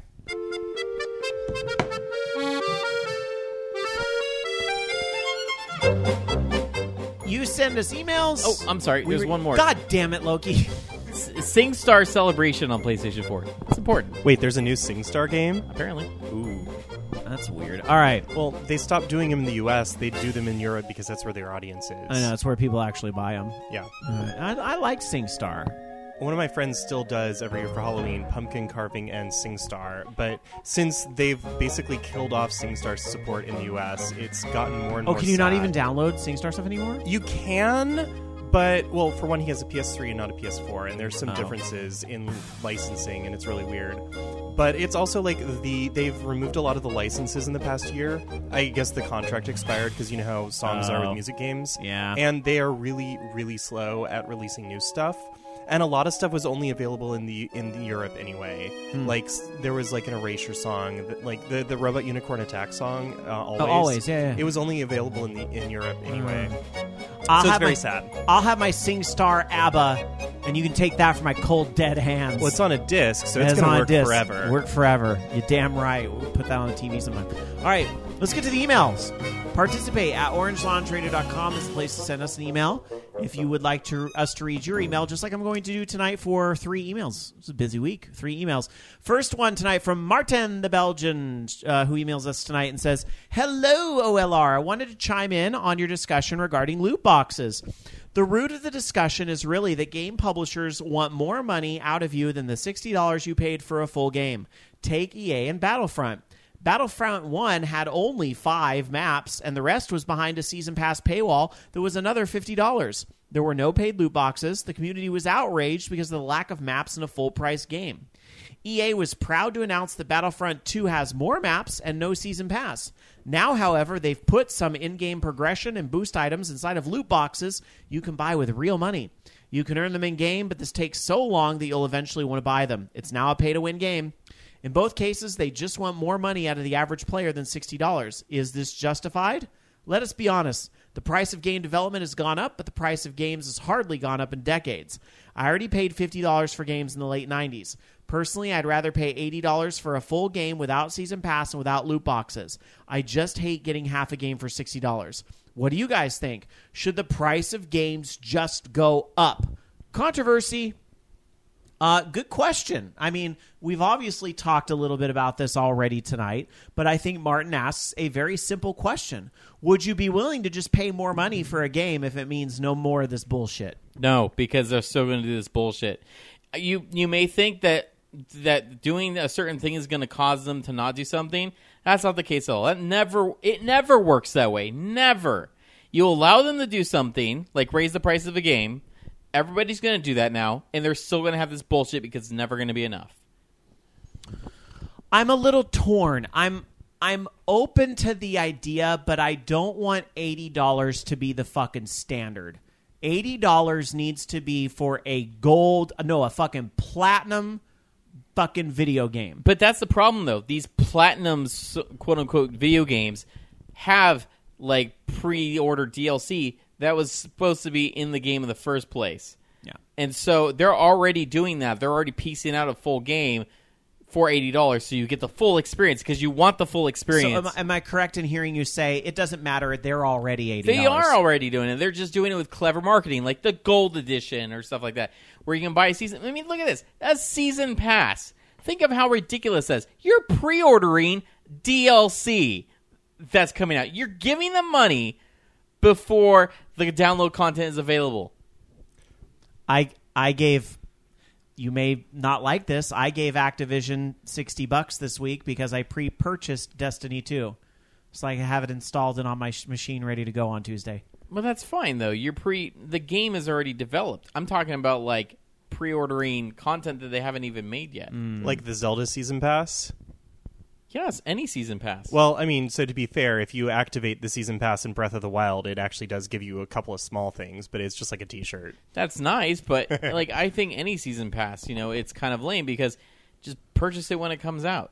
You send us emails. Oh, I'm sorry. There's one more. God damn it, Loki. SingStar Celebration on PlayStation 4. It's important. Wait, there's a new SingStar game? Apparently. Ooh. That's weird. All right. Well, they stopped doing them in the U.S. They do them in Europe because that's where their audience is. I know. It's where people actually buy them. Yeah. I like SingStar. One of my friends still does every year for Halloween pumpkin carving and SingStar, but since they've basically killed off SingStar's support in the U.S., it's gotten more and more can you not sad. even download SingStar stuff anymore? You can, but, well, for one, he has a PS3 and not a PS4, and there's some differences in licensing, and it's really weird. But it's also like they've removed a lot of the licenses in the past year. I guess the contract expired because you know how songs are with music games. Yeah. And they are really, really slow at releasing new stuff. and a lot of stuff was only available in Europe anyway. Like there was like an Erasure song, like the Robot Unicorn Attack song. Always, yeah. It was only available in Europe anyway. I'll So it's have very my, sad. I'll have my SingStar ABBA, and you can take that for my cold dead hands. Well, it's on a disc, so It it's is going on to a work disc. forever. Work forever. You're damn right. We'll put that on the TV sometime. All right, let's get to the emails. Participate at orangeloungeradio.com is the place to send us an email. If you would like us to read your email, just like I'm going to do tonight for 3 emails. It's a busy week. 3 emails. First one tonight from Martin the Belgian, who emails us tonight and says, "Hello, OLR. I wanted to chime in on your discussion regarding loot boxes. The root of the discussion is really that game publishers want more money out of you than the $60 you paid for a full game. Take EA and Battlefront. Battlefront 1 had only 5 maps, and the rest was behind a Season Pass paywall that was another $50. There were no paid loot boxes. The community was outraged because of the lack of maps in a full-price game. EA was proud to announce that Battlefront 2 has more maps and no Season Pass. Now, however, they've put some in-game progression and boost items inside of loot boxes you can buy with real money. You can earn them in-game, but this takes so long that you'll eventually want to buy them. It's now a pay-to-win game. In both cases, they just want more money out of the average player than $60. Is this justified? Let us be honest. The price of game development has gone up, but the price of games has hardly gone up in decades. I already paid $50 for games in the late 90s. Personally, I'd rather pay $80 for a full game without Season Pass and without loot boxes. I just hate getting half a game for $60. What do you guys think? Should the price of games just go up? Controversy. Good question. I mean, we've obviously talked a little bit about this already tonight, but I think Martin asks a very simple question. Would you be willing to just pay more money for a game if it means no more of this bullshit? No, because they're still going to do this bullshit. You may think that doing a certain thing is going to cause them to not do something. That's not the case at all. It never works that way. Never. You allow them to do something, like raise the price of a game. Everybody's going to do that now, and they're still going to have this bullshit because it's never going to be enough. I'm a little torn. I'm open to the idea, but I don't want $80 to be the fucking standard. $80 needs to be for a fucking platinum fucking video game. But that's the problem, though. These platinum, quote-unquote, video games have, like, pre-order DLC that was supposed to be in the game in the first place. Yeah. And so they're already doing that. They're already piecing out a full game for $80, so you get the full experience because you want the full experience. So am I correct in hearing you say it doesn't matter, they're already $80? They are already doing it. They're just doing it with clever marketing, like the Gold Edition or stuff like that, where you can buy a season. I mean, look at this. A Season Pass. Think of how ridiculous that is. You're pre-ordering DLC that's coming out. You're giving them money before the download content is available. I gave, you may not like this, I gave Activision $60 this week because I pre-purchased Destiny 2. So I have it installed and on my machine ready to go on Tuesday. Well, that's fine, though. The game is already developed. I'm talking about, like, pre-ordering content that they haven't even made yet. Like the Zelda Season Pass? Yes, any Season Pass. Well, I mean, so to be fair, if you activate the Season Pass in Breath of the Wild, it actually does give you a couple of small things, but it's just like a t-shirt. That's nice, but like I think any Season Pass, it's kind of lame because just purchase it when it comes out.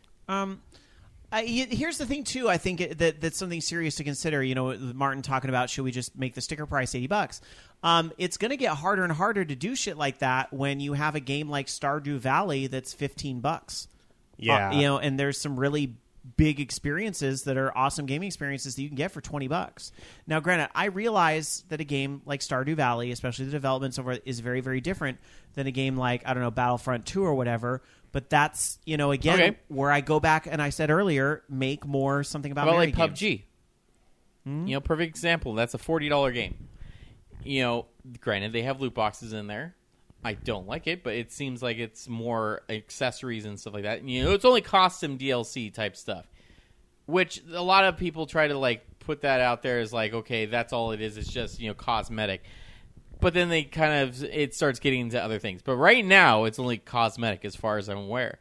Here's the thing, too. I think that's something serious to consider. Martin talking about, should we just make the sticker price $80? It's going to get harder and harder to do shit like that when you have a game like Stardew Valley that's $15. Yeah. And there's some really big experiences that are awesome gaming experiences that you can get for $20. Now, granted, I realize that a game like Stardew Valley, especially the development so far, is very, very different than a game like, I don't know, Battlefront 2 or whatever. But that's, again, where I go back and I said earlier, make more something about like games. PUBG. Perfect example. That's a $40 game. Granted, they have loot boxes in there. I don't like it, but it seems like it's more accessories and stuff like that. It's only costume DLC type stuff, which a lot of people try to like put that out there as like, okay, that's all it is. It's just cosmetic. But then it starts getting into other things. But right now, it's only cosmetic as far as I'm aware.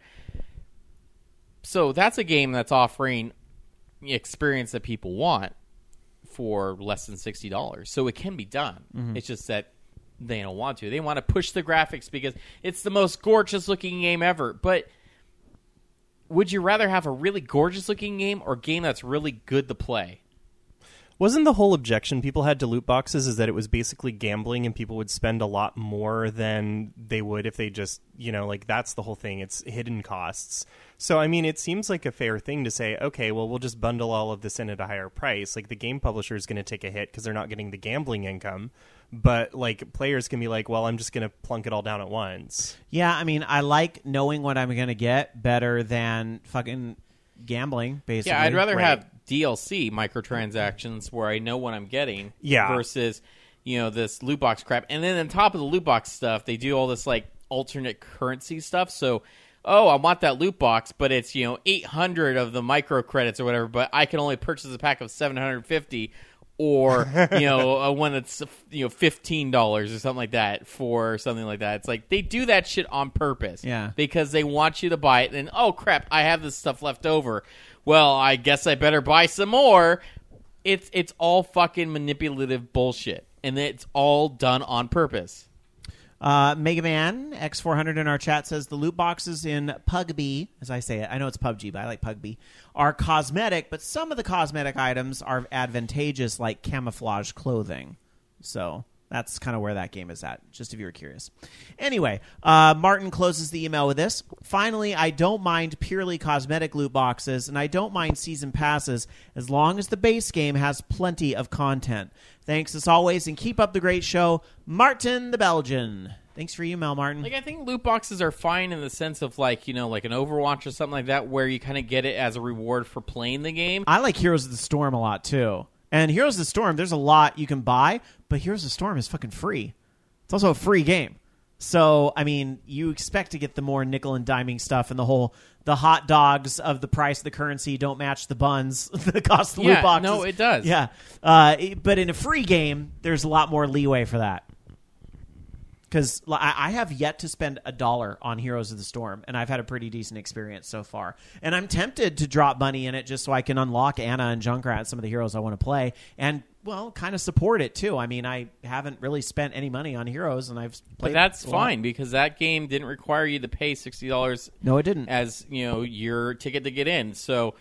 So that's a game that's offering experience that people want for less than $60. So it can be done. Mm-hmm. It's just that they don't want to. They want to push the graphics because it's the most gorgeous looking game ever. But would you rather have a really gorgeous looking game or a game that's really good to play? Wasn't the whole objection people had to loot boxes is that it was basically gambling and people would spend a lot more than they would if they just, like that's the whole thing. It's hidden costs. So, I mean, it seems like a fair thing to say, okay, well, we'll just bundle all of this in at a higher price. Like the game publisher is going to take a hit because they're not getting the gambling income. But like players can be like, well, I'm just going to plunk it all down at once. Yeah, I mean, I like knowing what I'm going to get better than fucking gambling, basically. Yeah, I'd rather have DLC microtransactions where I know what I'm getting versus, this loot box crap. And then on top of the loot box stuff, they do all this like alternate currency stuff. So, I want that loot box, but it's, 800 of the micro credits or whatever, but I can only purchase a pack of 750 or, one that's, $15 or something like that for something like that. It's like they do that shit on purpose. Yeah. Because they want you to buy it. And, oh, crap, I have this stuff left over. Well, I guess I better buy some more. It's all fucking manipulative bullshit. And it's all done on purpose. Mega Man X400 in our chat says the loot boxes in PUBG, as I say it, I know it's PUBG, but I like PUBG, are cosmetic, but some of the cosmetic items are advantageous, like camouflage clothing. So that's kind of where that game is at, just if you were curious. Anyway, Martin closes the email with this. Finally, I don't mind purely cosmetic loot boxes, and I don't mind season passes as long as the base game has plenty of content. Thanks as always, and keep up the great show. Martin the Belgian. Thanks for your email, Martin. Like, I think loot boxes are fine in the sense of, like, like an Overwatch or something like that, where you kind of get it as a reward for playing the game. I like Heroes of the Storm a lot, too. And Heroes of the Storm, there's a lot you can buy, but Heroes of the Storm is fucking free. It's also a free game. So, I mean, you expect to get the more nickel and diming stuff and the hot dogs of the price of the currency don't match the buns that cost the loot boxes. No, it does. Yeah. But in a free game, there's a lot more leeway for that. Because I have yet to spend $1 on Heroes of the Storm, and I've had a pretty decent experience so far. And I'm tempted to drop money in it just so I can unlock Anna and Junkrat, some of the heroes I want to play, and, well, kind of support it, too. I mean, I haven't really spent any money on Heroes, and I've played. But that's fine, because that game didn't require you to pay $60 No, it didn't. as, your ticket to get in. So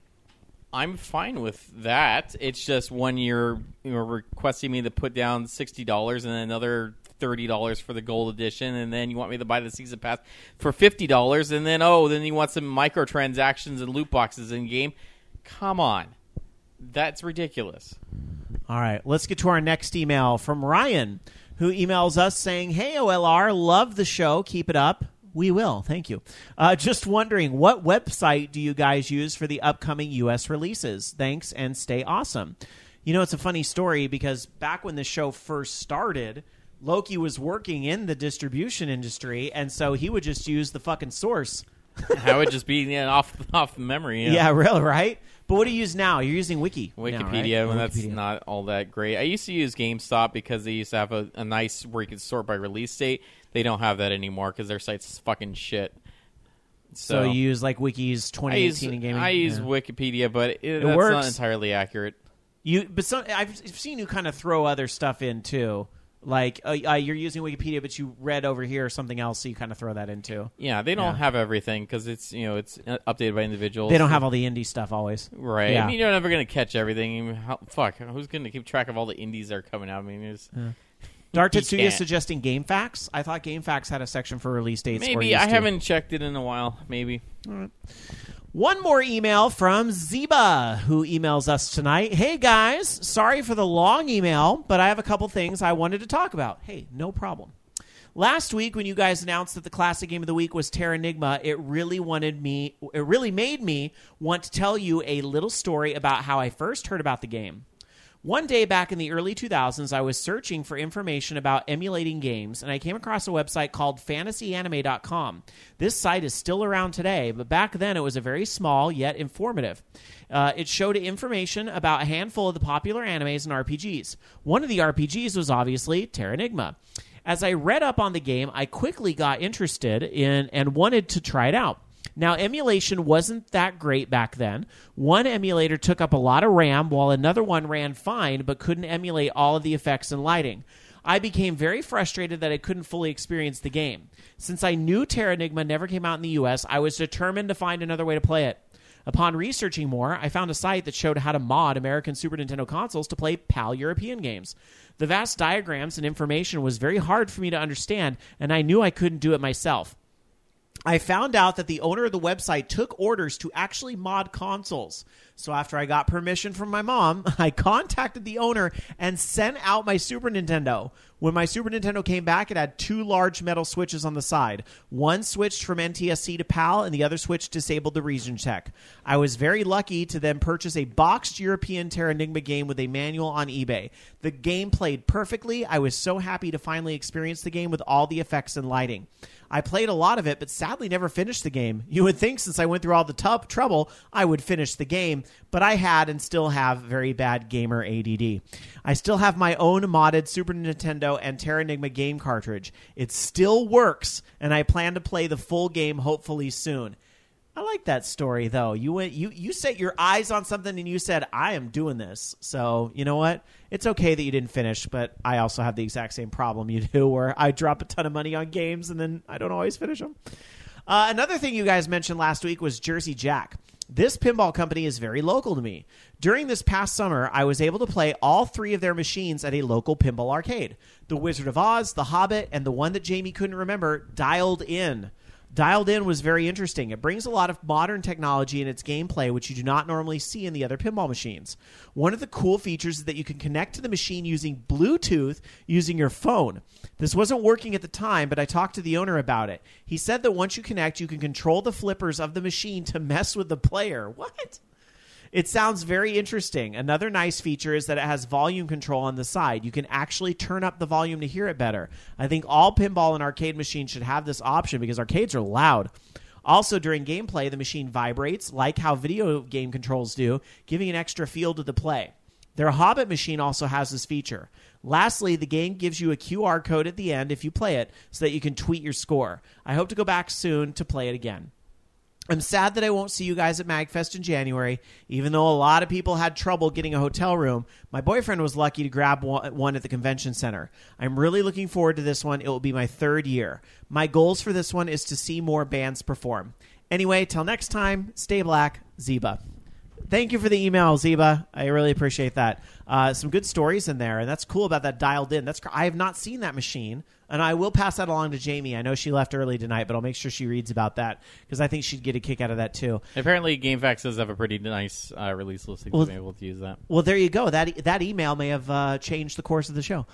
I'm fine with that. It's just when you're requesting me to put down $60 and another $30 for the gold edition, and then you want me to buy the season pass for $50, and then you want some microtransactions and loot boxes in game. Come on, that's ridiculous. All right, let's get to our next email from Ryan, who emails us saying, "Hey OLR, love the show, keep it up." We will, thank you. Just wondering, what website do you guys use for the upcoming U.S. releases? Thanks, and stay awesome. It's a funny story because back when the show first started, Loki was working in the distribution industry, and so he would just use the fucking source. That would just be off memory. Yeah, really, right? But what do you use now? You're using Wikipedia, now, right? and that's not all that great. I used to use GameStop because they used to have a nice where you could sort by release date. They don't have that anymore because their site's fucking shit. So you use like Wiki's 2018 in gaming? I use Wikipedia, but that's works. not entirely accurate. I've seen you kind of throw other stuff in too. Like you're using Wikipedia, but you read over here something else, so you kind of throw that into. Yeah, they don't have everything because it's it's updated by individuals. They don't have all the indie stuff always, right? Yeah. I mean, you're never going to catch everything. Who's going to keep track of all the indies that are coming out? I mean, Dark Tetsuya is suggesting GameFAQs. I thought GameFAQs had a section for release dates. Maybe I haven't checked it in a while. Maybe. All right. One more email from Zeba, who emails us tonight. Hey, guys. Sorry for the long email, but I have a couple things I wanted to talk about. Hey, no problem. Last week, when you guys announced that the classic game of the week was Terranigma, it really made me want to tell you a little story about how I first heard about the game. One day back in the early 2000s, I was searching for information about emulating games, and I came across a website called fantasyanime.com. This site is still around today, but back then it was a very small yet informative. It showed information about a handful of the popular animes and RPGs. One of the RPGs was obviously Terranigma. As I read up on the game, I quickly got interested in and wanted to try it out. Now, emulation wasn't that great back then. One emulator took up a lot of RAM, while another one ran fine but couldn't emulate all of the effects and lighting. I became very frustrated that I couldn't fully experience the game. Since I knew Terra Enigma never came out in the US, I was determined to find another way to play it. Upon researching more, I found a site that showed how to mod American Super Nintendo consoles to play PAL European games. The vast diagrams and information was very hard for me to understand, and I knew I couldn't do it myself. I found out that the owner of the website took orders to actually mod consoles. So after I got permission from my mom, I contacted the owner and sent out my Super Nintendo. When my Super Nintendo came back, it had 2 large metal switches on the side. One switched from NTSC to PAL, and the other switch disabled the region check. I was very lucky to then purchase a boxed European Terra Enigma game with a manual on eBay. The game played perfectly. I was so happy to finally experience the game with all the effects and lighting. I played a lot of it, but sadly never finished the game. You would think since I went through all the trouble, I would finish the game, but I had and still have very bad gamer ADD. I still have my own modded Super Nintendo and Terra Enigma game cartridge. It still works, and I plan to play the full game hopefully soon. I like that story, though. You set your eyes on something and you said, I am doing this. So, you know what? It's okay that you didn't finish, but I also have the exact same problem you do where I drop a ton of money on games and then I don't always finish them. Another thing you guys mentioned last week was Jersey Jack. This pinball company is very local to me. During this past summer, I was able to play all 3 of their machines at a local pinball arcade. The Wizard of Oz, The Hobbit, and the one that Jamie couldn't remember, Dialed In. Dialed In was very interesting. It brings a lot of modern technology in its gameplay, which you do not normally see in the other pinball machines. One of the cool features is that you can connect to the machine using Bluetooth using your phone. This wasn't working at the time, but I talked to the owner about it. He said that once you connect, you can control the flippers of the machine to mess with the player. What? It sounds very interesting. Another nice feature is that it has volume control on the side. You can actually turn up the volume to hear it better. I think all pinball and arcade machines should have this option because arcades are loud. Also, during gameplay, the machine vibrates, like how video game controls do, giving an extra feel to the play. Their Hobbit machine also has this feature. Lastly, the game gives you a QR code at the end if you play it so that you can tweet your score. I hope to go back soon to play it again. I'm sad that I won't see you guys at MagFest in January. Even though a lot of people had trouble getting a hotel room, my boyfriend was lucky to grab one at the convention center. I'm really looking forward to this one. It will be my 3rd year. My goals for this one is to see more bands perform. Anyway, till next time, stay black, Zeba. Thank you for the email, Zeba. I really appreciate that. Some good stories in there, and that's cool about that Dialed In. I have not seen that machine, and I will pass that along to Jamie. I know she left early tonight, but I'll make sure she reads about that because I think she'd get a kick out of that too. Apparently, GameFAQs does have a pretty nice release listing to be able to use that. Well, there you go. That email may have changed the course of the show.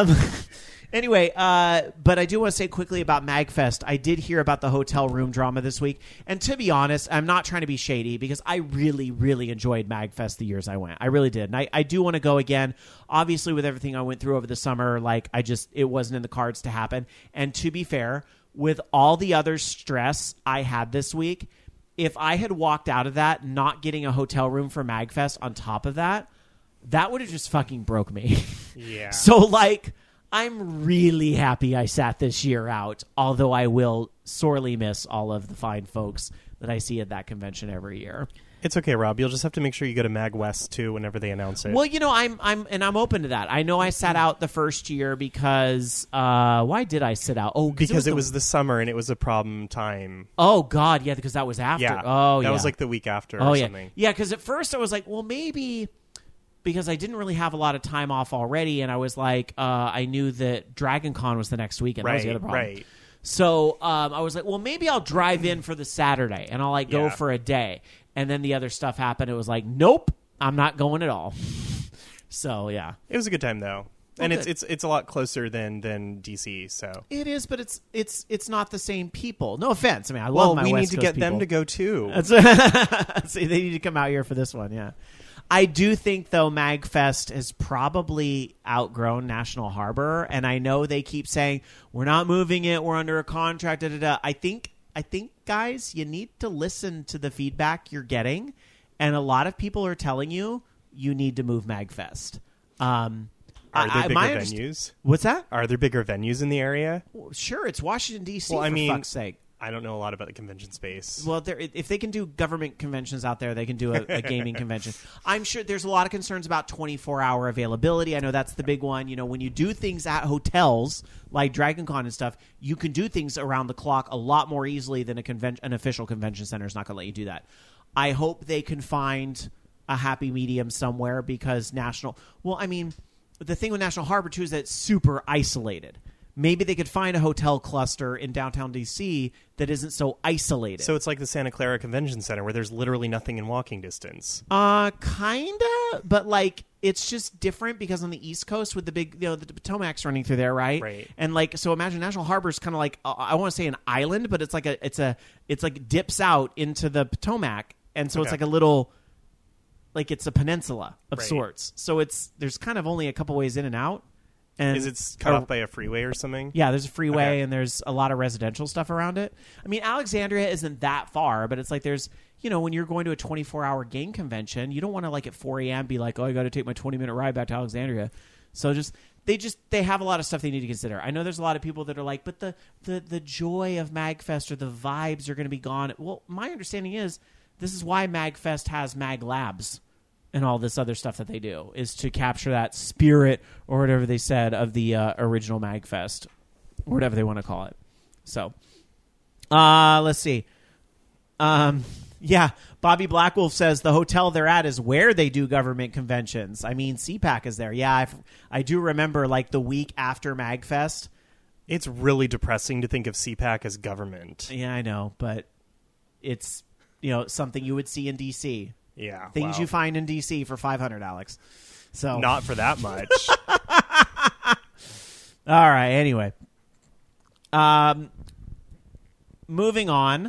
Anyway, but I do want to say quickly about MagFest. I did hear about the hotel room drama this week. And to be honest, I'm not trying to be shady because I really, really enjoyed MagFest the years I went. I really did. And I do want to go again. Obviously, with everything I went through over the summer, it wasn't in the cards to happen. And to be fair, with all the other stress I had this week, if I had walked out of that not getting a hotel room for MagFest on top of that, that would have just fucking broke me. Yeah. So, I'm really happy I sat this year out, although I will sorely miss all of the fine folks that I see at that convention every year. It's okay, Rob. You'll just have to make sure you go to MagWest too whenever they announce it. Well, I'm open to that. I know I sat out the first year because why did I sit out? Oh, because it was the summer and it was a problem time. Oh God, yeah, because that was after. Yeah. Oh, yeah. That was the week after or something. Yeah, because at first I was like, well, maybe. Because I didn't really have a lot of time off already, and I was like, I knew that Dragon Con was the next weekend. That was the other problem. Right. So I was like, well, maybe I'll drive in for the Saturday, and I'll go for a day. And then the other stuff happened. It was like, nope, I'm not going at all. So yeah, it was a good time though, and it's a lot closer than DC. So it is, but it's not the same people. No offense. I mean, I love my West Coast people. We need to get them to go too. See, they need to come out here for this one. Yeah. I do think, though, MagFest has probably outgrown National Harbor, and I know they keep saying, we're not moving it, we're under a contract, da-da-da. I think, guys, you need to listen to the feedback you're getting, and a lot of people are telling you need to move MagFest. Are there bigger venues? What's that? Are there bigger venues in the area? Well, sure, it's Washington, D.C., for fuck's sake. I don't know a lot about the convention space. Well, if they can do government conventions out there, they can do a gaming convention. I'm sure there's a lot of concerns about 24-hour availability. I know that's the big one. You know, when you do things at hotels like Dragon Con and stuff, you can do things around the clock a lot more easily than an official convention center is not going to let you do that. I hope they can find a happy medium somewhere because the thing with National Harbor, too, is that it's super isolated. Maybe they could find a hotel cluster in downtown D.C. that isn't so isolated. So it's like the Santa Clara Convention Center where there's literally nothing in walking distance. Kinda, but like it's just different because on the East Coast with the big, the Potomac's running through there, right? Right. And like, so imagine National Harbor's kind of like I want to say an island, but it's like it's like dips out into the Potomac, and so it's like a little, like it's a peninsula of sorts. So there's kind of only a couple ways in and out. And is it cut off by a freeway or something? Yeah, there's a freeway and there's a lot of residential stuff around it. I mean, Alexandria isn't that far, but it's like there's, when you're going to a 24-hour game convention, you don't want to like at 4 a.m. be like, oh, I got to take my 20-minute ride back to Alexandria. So they have a lot of stuff they need to consider. I know there's a lot of people that are like, but the joy of MagFest or the vibes are going to be gone. Well, my understanding is this is why MagFest has Mag Labs and all this other stuff that they do, is to capture that spirit or whatever they said of the original MagFest, or whatever they want to call it. So, let's see. Yeah, Bobby Blackwolf says the hotel they're at is where they do government conventions. I mean, CPAC is there. Yeah, I do remember like the week after MagFest. It's really depressing to think of CPAC as government. Yeah, I know, but it's something you would see in D.C. Yeah, things you find in D.C. for $500, Alex. So not for that much. All right. Anyway, moving on.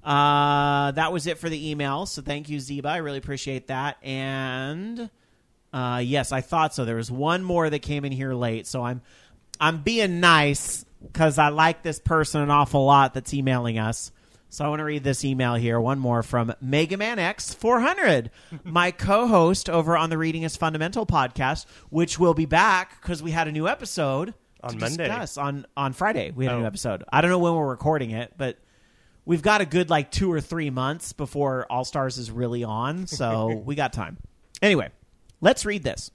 That was it for the email. So thank you, Zeba. I really appreciate that. And yes, I thought so. There was one more that came in here late. So I'm being nice because I like this person an awful lot that's emailing us. So I want to read this email here. One more from Mega Man X 400, my co-host over on the Reading is Fundamental podcast, which will be back because we had a new episode on Monday. On Friday. We had a new episode. I don't know when we're recording it, but we've got a good 2 or 3 months before All Stars is really on, so we got time. Anyway, let's read this.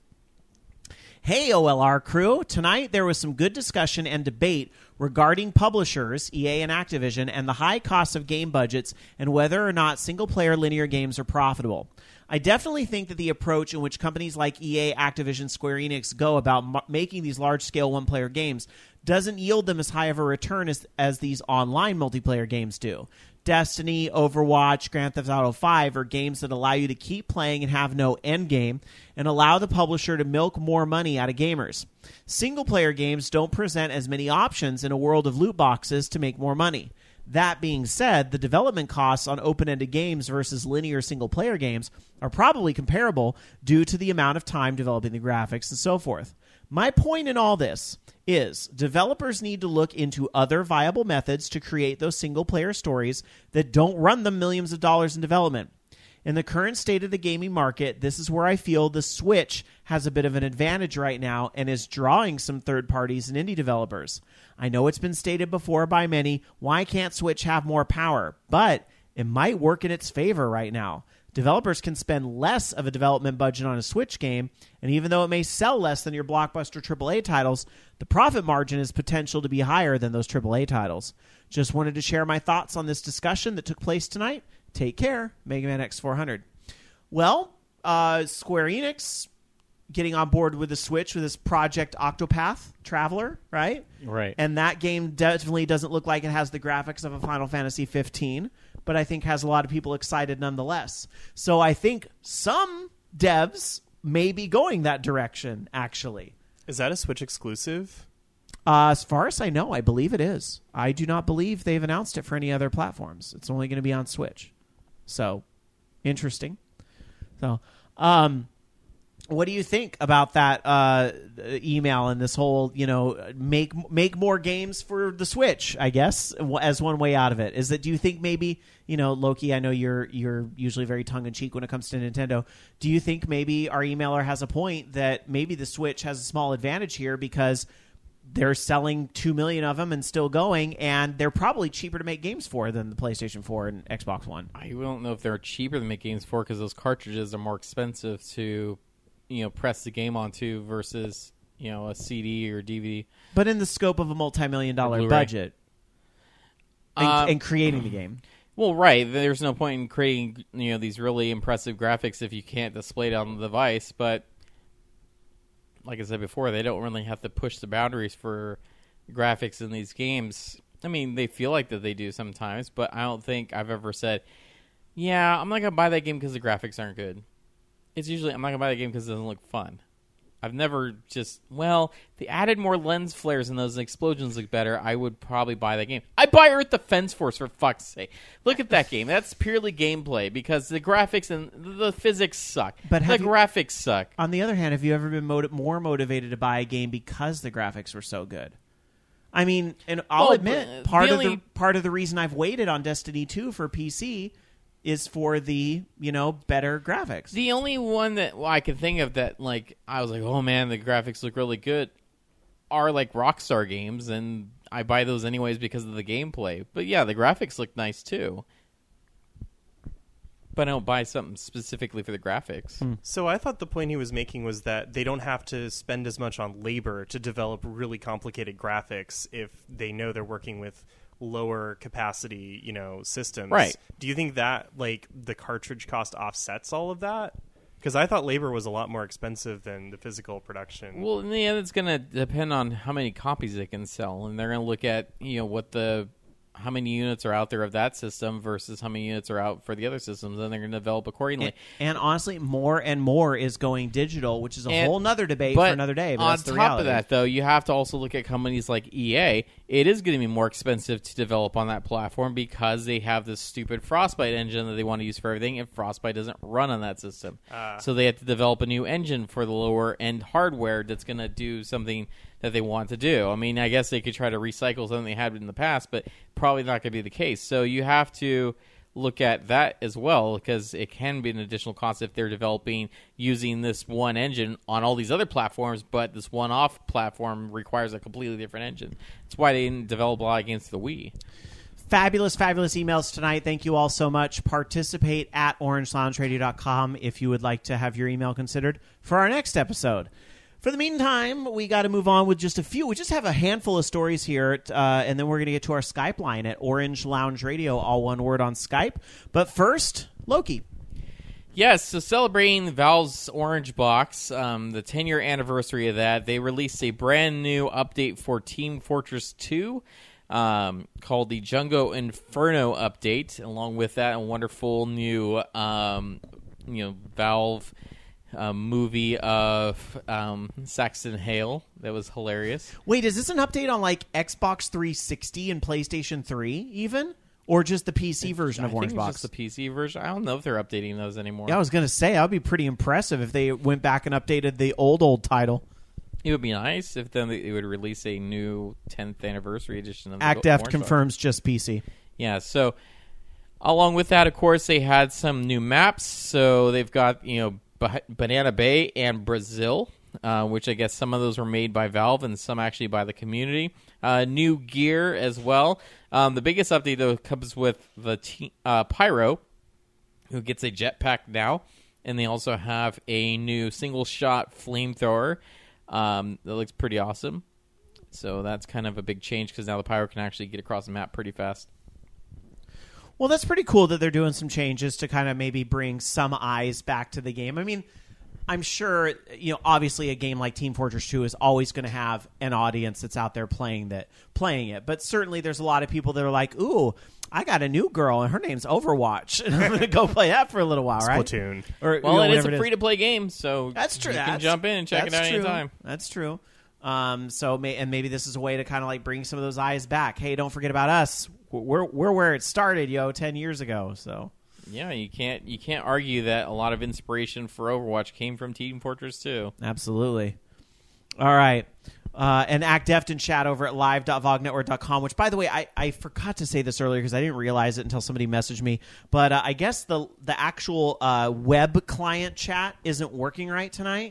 Hey, OLR crew. Tonight there was some good discussion and debate regarding publishers, EA and Activision, and the high cost of game budgets and whether or not single-player linear games are profitable. I definitely think that the approach in which companies like EA, Activision, Square Enix go about making these large-scale one-player games doesn't yield them as high of a return as these online multiplayer games do. Destiny, Overwatch, Grand Theft Auto 5 are games that allow you to keep playing and have no end game and allow the publisher to milk more money out of gamers. Single-player games don't present as many options in a world of loot boxes to make more money. That being said, the development costs on open-ended games versus linear single-player games are probably comparable due to the amount of time developing the graphics and so forth. My point in all this is developers need to look into other viable methods to create those single-player stories that don't run them millions of dollars in development. In the current state of the gaming market, this is where I feel the Switch has a bit of an advantage right now and is drawing some third parties and indie developers. I know it's been stated before by many, why can't Switch have more power? But it might work in its favor right now. Developers can spend less of a development budget on a Switch game, and even though it may sell less than your blockbuster AAA titles, the profit margin is potential to be higher than those AAA titles. Just wanted to share my thoughts on this discussion that took place tonight. Take care, Mega Man X400. Well, Square Enix getting on board with the Switch with this Project Octopath Traveler, right? Right. And that game definitely doesn't look like it has the graphics of a Final Fantasy 15, but I think has a lot of people excited nonetheless. So I think some devs may be going that direction, actually. Is that a Switch exclusive? As far as I know, I believe it is. I do not believe they've announced it for any other platforms. It's only going to be on Switch. So, interesting. So, what do you think about that email and this whole, make more games for the Switch, I guess, as one way out of it? Is that, do you think maybe, Loki, I know you're usually very tongue-in-cheek when it comes to Nintendo. Do you think maybe our emailer has a point that maybe the Switch has a small advantage here because they're selling 2 million of them and still going, and they're probably cheaper to make games for than the PlayStation 4 and Xbox One. I don't know if they're cheaper to make games for because those cartridges are more expensive to, press the game onto versus, a CD or DVD. But in the scope of a multi-million-dollar Blu-ray. budget and creating the game. Well, right. There's no point in creating, these really impressive graphics if you can't display it on the device. But like I said before, they don't really have to push the boundaries for graphics in these games. I mean, they feel like that they do sometimes, but I don't think I've ever said, yeah, I'm not going to buy that game because the graphics aren't good. It's usually, I'm not going to buy that game because it doesn't look fun. I've never just, they added more lens flares and those explosions look better. I would probably buy that game. I buy Earth Defense Force, for fuck's sake. Look at that game. That's purely gameplay because the graphics and the physics suck. But the graphics suck. On the other hand, have you ever been more motivated to buy a game because the graphics were so good? I mean, and I'll admit, part of the reason I've waited on Destiny 2 for PC is for the, better graphics. The only one that I can think of that, I was like, oh man, the graphics look really good, are Rockstar games, and I buy those anyways because of the gameplay. But yeah, the graphics look nice too. But I don't buy something specifically for the graphics. So I thought the point he was making was that they don't have to spend as much on labor to develop really complicated graphics if they know they're working with lower capacity, systems. Right. Do you think that the cartridge cost offsets all of that? Because I thought labor was a lot more expensive than the physical production. Well, yeah, it's going to depend on how many copies they can sell, and they're going to look at how many units are out there of that system versus how many units are out for the other systems, and they're going to develop accordingly. And honestly, more and more is going digital, which is a whole nother debate for another day. But that's the reality. On top of that, though, you have to also look at companies like EA. It is going to be more expensive to develop on that platform because they have this stupid Frostbite engine that they want to use for everything, and Frostbite doesn't run on that system. So they have to develop a new engine for the lower-end hardware that's going to do something that they want to do. I mean, I guess they could try to recycle something they had in the past, but probably not going to be the case. So you have to look at that as well, because it can be an additional cost if they're developing using this one engine on all these other platforms, but this one-off platform requires a completely different engine. That's why they didn't develop a lot against the Wii. Fabulous emails tonight. Thank you all so much. Participate at orangeloungeradio.com if you would like to have your email considered for our next episode. For the meantime, we got to move on with just a few. We just have a handful of stories here, and then we're going to get to our Skype line at Orange Lounge Radio, all one word on Skype. But first, Loki. Yes, so celebrating Valve's Orange Box, the 10-year anniversary of that, they released a brand new update for Team Fortress 2 called the Jungo Inferno update. Along with that, a wonderful new, Valve movie of Saxon Hale that was hilarious. Wait, is this an update on Xbox 360 and PlayStation 3 even? Or just the PC version of Orange Box? Just the PC version. I don't know if they're updating those anymore. Yeah, I was going to say, that would be pretty impressive if they went back and updated the old title. It would be nice if then they would release a new 10th anniversary edition of Act F confirms just PC. Yeah, so along with that, of course, they had some new maps. So they've got, Banana Bay and Brazil, which I guess some of those were made by Valve and some actually by the community. New gear as well. The biggest update, though, comes with the Pyro, who gets a jetpack now. And they also have a new single-shot flamethrower that looks pretty awesome. So that's kind of a big change because now the Pyro can actually get across the map pretty fast. Well, that's pretty cool that they're doing some changes to kind of maybe bring some eyes back to the game. I mean, I'm sure, obviously a game like Team Fortress 2 is always going to have an audience that's out there playing it. But certainly there's a lot of people that are like, ooh, I got a new girl and her name's Overwatch. And I'm going to go play that for a little while, right? Splatoon. Or, it is a free-to-play game, so that's true. You can jump in and check it out anytime. That's true. Maybe this is a way to kind of bring some of those eyes back. Hey, don't forget about us. We're where it started, 10 years ago. So yeah, you can't argue that a lot of inspiration for Overwatch came from Team Fortress 2. Absolutely. All right. And Act F in chat over at live.vognetwork.com, which, by the way, I forgot to say this earlier because I didn't realize it until somebody messaged me. But I guess the actual web client chat isn't working right tonight.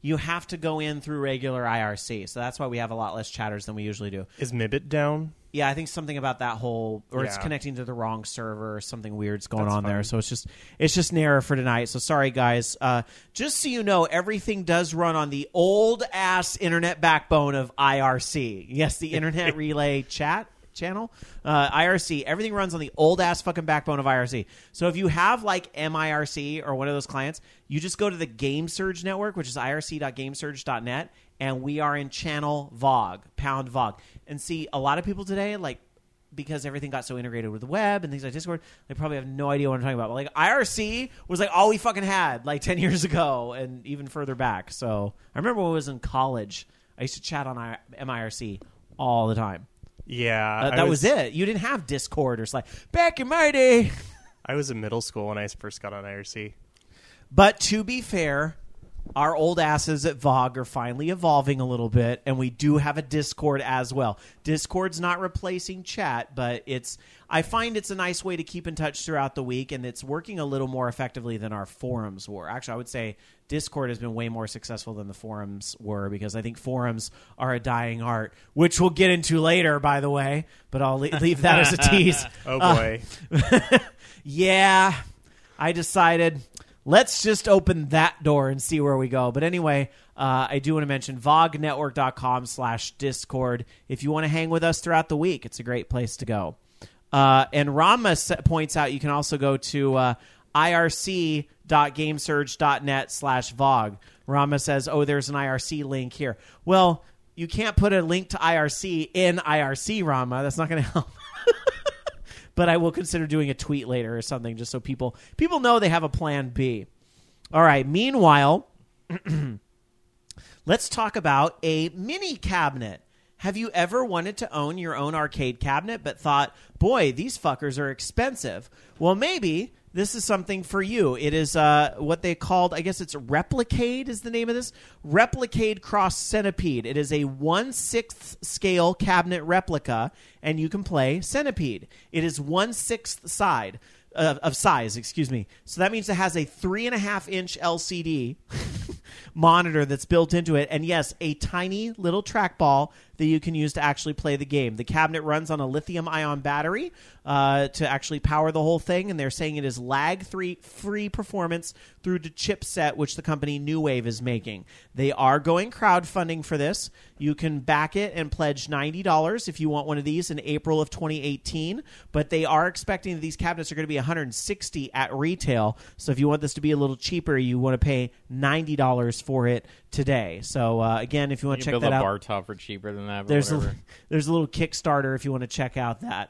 you have to go in through regular IRC. So that's why we have a lot less chatters than we usually do. Is Mibit down? Yeah, I think something about that whole, or it's Yeah. connecting to the wrong server or something weird's going That's on there. fine. So it's just an error for tonight. So sorry, guys. Just so you know, everything does run on the old ass internet backbone of IRC. Yes, the Internet Relay Chat channel, IRC. Everything runs on the old ass fucking backbone of IRC. So if you have like MIRC or one of those clients, you just go to the GameSurge network, which is irc.gamesurge.net, and we are in channel VOG, pound VOG. And see, a lot of people today, like, because everything got so integrated with the web and things like Discord, they probably have no idea what I'm talking about. But like IRC was like all we fucking had like 10 years ago and even further back. So I remember when I was in college, I used to chat on MIRC all the time. Yeah. That was it. You didn't have Discord or Slack. Back in my day. I was in middle school when I first got on IRC. But to be fair, our old asses at VOG are finally evolving a little bit, and we do have a Discord as well. Discord's not replacing chat, but I find it's a nice way to keep in touch throughout the week, and it's working a little more effectively than our forums were. Actually, I would say Discord has been way more successful than the forums were, because I think forums are a dying art, which we'll get into later, by the way, but I'll leave that as a tease. Oh, boy. Yeah, I decided... let's just open that door and see where we go. But anyway, I do want to mention vognetwork.com/Discord. If you want to hang with us throughout the week, it's a great place to go. And Rama points out you can also go to irc.gamesurge.net/VOG. Rama says, oh, there's an IRC link here. Well, you can't put a link to IRC in IRC, Rama. That's not going to help. But I will consider doing a tweet later or something just so people know they have a plan B. All right. Meanwhile, let's talk about a mini cabinet. Have you ever wanted to own your own arcade cabinet but thought, boy, these fuckers are expensive? Well, maybe this is something for you. It is what they called, I guess it's Replicade is the name of this. Replicade Cross Centipede. It is a 1/6 scale cabinet replica, and you can play Centipede. It is 1/6 side of size, excuse me. So that means it has a 3.5-inch LCD monitor that's built into it, and yes, a tiny little trackball that you can use to actually play the game. The cabinet runs on a lithium-ion battery to actually power the whole thing, and they're saying it is lag-free performance through the chipset which the company New Wave is making. They are going crowdfunding for this. You can back it and pledge $90 if you want one of these in April of 2018, but they are expecting that these cabinets are going to be $160 at retail, so if you want this to be a little cheaper, you want to pay $90 for it today. So again, if you want to check that out, build a bar top for cheaper than that. there's a little Kickstarter if you want to check out that.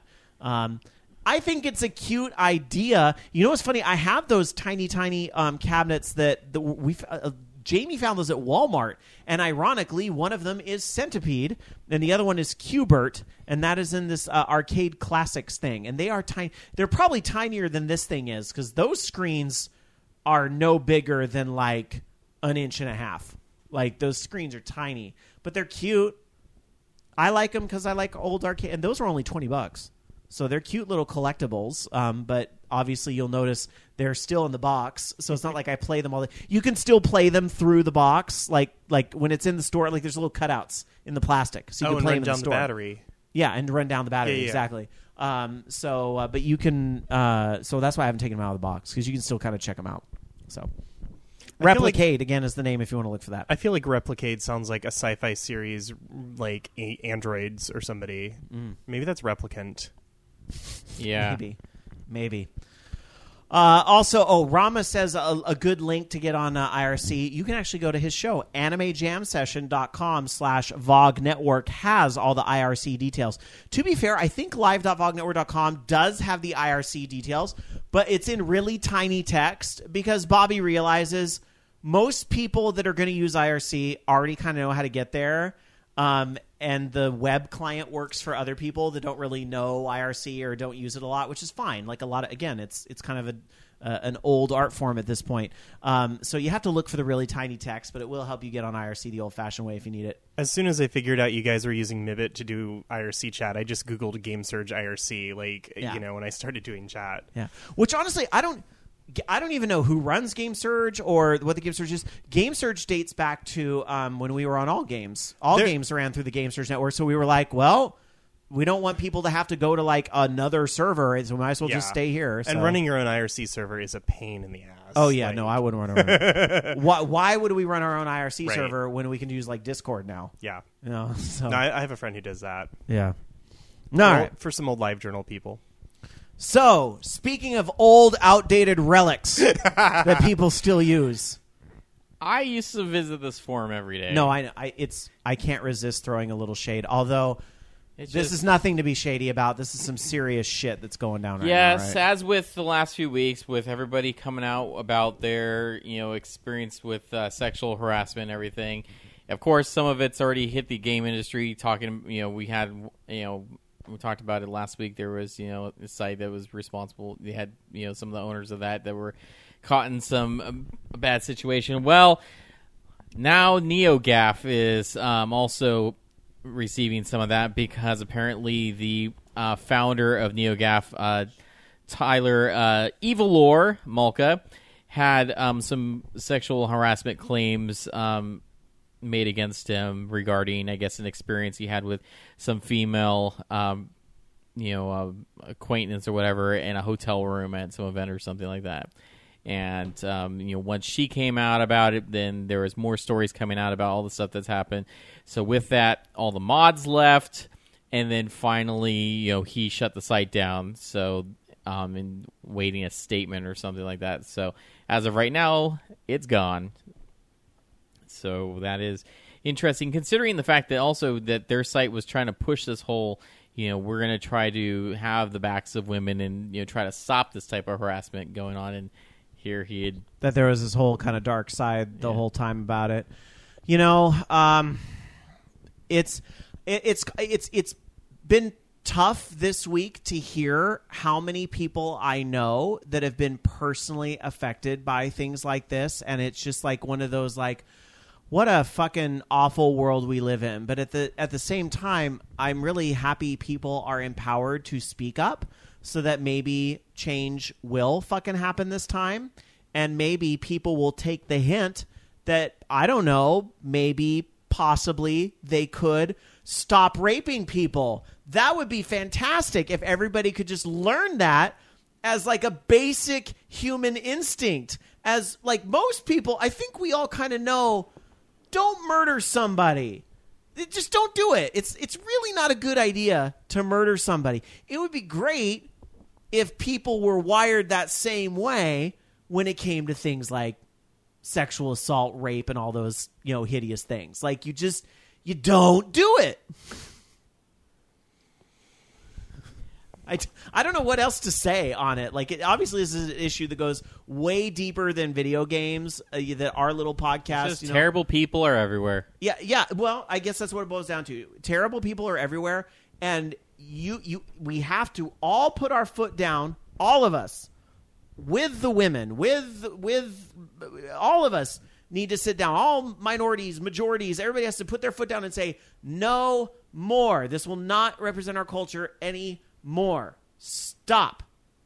I think it's a cute idea. You know what's funny? I have those tiny cabinets that Jamie found those at Walmart, and ironically, one of them is Centipede, and the other one is Q*bert, and that is in this Arcade Classics thing. And they are tiny. They're probably tinier than this thing is, because those screens are no bigger than like 1.5 inches. Like, those screens are tiny, but they're cute. I like them because I like old arcade, and those are only $20. So they're cute little collectibles, but obviously you'll notice they're still in the box. So it's not like I play them all. You can still play them through the box, like when it's in the store. Like, there's little cutouts in the plastic, so you can play them in the store. The battery. Yeah, and run down the battery, yeah. exactly. But you can. So that's why I haven't taken them out of the box, because you can still kind of check them out. So. Replicade, again, is the name if you want to look for that. I feel like Replicade sounds like a sci-fi series, like Androids or somebody. Maybe that's Replicant. Yeah. Maybe. Also, Rama says a good link to get on IRC. You can actually go to his show. AnimeJamSession.com/VOG Network has all the IRC details. To be fair, I think live.vognetwork.com does have the IRC details, but it's in really tiny text because Bobby realizes most people that are going to use IRC already kind of know how to get there. And the web client works for other people that don't really know IRC or don't use it a lot, which is fine. Like, a lot of, again, it's kind of an old art form at this point. So you have to look for the really tiny text, but it will help you get on IRC the old-fashioned way if you need it. As soon as I figured out you guys were using Mibit to do IRC chat, I just Googled GameSurge IRC, when I started doing chat. Yeah. Which, honestly, I don't even know who runs GameSurge or what the GameSurge is. GameSurge dates back to when we were on All Games. Games ran through the GameSurge network, so we were like, well, we don't want people to have to go to like another server, so we might as well just stay here. So. And running your own IRC server is a pain in the ass. Oh yeah, no, I wouldn't run our own. Why would we run our own IRC server when we can use like Discord now? Yeah. So. No, I have a friend who does that. Yeah. No, right. For some old LiveJournal people. So, speaking of old, outdated relics that people still use. I used to visit this forum every day. No, I can't resist throwing a little shade. Although this is nothing to be shady about. This is some serious shit that's going down right now. Yes, right? as with the last few weeks, with everybody coming out about their experience with sexual harassment and everything. Of course, some of it's already hit the game industry. We talked about it last week. There was, a site that was responsible. They had, some of the owners of that were caught in some bad situation. Well, now NeoGAF is also receiving some of that because apparently the founder of NeoGAF, Tyler Evilore Malka, had some sexual harassment claims made against him regarding, I guess, an experience he had with some female, acquaintance or whatever in a hotel room at some event or something like that. And, once she came out about it, then there was more stories coming out about all the stuff that's happened. So with that, all the mods left, and then finally, he shut the site down. So, in waiting a statement or something like that. So as of right now, it's gone. So that is interesting, considering the fact that also that their site was trying to push this whole, we're going to try to have the backs of women and, try to stop this type of harassment going on. And here he had... That there was this whole kind of dark side the whole time about it. It's been tough this week to hear how many people I know that have been personally affected by things like this. And it's just like one of those like, what a fucking awful world we live in. But at the same time, I'm really happy people are empowered to speak up so that maybe change will fucking happen this time. And maybe people will take the hint that, I don't know, maybe possibly they could stop raping people. That would be fantastic if everybody could just learn that as like a basic human instinct. As like most people, I think we all kind of know, don't murder somebody. Just don't do it. It's really not a good idea to murder somebody. It would be great if people were wired that same way when it came to things like sexual assault, rape, and all those, hideous things. Like, you don't do it. I don't know what else to say on it. Like, it obviously this is an issue that goes way deeper than video games. That our little podcast, it's just terrible people are everywhere. Yeah. Well, I guess that's what it boils down to. Terrible people are everywhere, and we have to all put our foot down. All of us, with the women, with all of us need to sit down. All minorities, majorities, everybody has to put their foot down and say, no more. This will not represent our culture anymore. Stop.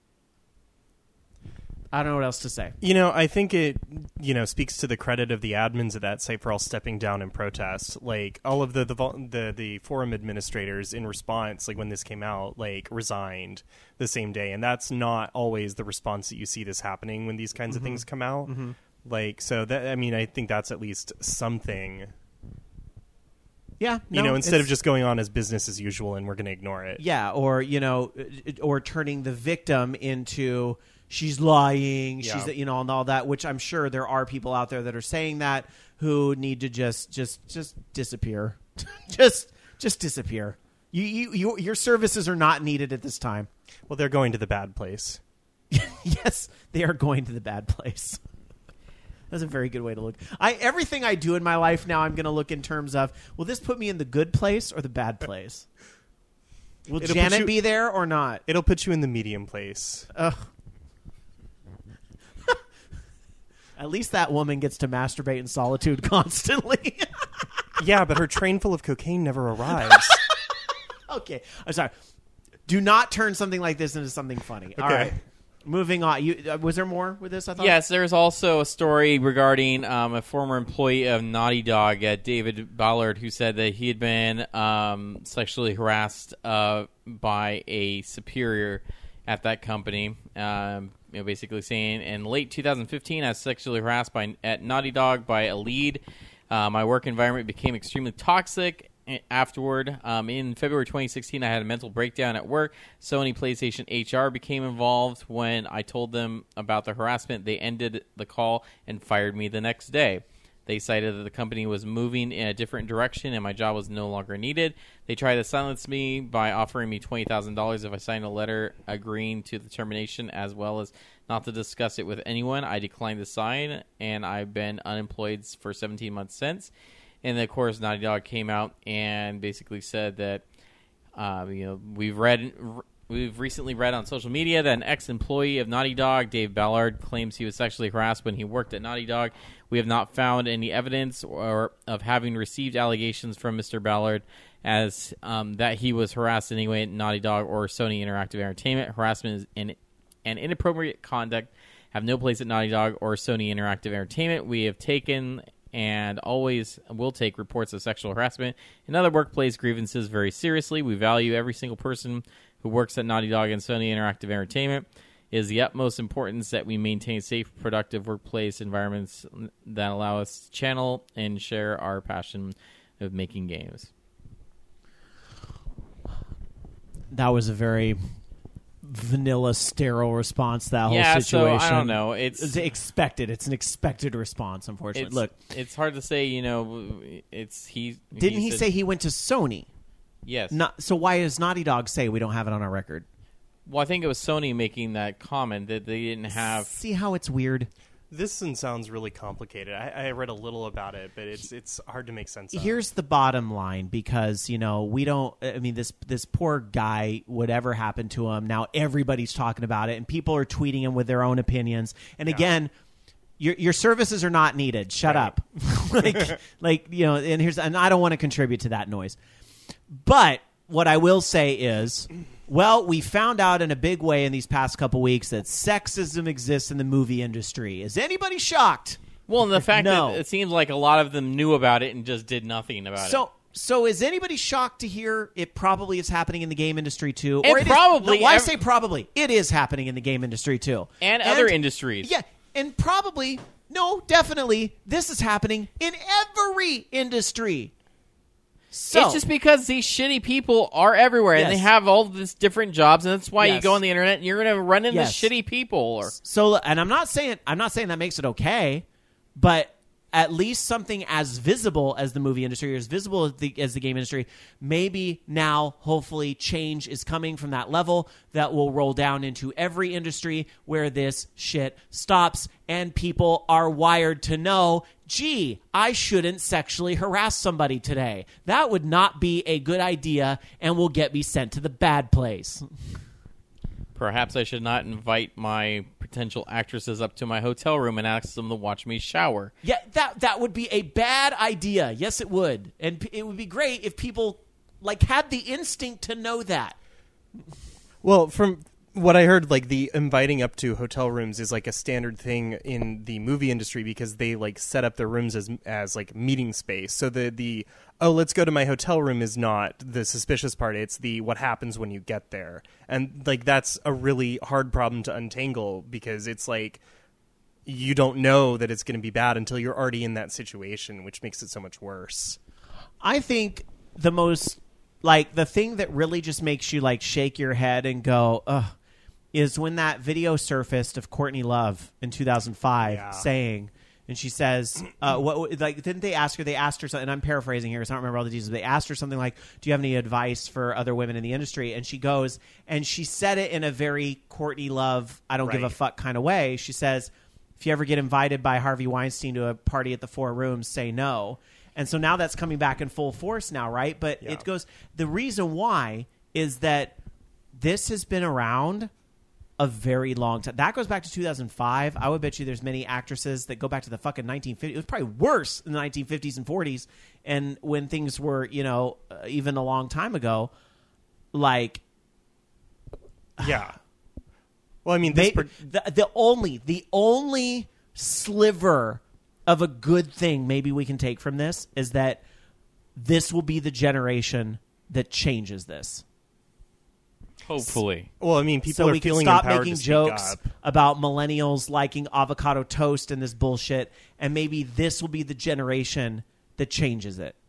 I don't know what else to say. I think it, speaks to the credit of the admins of that site for all stepping down in protest. Like, all of the forum administrators in response, like when this came out, like resigned the same day. And that's not always the response that you see this happening when these kinds of things come out. Mm-hmm. Like, so that, I think that's at least something. Yeah, instead of just going on as business as usual and we're going to ignore it. Yeah, or or turning the victim into she's lying, she's and all that. Which I'm sure there are people out there that are saying that who need to just disappear, just disappear. Your services are not needed at this time. Well, they're going to the bad place. Yes, they are going to the bad place. That's a very good way to look. Everything I do in my life now, I'm going to look in terms of, will this put me in the good place or the bad place? Will Janet be there or not? It'll put you in the medium place. At least that woman gets to masturbate in solitude constantly. Yeah, but her train full of cocaine never arrives. Okay. I'm sorry. Do not turn something like this into something funny. Okay. All right. Moving on. Was there more with this? I thought. Yes, there's also a story regarding a former employee of Naughty Dog, David Ballard, who said that he had been sexually harassed by a superior at that company. Basically saying in late 2015, I was sexually harassed at Naughty Dog by a lead. My work environment became extremely toxic. Afterward, in February 2016, I had a mental breakdown at work. Sony PlayStation HR became involved. When I told them about the harassment, they ended the call and fired me the next day. They cited that the company was moving in a different direction and my job was no longer needed. They tried to silence me by offering me $20,000 if I signed a letter agreeing to the termination, as well as not to discuss it with anyone. I declined to sign, and I've been unemployed for 17 months since. And then, of course, Naughty Dog came out and basically said that, we've recently read on social media that an ex-employee of Naughty Dog, Dave Ballard, claims he was sexually harassed when he worked at Naughty Dog. We have not found any evidence of having received allegations from Mr. Ballard as that he was harassed in any way at Naughty Dog or Sony Interactive Entertainment. Harassment and inappropriate conduct have no place at Naughty Dog or Sony Interactive Entertainment. We have taken and always will take reports of sexual harassment and other workplace grievances very seriously. We value every single person who works at Naughty Dog and Sony Interactive Entertainment. It is the utmost importance that we maintain safe, productive workplace environments that allow us to channel and share our passion of making games. That was a very vanilla, sterile response to that whole situation. So I don't know. It's expected. It's an expected response, unfortunately. Look, it's hard to say. Didn't he say he went to Sony? Yes. So why does Naughty Dog say we don't have it on our record? Well, I think it was Sony making that comment that they didn't have. See how it's weird? This one sounds really complicated. I read a little about it, but it's hard to make sense of. Here's the bottom line, because, we don't... I mean, this poor guy, whatever happened to him, now everybody's talking about it, and people are tweeting him with their own opinions. And again... Your services are not needed. Shut up. And I don't want to contribute to that noise. But what I will say is, well, we found out in a big way in these past couple weeks that sexism exists in the movie industry. Is anybody shocked? Well, and the fact that it seems like a lot of them knew about it and just did nothing about it. So is anybody shocked to hear it probably is happening in the game industry too? I say probably? It is happening in the game industry too. And other industries. Yeah, and probably, no, definitely, this is happening in every industry. So, it's just because these shitty people are everywhere, and they have all these different jobs, and that's why you go on the internet and you're going to run into shitty people. And I'm not saying that makes it okay, but at least something as visible as the movie industry, or as visible as the game industry, maybe now, hopefully, change is coming from that level that will roll down into every industry where this shit stops, and people are wired to know, gee, I shouldn't sexually harass somebody today. That would not be a good idea and will get me sent to the bad place. Perhaps I should not invite my potential actresses up to my hotel room and ask them to watch me shower. Yeah, that would be a bad idea. Yes, it would. And it would be great if people had the instinct to know that. Well, from what I heard, the inviting up to hotel rooms is a standard thing in the movie industry, because they set up their rooms as meeting space. So the let's go to my hotel room is not the suspicious part. It's the what happens when you get there. And that's a really hard problem to untangle, because it's you don't know that it's going to be bad until you're already in that situation, which makes it so much worse. I think the most the thing that really just makes you shake your head and go, ugh, is when that video surfaced of Courtney Love in 2005 saying, and she says, didn't they ask her? They asked her something, and I'm paraphrasing here because I don't remember all the details. They asked her something like, do you have any advice for other women in the industry? And she goes, and she said it in a very Courtney Love, I don't give a fuck kind of way. She says, if you ever get invited by Harvey Weinstein to a party at the Four Rooms, say no. And so now that's coming back in full force now, right? But it goes, the reason why is that this has been around a very long time. That goes back to 2005. I would bet you there's many actresses that go back to the fucking 1950s. It was probably worse in the 1950s and 40s, and when things were, even a long time ago, Yeah. Well, I mean, the only sliver of a good thing maybe we can take from this is that this will be the generation that changes this. Hopefully. well, I mean, people So are we can feeling stop empowered making to speak jokes up. about millennials liking avocado toast and this bullshit, and maybe this will be the generation that changes it.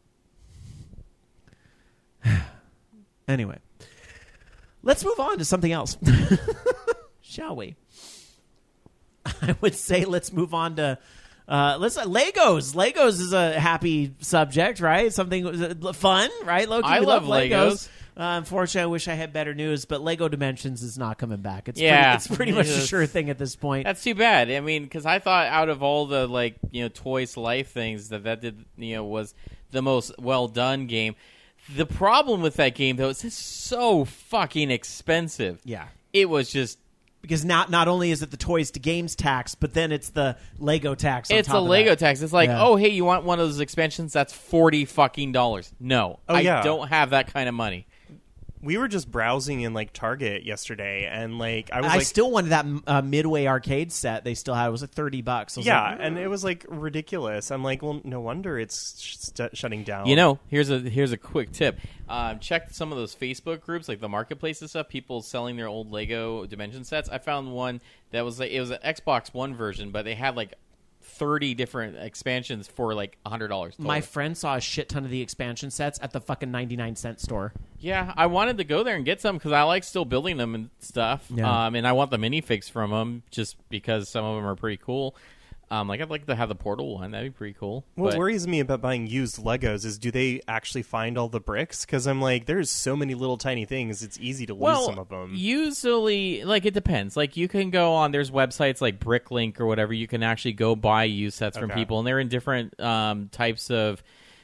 Anyway, let's move on to something else, shall we? I would say let's move on to Legos. Legos is a happy subject, right? Something fun, right? Loki, I we love Legos. Legos. Unfortunately, I wish I had better news, but Lego Dimensions is not coming back. It's pretty much a Yes. sure thing at this point. That's too bad. I mean, because I thought out of all the Toys to Life things that did was the most well done game. The problem with that game though is it's so fucking expensive. Yeah. It was just Because not only is it the toys to games tax, but then it's the Lego tax. On it's top a of Lego that. tax. It's like, Yeah. oh hey, you want one of those expansions? That's $40 No, Oh, yeah. I don't have that kind of money. We were just browsing in Target yesterday, and I was still wanted that Midway arcade set they still had. It was like $30. I was yeah, like, and it was ridiculous. I'm like, well, no wonder it's shutting down. Here's a quick tip. Check some of those Facebook groups, like the marketplace and stuff. People selling their old Lego Dimension sets. I found one that was it was an Xbox One version, but they had 30 different expansions for $100. my friend saw a shit ton of the expansion sets at the fucking 99-cent store. Yeah, I wanted to go there and get some because I like still building them and stuff. Yeah. And I want the minifigs from them just because some of them are pretty cool. I'd like to have the Portal one. That'd be pretty cool. What But- worries me about buying used Legos is do they actually find all the bricks? Because I'm like, there's so many little tiny things. It's easy to lose some of them. Usually, it depends. You can go on, there's websites like Bricklink or whatever. You can actually go buy used sets from Okay. people, and they're in different types of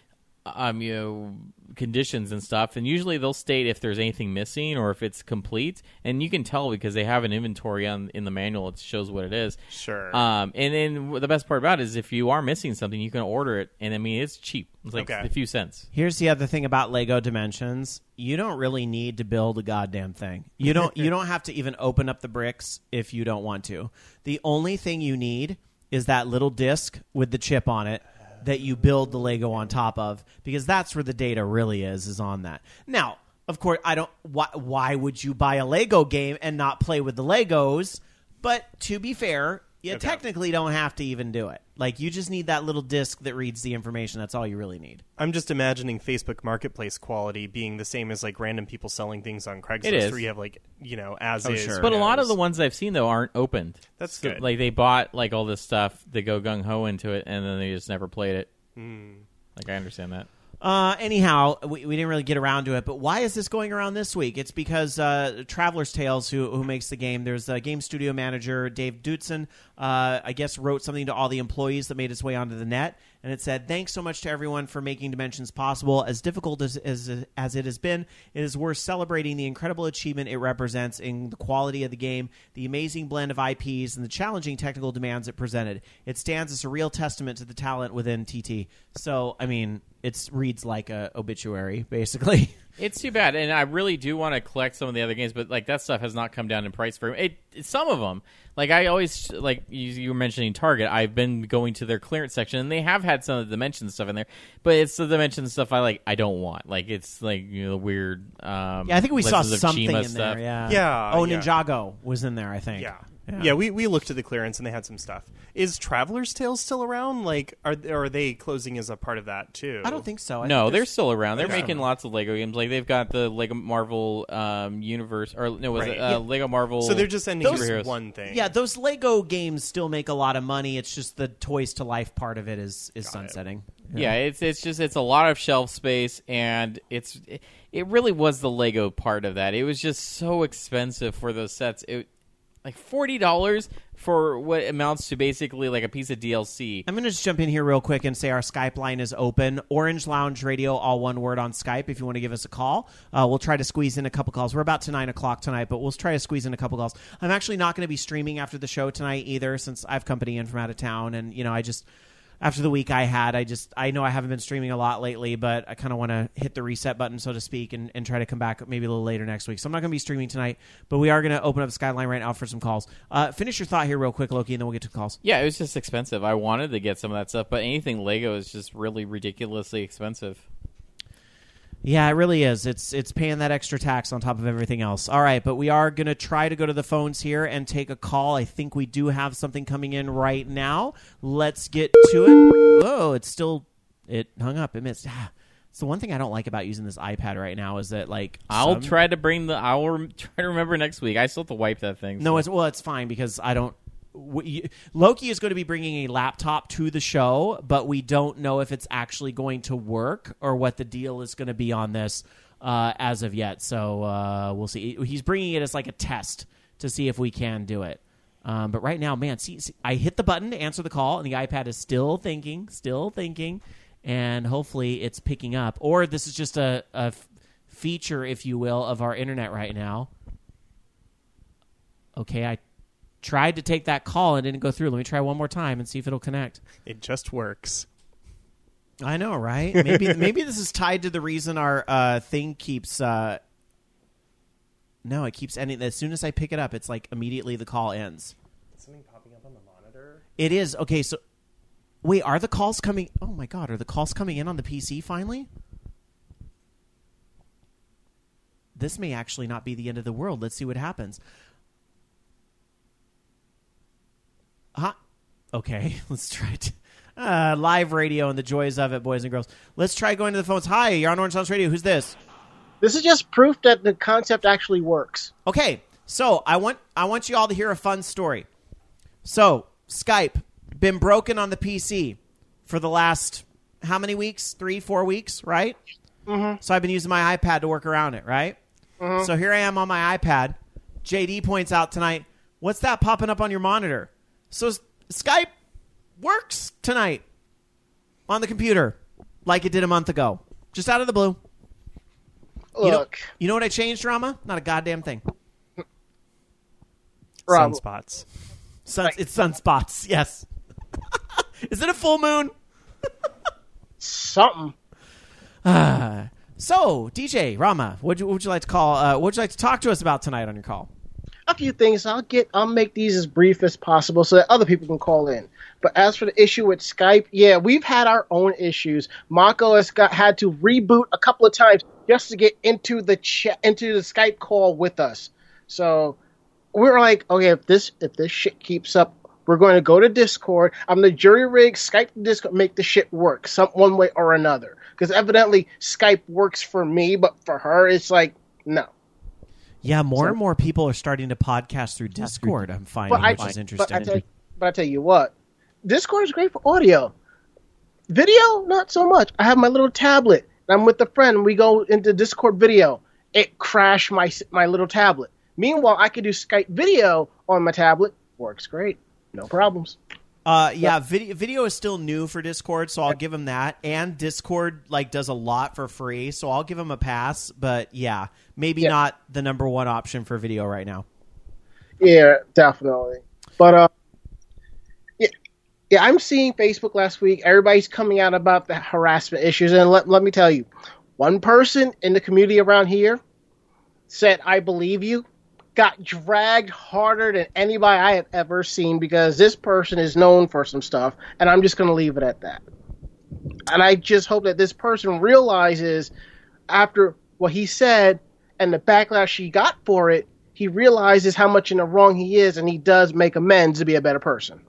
conditions and stuff. And usually they'll state if there's anything missing or if it's complete, and you can tell because they have an inventory in the manual. It shows what it is. Sure. And then the best part about it is if you are missing something, you can order it, and I mean it's cheap. It's Okay. a few cents. Here's the other thing about Lego Dimensions. You don't really need to build a goddamn thing. You don't have to even open up the bricks if you don't want to. The only thing you need is that little disc with the chip on it that you build the Lego on top of, because that's where the data really is on that. Now, of course, why would you buy a Lego game and not play with the Legos? But to be fair, you technically don't have to even do it. You just need that little disc that reads the information. That's all you really need. I'm just imagining Facebook Marketplace quality being the same as random people selling things on Craigslist, It is. where you have as is. sure. But a lot of the ones I've seen though aren't opened. That's So, good. they bought all this stuff, they go gung ho into it, and then they just never played it. I understand that. Anyhow, we didn't really get around to it, but why is this going around this week? It's because Traveler's Tales, who makes the game, there's a game studio manager, Dave Dutzen, I guess wrote something to all the employees that made its way onto the net, and it said, "Thanks so much to everyone for making Dimensions possible. As difficult as it has been, it is worth celebrating the incredible achievement it represents in the quality of the game, the amazing blend of IPs, and the challenging technical demands it presented. It stands as a real testament to the talent within TT." So, I mean, it reads like a obituary, basically. It's too bad, and I really do want to collect some of the other games, but that stuff has not come down in price for it. Some of them, I always you were mentioning Target. I've been going to their clearance section, and they have had some of the Dimension stuff in there, but it's the Dimension stuff I don't want. It's the weird. Yeah, I think we saw Legends of something Chima in stuff. there. Yeah. Yeah, Oh, yeah. Ninjago was in there, I think. Yeah, we looked at the clearance and they had some stuff. Is Traveler's Tales still around? Are they closing as a part of that too? I don't think so. I No, think they're there's- still around. They're Okay. making lots of Lego games. They've got the Lego Marvel universe, or no, was Right. it Yeah. Lego Marvel? So they're just ending Those- with one thing. Yeah, those Lego games still make a lot of money. It's just the Toys to Life part of it is sunsetting. Yeah, it's a lot of shelf space, and it really was the Lego part of that. It was just so expensive for those sets. $40 for what amounts to basically a piece of DLC. I'm going to just jump in here real quick and say our Skype line is open. Orange Lounge Radio, all one word on Skype if you want to give us a call. We'll try to squeeze in a couple calls. We're about to 9 o'clock tonight, but we'll try to squeeze in a couple calls. I'm actually not going to be streaming after the show tonight either, since I have company in from out of town, and after the week I had. I know I haven't been streaming a lot lately, but I kind of want to hit the reset button, so to speak, and try to come back maybe a little later next week. So I'm not going to be streaming tonight, but we are going to open up Skyline right now for some calls. Finish your thought here real quick, Loki, and then we'll get to calls. Yeah, it was just expensive. I wanted to get some of that stuff, but anything Lego is just really ridiculously expensive. Yeah, it really is. It's paying that extra tax on top of everything else. All right, but we are going to try to go to the phones here and take a call. I think we do have something coming in right now. Let's get to it. Oh, it hung up. It missed. It's the one thing I don't like about using this iPad right now is that, like, I'll try to remember next week. I still have to wipe that thing. No, it's fine because I don't. Loki is going to be bringing a laptop to the show, but we don't know if it's actually going to work or what the deal is going to be on this as of yet. So we'll see. He's bringing it as like a test to see if we can do it. But right now, man, see, I hit the button to answer the call, and the iPad is still thinking, and hopefully it's picking up. Or this is just a feature, if you will, of our internet right now. Okay, I tried to take that call and didn't go through. Let me try one more time and see if it'll connect. It just works. I know, right? Maybe this is tied to the reason our thing keeps... No, it keeps ending. As soon as I pick it up, it's like immediately the call ends. Is something popping up on the monitor? It is. Okay, so... Wait, are the calls coming... Oh, my God. Are the calls coming in on the PC finally? This may actually not be the end of the world. Let's see what happens. Okay, let's try it. Live radio and the joys of it, boys and girls. Let's try going to the phones. Hi, you're on Orange Sounds Radio. Who's this? This is just proof that the concept actually works. Okay, so I want you all to hear a fun story. So, Skype, been broken on the PC for the last, how many weeks? 3-4 weeks, right? Mm-hmm. So I've been using my iPad to work around it, right? Mm-hmm. So here I am on my iPad. JD points out tonight, what's that popping up on your monitor? So Skype works tonight on the computer like it did a month ago. Just out of the blue. Look. You know what I changed, Rama? Not a goddamn thing. Sunspots. It's sunspots, yes. Is it a full moon? Something. So, DJ, Rama, what would you like to call? What would you like to talk to us about tonight on your call? A few things. I'll make these as brief as possible so that other people can call in. But as for the issue with Skype, yeah, we've had our own issues. Mako has had to reboot a couple of times just to get into the Skype call with us. So we're like, okay, if this shit keeps up, we're going to go to Discord. I'm the jury rig, Skype to Discord, make the shit work one way or another. Because evidently Skype works for me, but for her, it's like, no. Yeah, more and more people are starting to podcast through Discord, I'm finding, which is interesting. But I tell you what, Discord is great for audio. Video, not so much. I have my little tablet. I'm with a friend. We go into Discord video. It crashed my little tablet. Meanwhile, I could do Skype video on my tablet. Works great. No problems. Video is still new for Discord, so I'll give them that. And Discord does a lot for free, so I'll give them a pass. But yeah, maybe not the number one option for video right now. Yeah, definitely. But yeah, I'm seeing Facebook last week. Everybody's coming out about the harassment issues, and let me tell you, one person in the community around here said, "I believe you." Got dragged harder than anybody I have ever seen because this person is known for some stuff, and I'm just going to leave it at that. And I just hope that this person realizes after what he said and the backlash he got for it, he realizes how much in the wrong he is, and he does make amends to be a better person.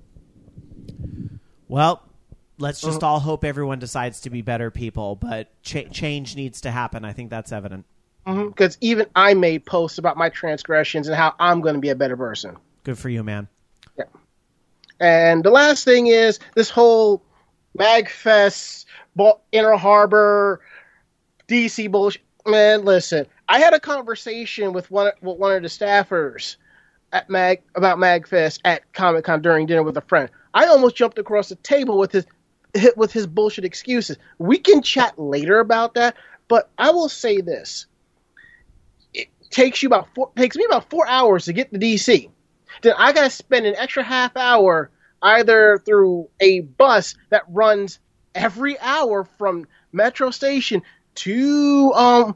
Well, let's just all hope everyone decides to be better people, but change needs to happen. I think that's evident. Because even I made posts about my transgressions and how I'm going to be a better person. Good for you, man. Yeah. And the last thing is this whole MagFest, Inner Harbor, DC bullshit. Man, listen, I had a conversation with one of the staffers at about MagFest at Comic-Con during dinner with a friend. I almost jumped across the table with his bullshit excuses. We can chat later about that, but I will say this. Takes me about 4 hours to get to DC. Then I got to spend an extra half hour either through a bus that runs every hour from Metro Station to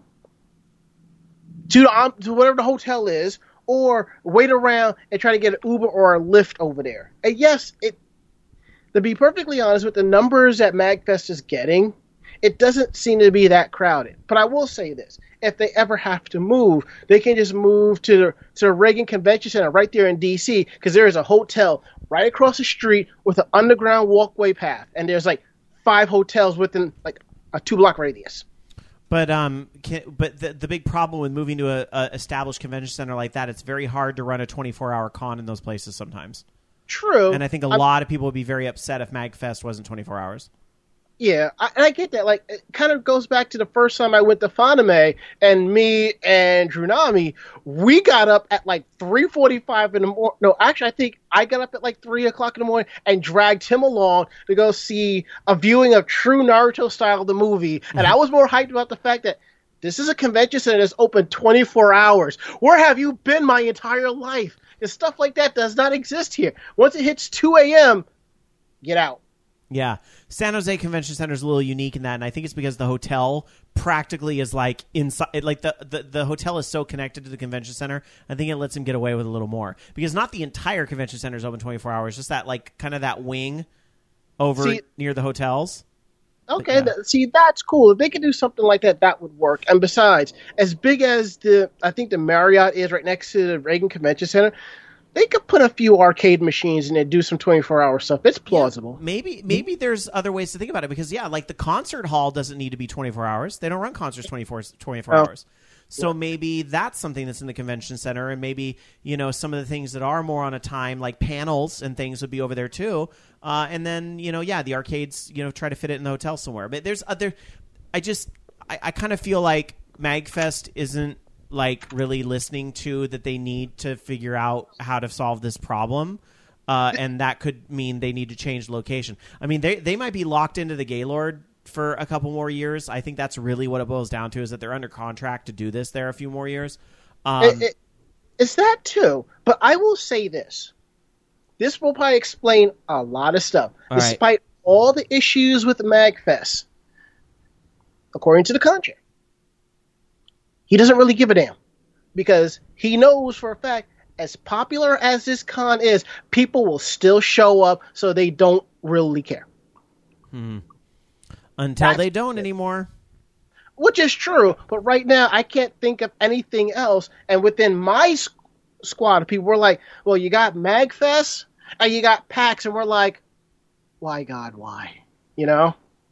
whatever the hotel is, or wait around and try to get an Uber or a Lyft over there. And yes, to be perfectly honest, with the numbers that MagFest is getting, it doesn't seem to be that crowded. But I will say this. If they ever have to move, they can just move to the Reagan Convention Center right there in D.C., because there is a hotel right across the street with an underground walkway path. And there's like 5 hotels within like a 2-block radius. But the big problem with moving to a established convention center like that, it's very hard to run a 24-hour con in those places sometimes. True. And I think a lot of people would be very upset if MagFest wasn't 24 hours. Yeah, I get that. Like, it kind of goes back to the first time I went to Fanime, and me and Drunami, we got up at like 3:45 in the morning. No, actually, I think I got up at like 3 o'clock in the morning and dragged him along to go see a viewing of True Naruto style of the movie. And I was more hyped about the fact that this is a convention center that's open 24 hours. Where have you been my entire life? And stuff like that does not exist here. Once it hits 2 a.m., get out. Yeah. San Jose Convention Center is a little unique in that, and I think it's because the hotel practically is like inside. Like the hotel is so connected to the convention center, I think it lets him get away with a little more. Because not the entire convention center is open 24 hours, just that like kind of that wing over near the hotels. Okay, that's cool. If they could do something like that, that would work. And besides, as big as I think the Marriott is right next to the Reagan Convention Center, they could put a few arcade machines in there, do some 24-hour stuff. It's plausible. Yeah, maybe there's other ways to think about it, because like the concert hall doesn't need to be 24 hours. They don't run concerts 24 hours. So maybe that's something that's in the convention center, and maybe, some of the things that are more on a time, like panels and things, would be over there too. And then, the arcades, try to fit it in the hotel somewhere. But there's other. I kind of feel like MagFest isn't like really listening to that they need to figure out how to solve this problem. And that could mean they need to change location. I mean, they might be locked into the Gaylord for a couple more years. I think that's really what it boils down to, is that they're under contract to do this there a few more years. It's that too. But I will say this. This will probably explain a lot of stuff. Despite all the issues with the MagFest, according to the contract, he doesn't really give a damn, because he knows for a fact, as popular as this con is, people will still show up, so they don't really care. Until they don't anymore. Which is true, but right now I can't think of anything else. And within my squad of people, we're like, well, you got MagFest and you got PAX, and we're like, why, God, why? All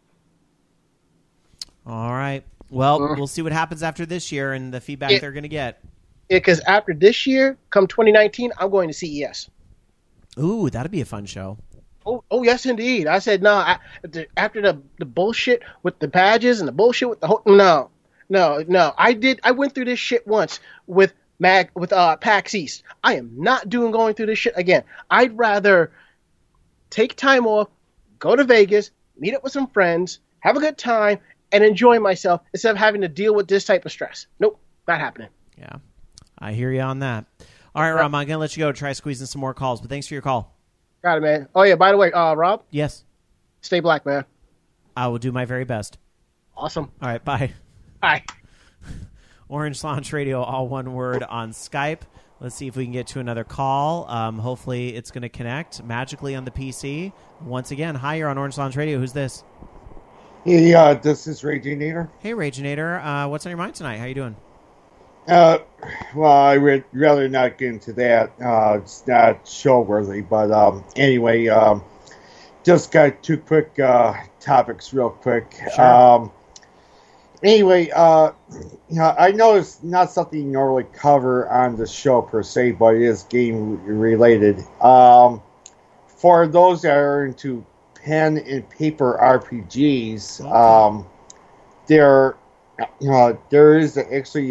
right. Well, we'll see what happens after this year and the feedback they're going to get. Yeah, because after this year, come 2019, I'm going to CES. Ooh, that'd be a fun show. Oh, yes, indeed. I said, no, after the bullshit with the badges and the bullshit with the no. I went through this shit once with PAX East. I am not going through this shit again. I'd rather take time off, go to Vegas, meet up with some friends, have a good time, and enjoy myself instead of having to deal with this type of stress. Nope, not happening. Yeah, I hear you on that. All right, Rob, I'm going to let you go to try squeezing some more calls, but thanks for your call. Got it, man. Oh, yeah, by the way, Rob? Yes? Stay black, man. I will do my very best. Awesome. All right, bye. Bye. Orange Lounge Radio, all one word, on Skype. Let's see if we can get to another call. Hopefully it's going to connect magically on the PC. Once again, hi, you're on Orange Lounge Radio. Who's this? Yeah, this is Raginator. Hey, Raginator. What's on your mind tonight? How you doing? Well, I would rather not get into that. It's not show-worthy. But anyway, just got 2 quick topics real quick. Sure. Anyway, I know it's not something you normally cover on the show per se, but it is game-related. For those that are into pen and paper RPGs, there is actually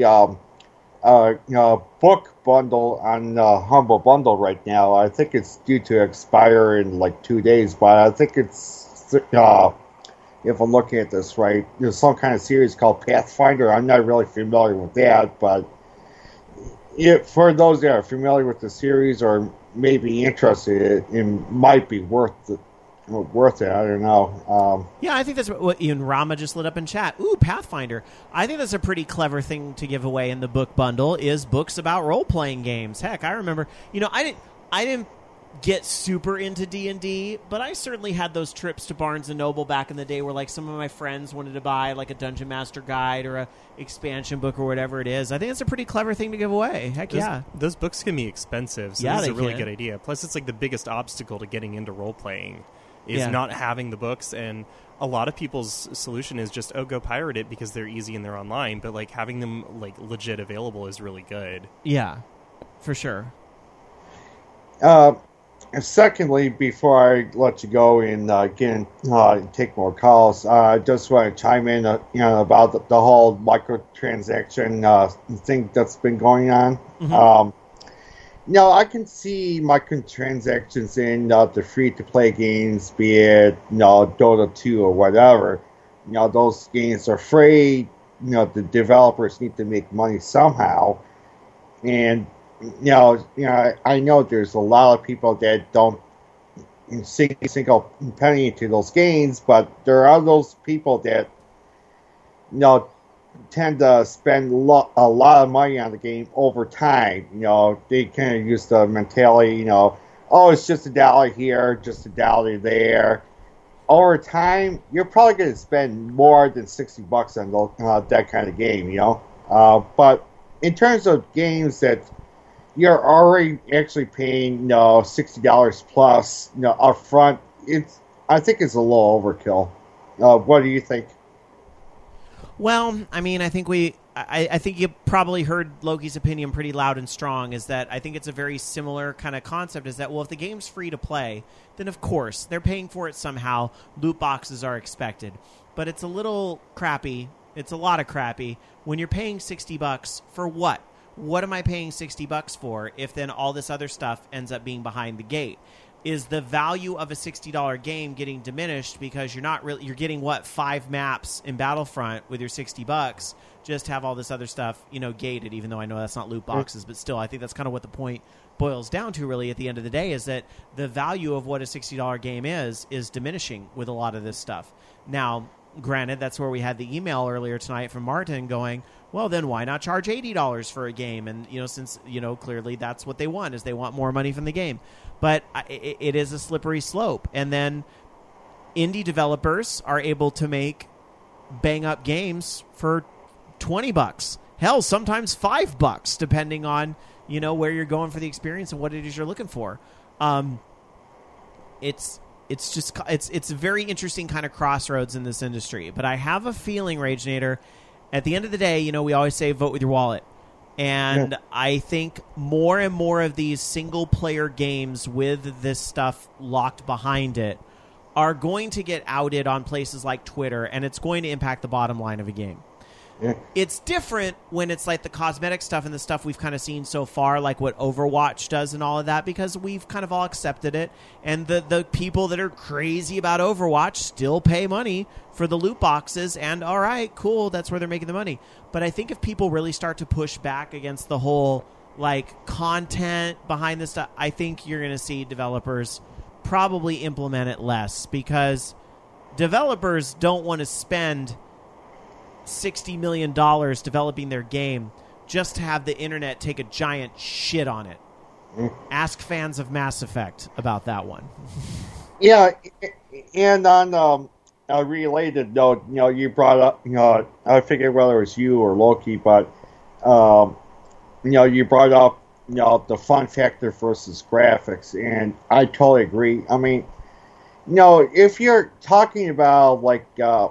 book bundle on Humble Bundle right now. I think it's due to expire in like 2 days, but I think it's if I'm looking at this right, there's some kind of series called Pathfinder. I'm not really familiar with that, but for those that are familiar with the series or may be interested in might be worth it. I don't know. Yeah, I think that's what Ian Rama just lit up in chat. Ooh, Pathfinder. I think that's a pretty clever thing to give away in the book bundle is books about role-playing games. Heck, I remember, I didn't get super into D&D, but I certainly had those trips to Barnes & Noble back in the day where like some of my friends wanted to buy like a Dungeon Master guide or a expansion book or whatever it is. I think it's a pretty clever thing to give away. Heck yeah. Those books can be expensive, so Yeah, this is they a really can. good idea. Plus, it's like the biggest obstacle to getting into role-playing is Yeah. not having the books, and a lot of people's solution is just, go pirate it because they're easy and they're online, but like having them like legit available is really good. Yeah, for sure. Secondly, before I let you go and take more calls, I just want to chime in, about the whole microtransaction thing that's been going on. I can see microtransactions in the free-to-play games, be it Dota 2 or whatever. Those games are free. The developers need to make money somehow, and I know there's a lot of people that don't sink a single penny into those games, but there are those people that tend to spend a lot of money on the game over time. They kind of use the mentality, it's just $1 here, just $1 there. Over time, you're probably going to spend more than $60 on that kind of game, But in terms of games that you're already actually paying $60 plus up front, I think it's a little overkill. What do you think? Well, I mean, I think I think you probably heard Loki's opinion pretty loud and strong, is that I think it's a very similar kind of concept, is that, well, if the game's free to play, then of course they're paying for it somehow. Loot boxes are expected. But it's a little crappy. It's a lot of crappy when you're paying $60 for what? What am I paying $60 for if then all this other stuff ends up being behind the gate? Is the value of a $60 game getting diminished because you're getting 5 maps in Battlefront with your $60, just have all this other stuff, gated, even though I know that's not loot boxes, but still I think that's kind of what the point boils down to really at the end of the day, is that the value of what a $60 game is diminishing with a lot of this stuff. Now, granted, that's where we had the email earlier tonight from Martin going, well, then why not charge $80 for a game? And, since, clearly that's what they want, is they want more money from the game. But it is a slippery slope. And then indie developers are able to make bang-up games for $20. Hell, sometimes $5, depending on, where you're going for the experience and what it is you're looking for. It's a very interesting kind of crossroads in this industry. But I have a feeling, RageNator, at the end of the day, we always say vote with your wallet. And I think more and more of these single-player games with this stuff locked behind it are going to get outed on places like Twitter, and it's going to impact the bottom line of a game. Yeah. It's different when it's like the cosmetic stuff and the stuff we've kind of seen so far, like what Overwatch does and all of that, because we've kind of all accepted it. And the people that are crazy about Overwatch still pay money for the loot boxes, and all right, cool, that's where they're making the money. But I think if people really start to push back against the whole like content behind this stuff, I think you're going to see developers probably implement it less, because developers don't want to spend $60 million developing their game just to have the internet take a giant shit on it. Ask fans of Mass Effect about that one. Yeah, and on a related note, you brought up, I forget whether it was you or Loki, but you brought up the fun factor versus graphics, and I totally agree. I mean, if you're talking about like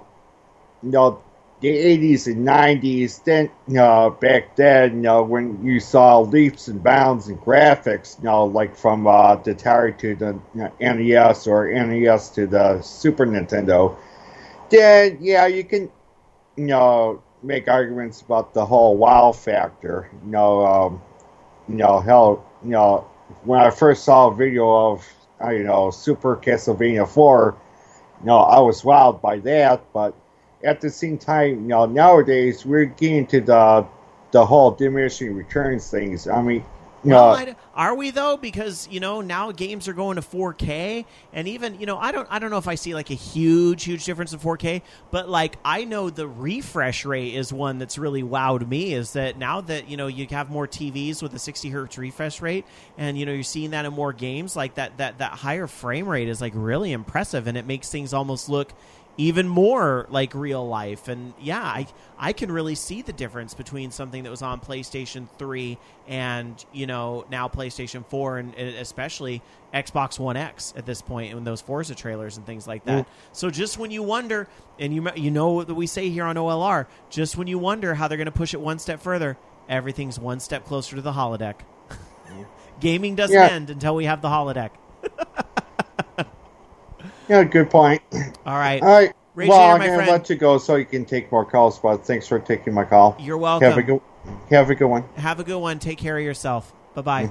the 80s and 90s, then back then, when you saw leaps and bounds in graphics, like from the Atari to the NES or NES to the Super Nintendo, then you can make arguments about the whole wow factor. Hell, when I first saw a video of Super Castlevania 4, I was wowed by that, but at the same time, nowadays we're getting to the whole diminishing returns things. I mean, Well, are we though? Because now games are going to 4K, and even I don't know if I see like a huge difference in 4K, but like I know the refresh rate is one that's really wowed me. Is that now that you have more TVs with a 60 hertz refresh rate, and you're seeing that in more games, like that higher frame rate is like really impressive, and it makes things almost look even more like real life. And yeah, I can really see the difference between something that was on PlayStation 3 and now PlayStation 4 and especially Xbox One X at this point in those Forza trailers and things like that. So just when you wonder, and you know what we say here on OLR, just when you wonder how they're going to push it one step further, everything's one step closer to the holodeck. Gaming doesn't end until we have the holodeck. Yeah, good point. All right. Well, I'm going to let you go so you can take more calls, but thanks for taking my call. You're welcome. Have a good one. Have a good one. Take care of yourself. Bye-bye.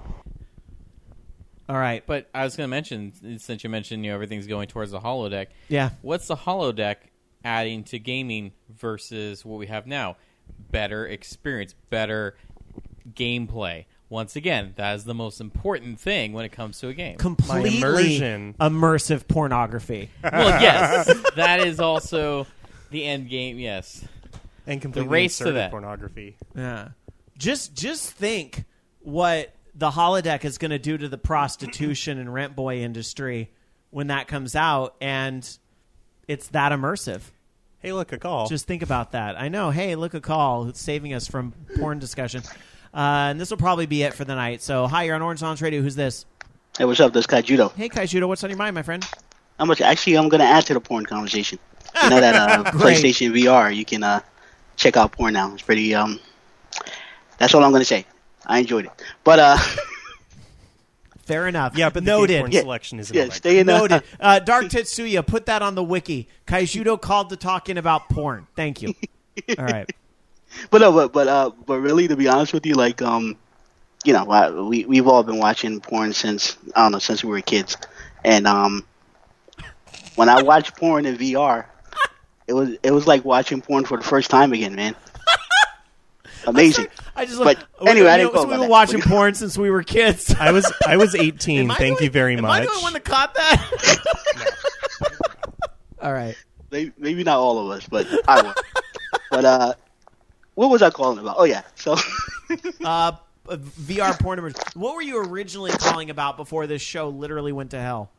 All right. But I was going to mention, since you mentioned everything's going towards the holodeck. Yeah. What's the holodeck adding to gaming versus what we have now? Better experience, better gameplay. Once again, that is the most important thing when it comes to a game. Completely immersive pornography. Well, yes, that is also the end game. Yes, and completely the race to that pornography. Yeah, just think what the holodeck is going to do to the prostitution and rent boy industry when that comes out, and it's that immersive. Hey, look, a call. Just think about that. I know. Hey, look, a call. It's saving us from porn discussion. And this will probably be it for the night. So, hi, you're on Orange Lounge Radio. Who's this? Hey, what's up? This is Kaijudo. Hey, Kaijudo. What's on your mind, my friend? I'm going to add to the porn conversation. You know that PlayStation VR, you can check out porn now. It's pretty, that's all I'm going to say. I enjoyed it. But, fair enough. Yeah, but the porn selection isn't noted. Dark Tetsuya, put that on the wiki. Kaijudo called to talk in about porn. Thank you. All right. But really, to be honest with you, like, we've all been watching porn since we were kids, and when I watched porn in VR, it was like watching porn for the first time again, man. Amazing. Anyway, I didn't go. We've been watching porn since we were kids. I was 18. Thank you very much. Am I the only one that caught that? All right. Maybe not all of us, but I was. But what was I calling about? Oh yeah, so VR porn numbers. What were you originally calling about before this show literally went to hell?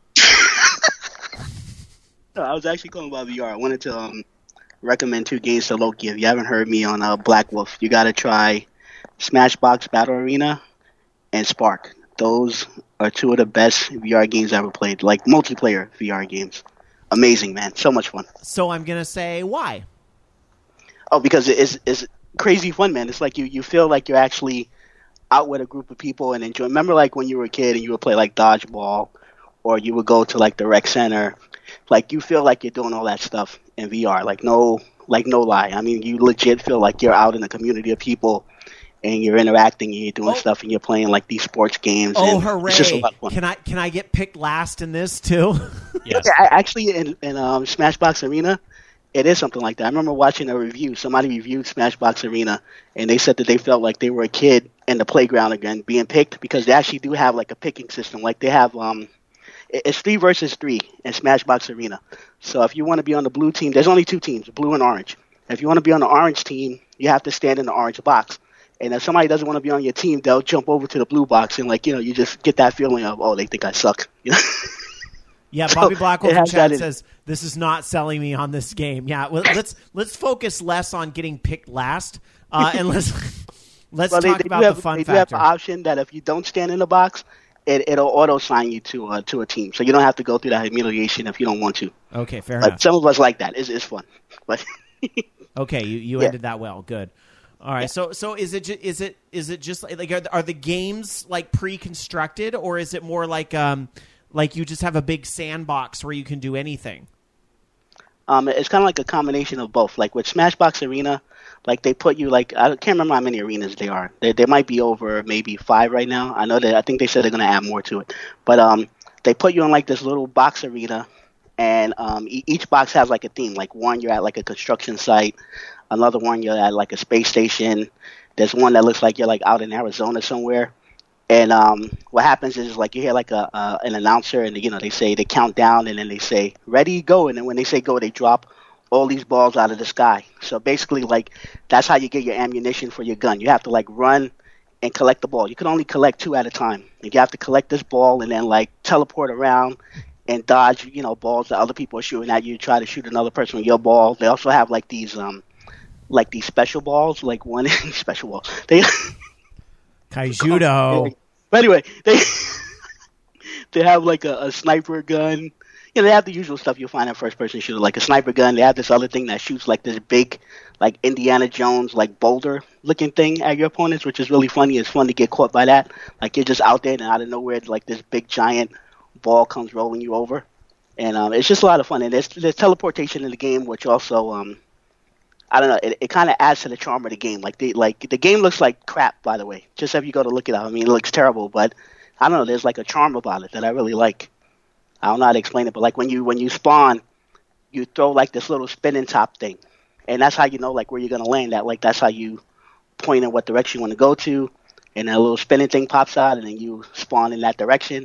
No, I was actually calling about VR. I wanted to recommend 2 games to Loki. If you haven't heard me on Black Wolf, you got to try Smashbox Battle Arena and Spark. Those are 2 of the best VR games I ever played, like multiplayer VR games. Amazing, man. So much fun. So I'm going to say why? Oh, because it's crazy fun, man. It's like you feel like you're actually out with a group of people and enjoy. Remember, like when you were a kid and you would play like dodgeball, or you would go to like the rec center. Like you feel like you're doing all that stuff in VR. Like no lie. I mean, you legit feel like you're out in a community of people and you're interacting and you're doing stuff and you're playing like these sports games. Oh, and hooray! It's just a lot of fun. Can I get picked last in this too? Yes. Yeah, actually, in Smashbox Arena. It is something like that. I remember watching a review. Somebody reviewed Smashbox Arena, and they said that they felt like they were a kid in the playground again, being picked, because they actually do have like a picking system. Like they have, it's 3 versus 3 in Smashbox Arena. So if you want to be on the blue team, there's only 2 teams, blue and orange. If you want to be on the orange team, you have to stand in the orange box. And if somebody doesn't want to be on your team, they'll jump over to the blue box, and you just get that feeling of, oh, they think I suck. Yeah, Bobby Blackwell in chat says this is not selling me on this game. Yeah, well, let's focus less on getting picked last, and let's talk about the fun factor. They do have the option that if you don't stand in the box, it'll auto sign you to a team, so you don't have to go through that humiliation if you don't want to. Okay, fair enough. Some of us like that. It's fun, but okay, you ended that well. Good. All right, so is it just like are the games like pre-constructed, or is it more like you just have a big sandbox where you can do anything? It's kind of like a combination of both. Like with Smashbox Arena, like they put you like, I can't remember how many arenas they are. There might be over maybe 5 right now. I think they said they're going to add more to it. But they put you in like this little box arena, and each box has like a theme. Like one, you're at like a construction site. Another one, you're at like a space station. There's one that looks like you're like out in Arizona somewhere. And what happens is like you hear like an announcer, and they say they count down, and then they say ready, go, and then when they say go, they drop all these balls out of the sky. So basically, like that's how you get your ammunition for your gun. You have to like run and collect the ball. You can only collect 2 at a time. You have to collect this ball and then like teleport around and dodge, balls that other people are shooting at you. Try to shoot another person with your ball. They also have like these special balls, like one special ball. They Kaijudo. But anyway, they have like a sniper gun. They have the usual stuff you'll find in first-person shooter, like a sniper gun. They have this other thing that shoots like this big, like Indiana Jones, like boulder-looking thing at your opponents, which is really funny. It's fun to get caught by that. Like you're just out there, and out of nowhere, like this big giant ball comes rolling you over, and it's just a lot of fun. And there's teleportation in the game, which also, I don't know, it kind of adds to the charm of the game. Like the game looks like crap, by the way. Just if you go to look it up, I mean, it looks terrible, but I don't know. There's like a charm about it that I really like. I don't know how to explain it, but like when you spawn, you throw like this little spinning top thing, and that's how you know like where you're gonna land at. Like that's how you point in what direction you want to go to, and then a little spinning thing pops out, and then you spawn in that direction,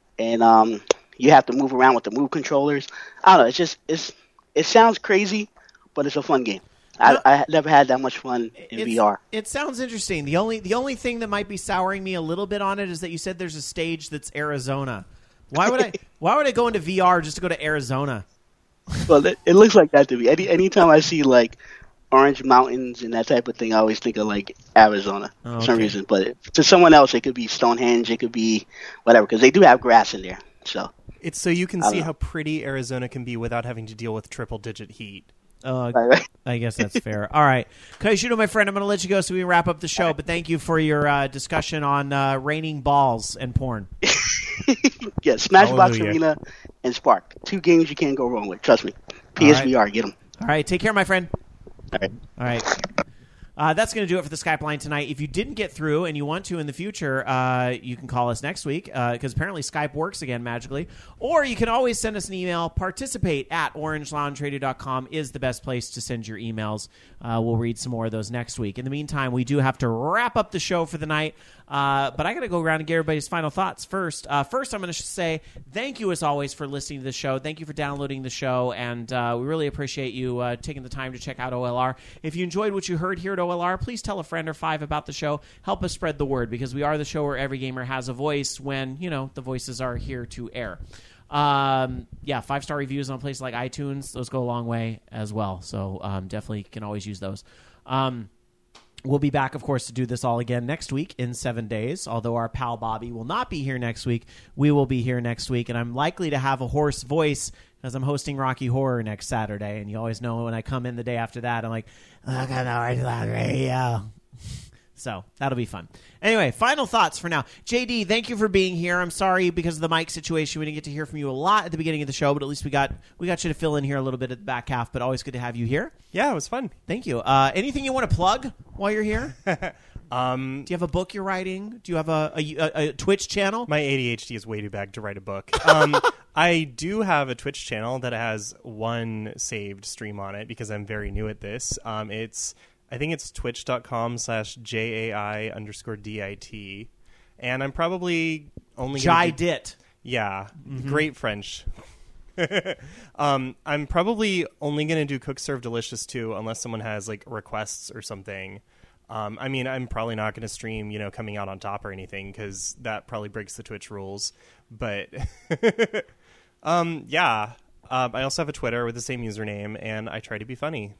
and you have to move around with the move controllers. I don't know. It sounds crazy, but it's a fun game. I never had that much fun in VR. It sounds interesting. The only thing that might be souring me a little bit on it is that you said there's a stage that's Arizona. Why would I go into VR just to go to Arizona? Well, it looks like that to me. Anytime I see like orange mountains and that type of thing, I always think of like Arizona for some reason. But to someone else, it could be Stonehenge, it could be whatever, because they do have grass in there. So it's so you can see how pretty Arizona can be without having to deal with triple-digit heat. I guess that's fair. All right. Kaijudo, my friend, I'm going to let you go so we can wrap up the show, but thank you for your discussion on raining balls and porn. Yeah, Smashbox Arena and Spark. 2 games you can't go wrong with. Trust me. PSVR, get them. All right. Take care, my friend. All right. That's going to do it for the Skype line tonight. If you didn't get through and you want to in the future, you can call us next week because apparently Skype works again magically. Or you can always send us an email. Participate at orangelaunchradio.com is the best place to send your emails. We'll read some more of those next week. In the meantime, we do have to wrap up the show for the night. But I got to go around and get everybody's final thoughts first. First, I'm going to say thank you, as always, for listening to the show. Thank you for downloading the show, and we really appreciate you taking the time to check out OLR. If you enjoyed what you heard here at OLR, please tell a friend or 5 about the show. Help us spread the word, because we are the show where every gamer has a voice when, the voices are here to air. 5-star reviews on places like iTunes, those go a long way as well. So definitely can always use those. We'll be back, of course, to do this all again next week in 7 days. Although our pal Bobby will not be here next week, we will be here next week. And I'm likely to have a hoarse voice because I'm hosting Rocky Horror next Saturday. And you always know when I come in the day after that, I'm like, look at the Orange Lounge Radio. So that'll be fun. Anyway, final thoughts for now. JD, thank you for being here. I'm sorry because of the mic situation. We didn't get to hear from you a lot at the beginning of the show, but at least we got you to fill in here a little bit at the back half, but always good to have you here. Yeah, it was fun. Thank you. Anything you want to plug while you're here? Do you have a book you're writing? Do you have a Twitch channel? My ADHD is way too bad to write a book. I do have a Twitch channel that has one saved stream on it because I'm very new at this. I think it's twitch.com/JAI_DIT. And I'm probably only Jidit. Yeah. Mm-hmm. Great French. I'm probably only going to do Cook Serve Delicious 2 unless someone has like requests or something. I mean, I'm probably not going to stream, coming out on top or anything because that probably breaks the Twitch rules. But I also have a Twitter with the same username, and I try to be funny.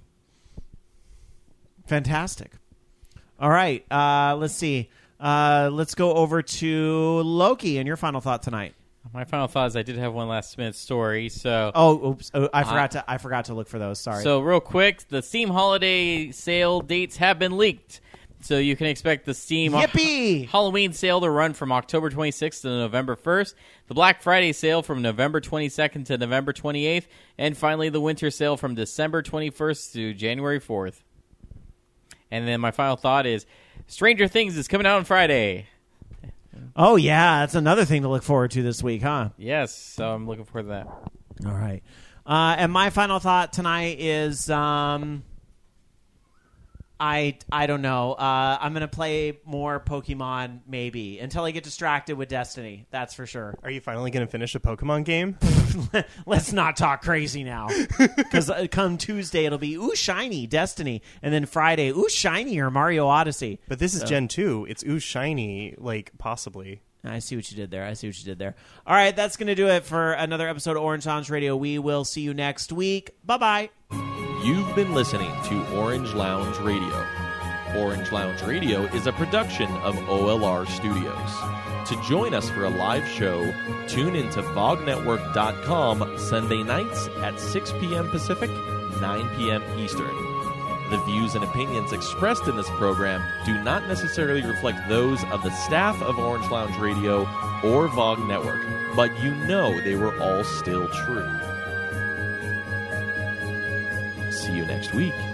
Fantastic. All right. Let's see. Let's go over to Loki and your final thought tonight. My final thought is I did have one last-minute story. So, oops! I forgot to look for those. Sorry. So, real quick, the Steam holiday sale dates have been leaked. So you can expect the Steam Halloween sale to run from October 26th to November 1st, the Black Friday sale from November 22nd to November 28th, and finally the winter sale from December 21st to January 4th. And then my final thought is Stranger Things is coming out on Friday. Oh, yeah. That's another thing to look forward to this week, huh? Yes. So I'm looking forward to that. All right. And my final thought tonight is I I don't know. I'm going to play more Pokemon, maybe, until I get distracted with Destiny. That's for sure. Are you finally going to finish a Pokemon game? Let's not talk crazy now. Because come Tuesday, it'll be, ooh, shiny, Destiny. And then Friday, ooh, shiny, or Mario Odyssey. But this is Gen 2. It's ooh, shiny, like, possibly. I see what you did there. All right, that's going to do it for another episode of Orange Lounge Radio. We will see you next week. Bye-bye. You've been listening to Orange Lounge Radio. Orange Lounge Radio is a production of OLR Studios. To join us for a live show, tune into VogNetwork.com Sunday nights at 6 p.m. Pacific, 9 p.m. Eastern. The views and opinions expressed in this program do not necessarily reflect those of the staff of Orange Lounge Radio or VOG Network, but you know they were all still true. See you next week.